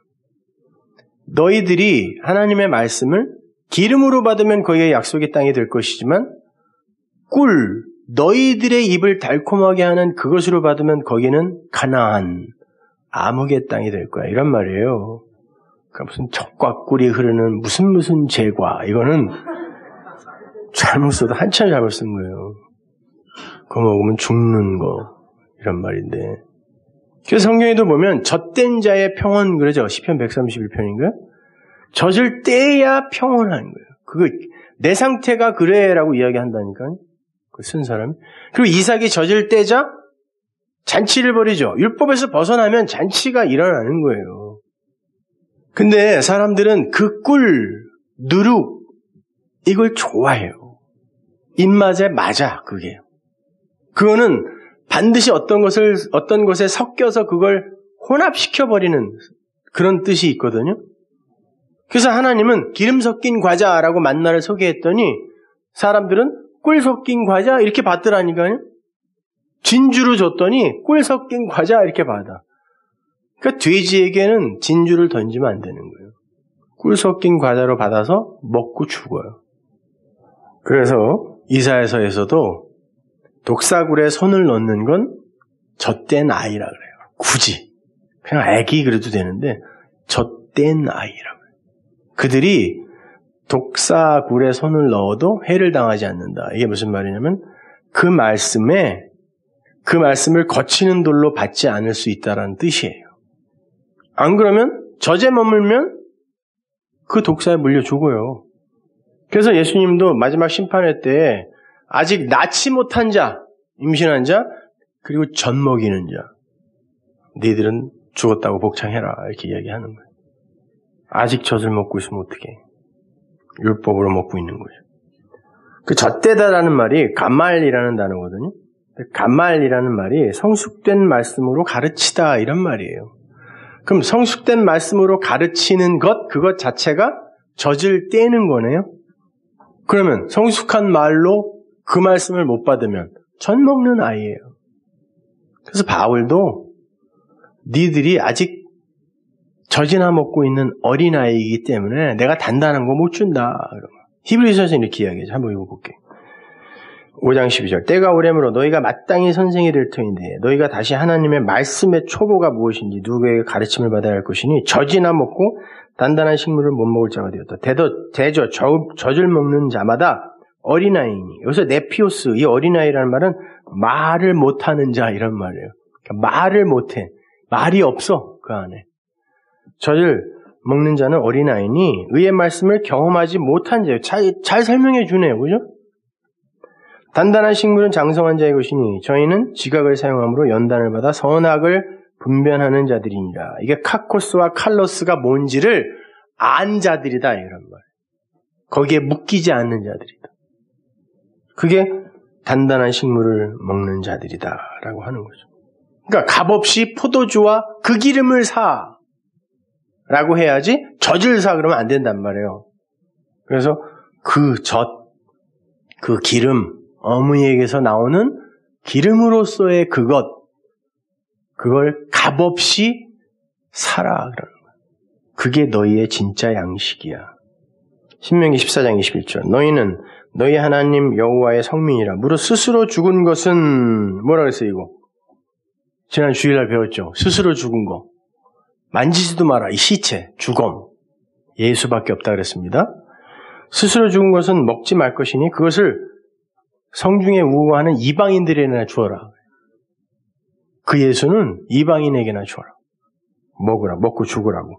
너희들이 하나님의 말씀을 기름으로 받으면 거기에 약속의 땅이 될 것이지만 꿀, 너희들의 입을 달콤하게 하는 그것으로 받으면 거기는 가나안, 암흑의 땅이 될 거야. 이런 말이에요. 그러니까 무슨 젖과 꿀이 흐르는 무슨 무슨 제과, 이거는 잘못 써도 한참 잘못 쓴 거예요. 그거 먹으면 죽는 거 이런 말인데. 그래서 성경에도 보면 젖된 자의 평온 그러죠. 시편 백삼십일 편인가요? 젖을 떼야 평온한 거예요. 그거 내 상태가 그래라고 이야기한다니까요. 그 쓴 사람이. 그리고 이삭이 젖을 떼자 잔치를 벌이죠. 율법에서 벗어나면 잔치가 일어나는 거예요. 근데 사람들은 그 꿀, 누룩 이걸 좋아해요. 입맛에 맞아 그게. 그거는 반드시 어떤 것을 어떤 것에 섞여서 그걸 혼합시켜 버리는 그런 뜻이 있거든요. 그래서 하나님은 기름 섞인 과자라고 만나를 소개했더니 사람들은 꿀 섞인 과자 이렇게 받더라니까요. 진주를 줬더니 꿀 섞인 과자 이렇게 받아. 그러니까 돼지에게는 진주를 던지면 안 되는 거예요. 꿀 섞인 과자로 받아서 먹고 죽어요. 그래서 이사야서에서도 독사굴에 손을 넣는 건 젖된 아이라 그래요. 굳이. 그냥 애기 그래도 되는데 젖된 아이라고 해요. 그들이 독사굴에 손을 넣어도 해를 당하지 않는다. 이게 무슨 말이냐면 그 말씀에 그 말씀을 거치는 돌로 받지 않을 수 있다는 뜻이에요. 안 그러면 젖에 머물면 그 독사에 물려 죽어요. 그래서 예수님도 마지막 심판회 때 아직 낳지 못한 자, 임신한 자, 그리고 젖 먹이는 자, 너희들은 죽었다고 복창해라 이렇게 이야기하는 거예요. 아직 젖을 먹고 있으면 어떡해. 율법으로 먹고 있는 거죠. 그 젖대다라는 말이 가말이라는 단어거든요. 가말이라는 말이 성숙된 말씀으로 가르치다 이런 말이에요. 그럼 성숙된 말씀으로 가르치는 것, 그것 자체가 젖을 떼는 거네요. 그러면 성숙한 말로 그 말씀을 못 받으면 젖 먹는 아이예요. 그래서 바울도 니들이 아직 젖이나 먹고 있는 어린아이이기 때문에 내가 단단한 거 못 준다. 히브리서에서 이렇게 이야기하죠. 한번 읽어볼게요. 오 장 십이 절 때가 오래므로 너희가 마땅히 선생이 될 터인데 너희가 다시 하나님의 말씀의 초보가 무엇인지 누구에게 가르침을 받아야 할 것이니 젖이나 먹고 단단한 식물을 못 먹을 자가 되었다. 대저, 대저 젖을 먹는 자마다 어린아이니 여기서 네피오스 이 어린아이라는 말은 말을 못하는 자 이런 말이에요. 그러니까 말을 못해. 말이 없어 그 안에. 젖을 먹는 자는 어린아이니 의의 말씀을 경험하지 못한 자예요. 잘, 잘 설명해 주네요. 그죠? 단단한 식물은 장성한 자의 것이니 저희는 지각을 사용함으로 연단을 받아 선악을 분별하는 자들이니라. 이게 카코스와 칼로스가 뭔지를 안 자들이다 이런 말. 거기에 묶이지 않는 자들이다. 그게 단단한 식물을 먹는 자들이다라고 하는 거죠. 그러니까 값없이 포도주와 그 기름을 사 라고 해야지 젖을 사 그러면 안 된단 말이에요. 그래서 그 젖, 그 기름, 어머니에게서 나오는 기름으로서의 그것, 그걸 값없이 사라 그러는 거야. 그게 너희의 진짜 양식이야. 신명기 십사 장 이십일 절 너희는 너희 하나님 여호와의 성민이라. 무릇 스스로 죽은 것은 뭐라 그랬어요 이거? 지난 주일날 배웠죠. 스스로 죽은 거. 만지지도 마라. 이 시체, 죽음. 예수밖에 없다 그랬습니다. 스스로 죽은 것은 먹지 말 것이니 그것을 성중에 우호하는 이방인들에게나 주어라. 그 예수는 이방인에게나 주어라. 먹으라. 먹고 죽으라고.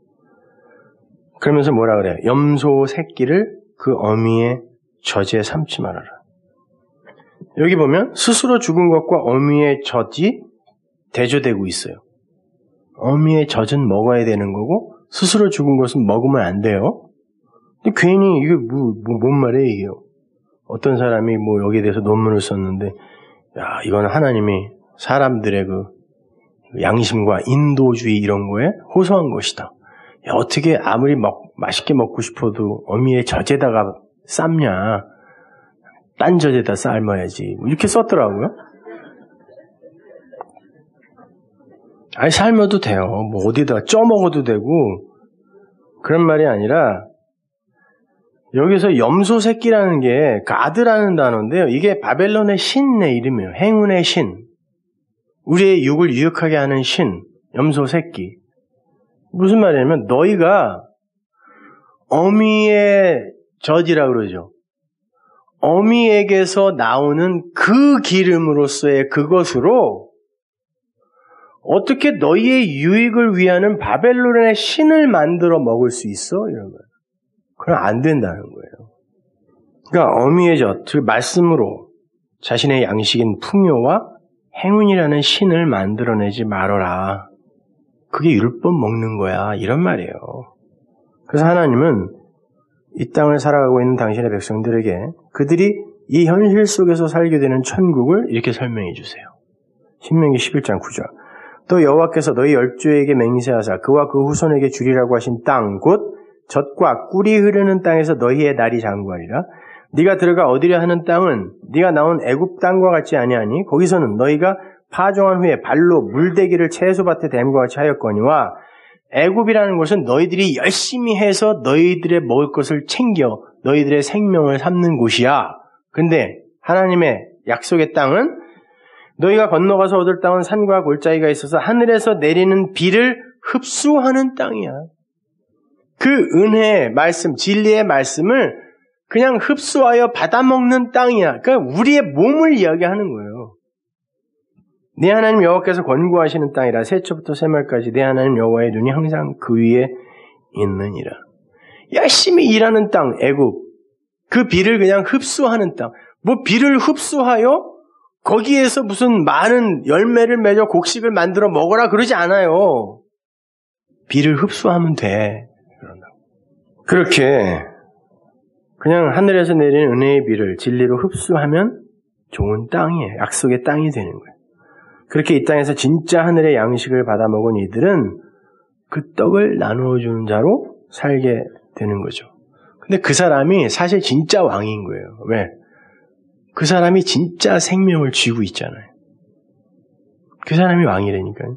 그러면서 뭐라 그래요? 염소 새끼를 그 어미의 젖에 삼지 말아라. 여기 보면 스스로 죽은 것과 어미의 젖이 대조되고 있어요. 어미의 젖은 먹어야 되는 거고 스스로 죽은 것은 먹으면 안 돼요. 근데 괜히 이게 뭐, 뭐, 뭔 말이에요 이게. 어떤 사람이 뭐 여기에 대해서 논문을 썼는데 야 이건 하나님이 사람들의 그 양심과 인도주의 이런 거에 호소한 것이다. 야, 어떻게 아무리 먹, 맛있게 먹고 싶어도 어미의 젖에다가 삶냐. 딴 젖에다 삶아야지. 이렇게 썼더라고요. 아니 삶아도 돼요. 뭐 어디다가 쪄 먹어도 되고 그런 말이 아니라 여기서 염소 새끼라는 게 가드라는 단어인데요. 이게 바벨론의 신의 이름이에요. 행운의 신. 우리의 육을 유익하게 하는 신. 염소 새끼. 무슨 말이냐면 너희가 어미의 젖이라 그러죠. 어미에게서 나오는 그 기름으로서의 그것으로 어떻게 너희의 유익을 위하는 바벨론의 신을 만들어 먹을 수 있어? 이런 거예요. 그럼 안 된다는 거예요. 그러니까 어미의 젖, 그 말씀으로 자신의 양식인 풍요와 행운이라는 신을 만들어내지 말아라. 그게 율법 먹는 거야. 이런 말이에요. 그래서 하나님은 이 땅을 살아가고 있는 당신의 백성들에게 그들이 이 현실 속에서 살게 되는 천국을 이렇게 설명해 주세요. 신명기 십일 장 구 절. 또 여호와께서 너희 열조에게 맹세하사 그와 그 후손에게 주리라고 하신 땅 곧 젖과 꿀이 흐르는 땅에서 너희의 날이 장구하리라. 네가 들어가 얻으려 하는 땅은 네가 나온 애굽 땅과 같지 아니하니 거기서는 너희가 파종한 후에 발로 물대기를 채소밭에 댐과 같이 하였거니와 애굽이라는 곳은 너희들이 열심히 해서 너희들의 먹을 것을 챙겨 너희들의 생명을 삼는 곳이야. 근데 하나님의 약속의 땅은 너희가 건너가서 얻을 땅은 산과 골짜기가 있어서 하늘에서 내리는 비를 흡수하는 땅이야. 그 은혜의 말씀, 진리의 말씀을 그냥 흡수하여 받아먹는 땅이야. 그러니까 우리의 몸을 이야기하는 거예요. 내 하나님 여호와께서 권고하시는 땅이라 새초부터 새말까지 내 하나님 여호와의 눈이 항상 그 위에 있느니라. 열심히 일하는 땅, 애굽. 그 비를 그냥 흡수하는 땅. 뭐 비를 흡수하여 거기에서 무슨 많은 열매를 맺어 곡식을 만들어 먹어라 그러지 않아요. 비를 흡수하면 돼. 그렇게 그냥 하늘에서 내리는 은혜의 비를 진리로 흡수하면 좋은 땅이에요. 약속의 땅이 되는 거예요. 그렇게 이 땅에서 진짜 하늘의 양식을 받아먹은 이들은 그 떡을 나누어 주는 자로 살게 되는 거죠. 근데 그 사람이 사실 진짜 왕인 거예요. 왜? 그 사람이 진짜 생명을 쥐고 있잖아요. 그 사람이 왕이라니까요.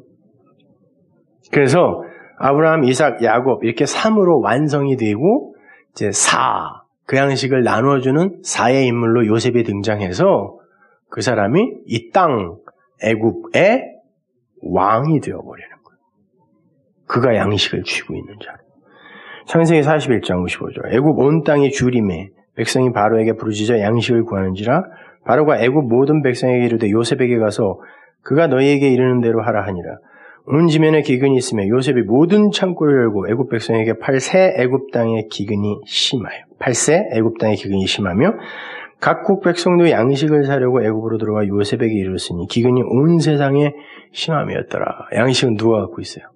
그래서 아브라함, 이삭, 야곱 이렇게 삼으로 완성이 되고 이제 사, 그 양식을 나눠주는 사의 인물로 요셉이 등장해서 그 사람이 이 땅 애굽의 왕이 되어버리는 거예요. 그가 양식을 쥐고 있는 자로. 창세기 사십일 장 오십오 절. 애굽 온 땅이 주림에 백성이 바로에게 부르짖어 양식을 구하는지라 바로가 애굽 모든 백성에게 이르되 요셉에게 가서 그가 너희에게 이르는 대로 하라 하니라. 온 지면에 기근이 있으며 요셉이 모든 창고를 열고 애굽 백성에게 팔세 애굽 땅의 기근이 심하여 팔세 애굽 땅의 기근이 심하며 각국 백성도 양식을 사려고 애굽으로 들어와 요셉에게 이르렀으니 기근이 온 세상에 심함이었더라. 양식은 누가 갖고 있어요?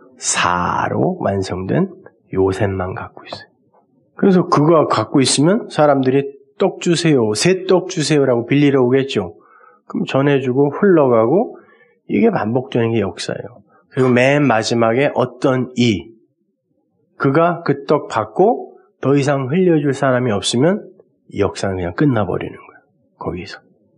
사로 완성된 요셉만 갖고 있어요. 그래서 그가 갖고 있으면 사람들이 떡 주세요, 새 떡 주세요라고 빌리러 오겠죠. 그럼 전해주고 흘러가고 이게 반복되는 게 역사예요. 그리고 맨 마지막에 어떤 이 그가 그 떡 받고 더 이상 흘려줄 사람이 없으면 이 역사는 그냥 끝나버리는 거예요. 거기서.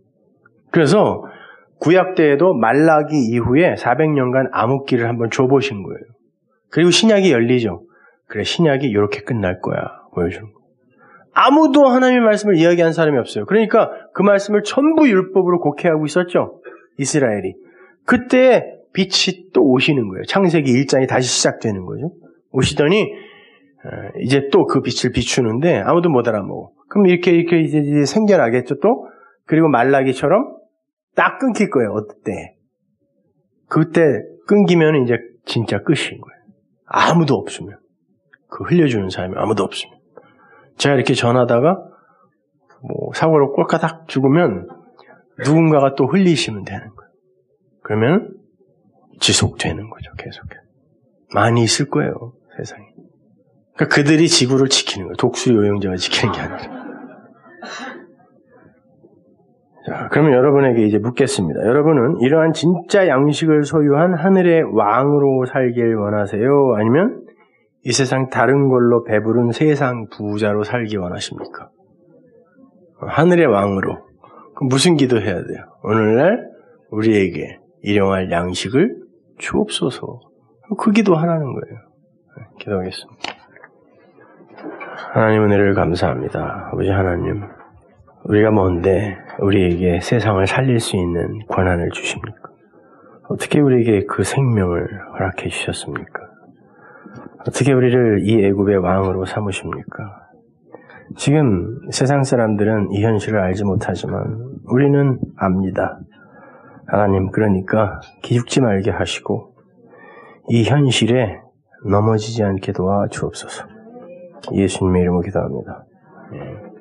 그래서 구약 때에도 말라기 이후에 사백 년간 암흑기를 한번 줘보신 거예요. 그리고 신약이 열리죠. 그래 신약이 이렇게 끝날 거야 보여주는 거예요. 아무도 하나님의 말씀을 이야기한 사람이 없어요. 그러니까 그 말씀을 전부 율법으로 곡해하고 있었죠. 이스라엘이. 그때 빛이 또 오시는 거예요. 창세기 일 장이 다시 시작되는 거죠. 오시더니 이제 또 그 빛을 비추는데 아무도 못 알아먹어. 그럼 이렇게 이렇게 이제 생겨나겠죠 또. 그리고 말라기처럼 딱 끊길 거예요. 어때? 그때 끊기면 이제 진짜 끝인 거예요. 아무도 없으면. 그 흘려주는 사람이 아무도 없으면. 제가 이렇게 전하다가 뭐 사고로 꼴까닥 죽으면 누군가가 또 흘리시면 되는 거예요. 그러면 지속되는 거죠. 계속해서. 많이 있을 거예요. 세상에. 그러니까 그들이 지구를 지키는 거예요. 독수리 요영자가 지키는 게 아니라. 자, 그러면 여러분에게 이제 묻겠습니다. 여러분은 이러한 진짜 양식을 소유한 하늘의 왕으로 살길 원하세요? 아니면 이 세상 다른 걸로 배부른 세상 부자로 살기 원하십니까? 하늘의 왕으로. 그럼 무슨 기도해야 돼요? 오늘날 우리에게 일용할 양식을 주옵소서. 그 기도하라는 거예요. 기도하겠습니다. 하나님 은혜를 감사합니다. 아버지 하나님, 우리가 뭔데 우리에게 세상을 살릴 수 있는 권한을 주십니까? 어떻게 우리에게 그 생명을 허락해 주셨습니까? 어떻게 우리를 이 애굽의 왕으로 삼으십니까? 지금 세상 사람들은 이 현실을 알지 못하지만 우리는 압니다. 하나님, 그러니까 기죽지 말게 하시고 이 현실에 넘어지지 않게 도와주옵소서. 예수님의 이름으로 기도합니다. 예.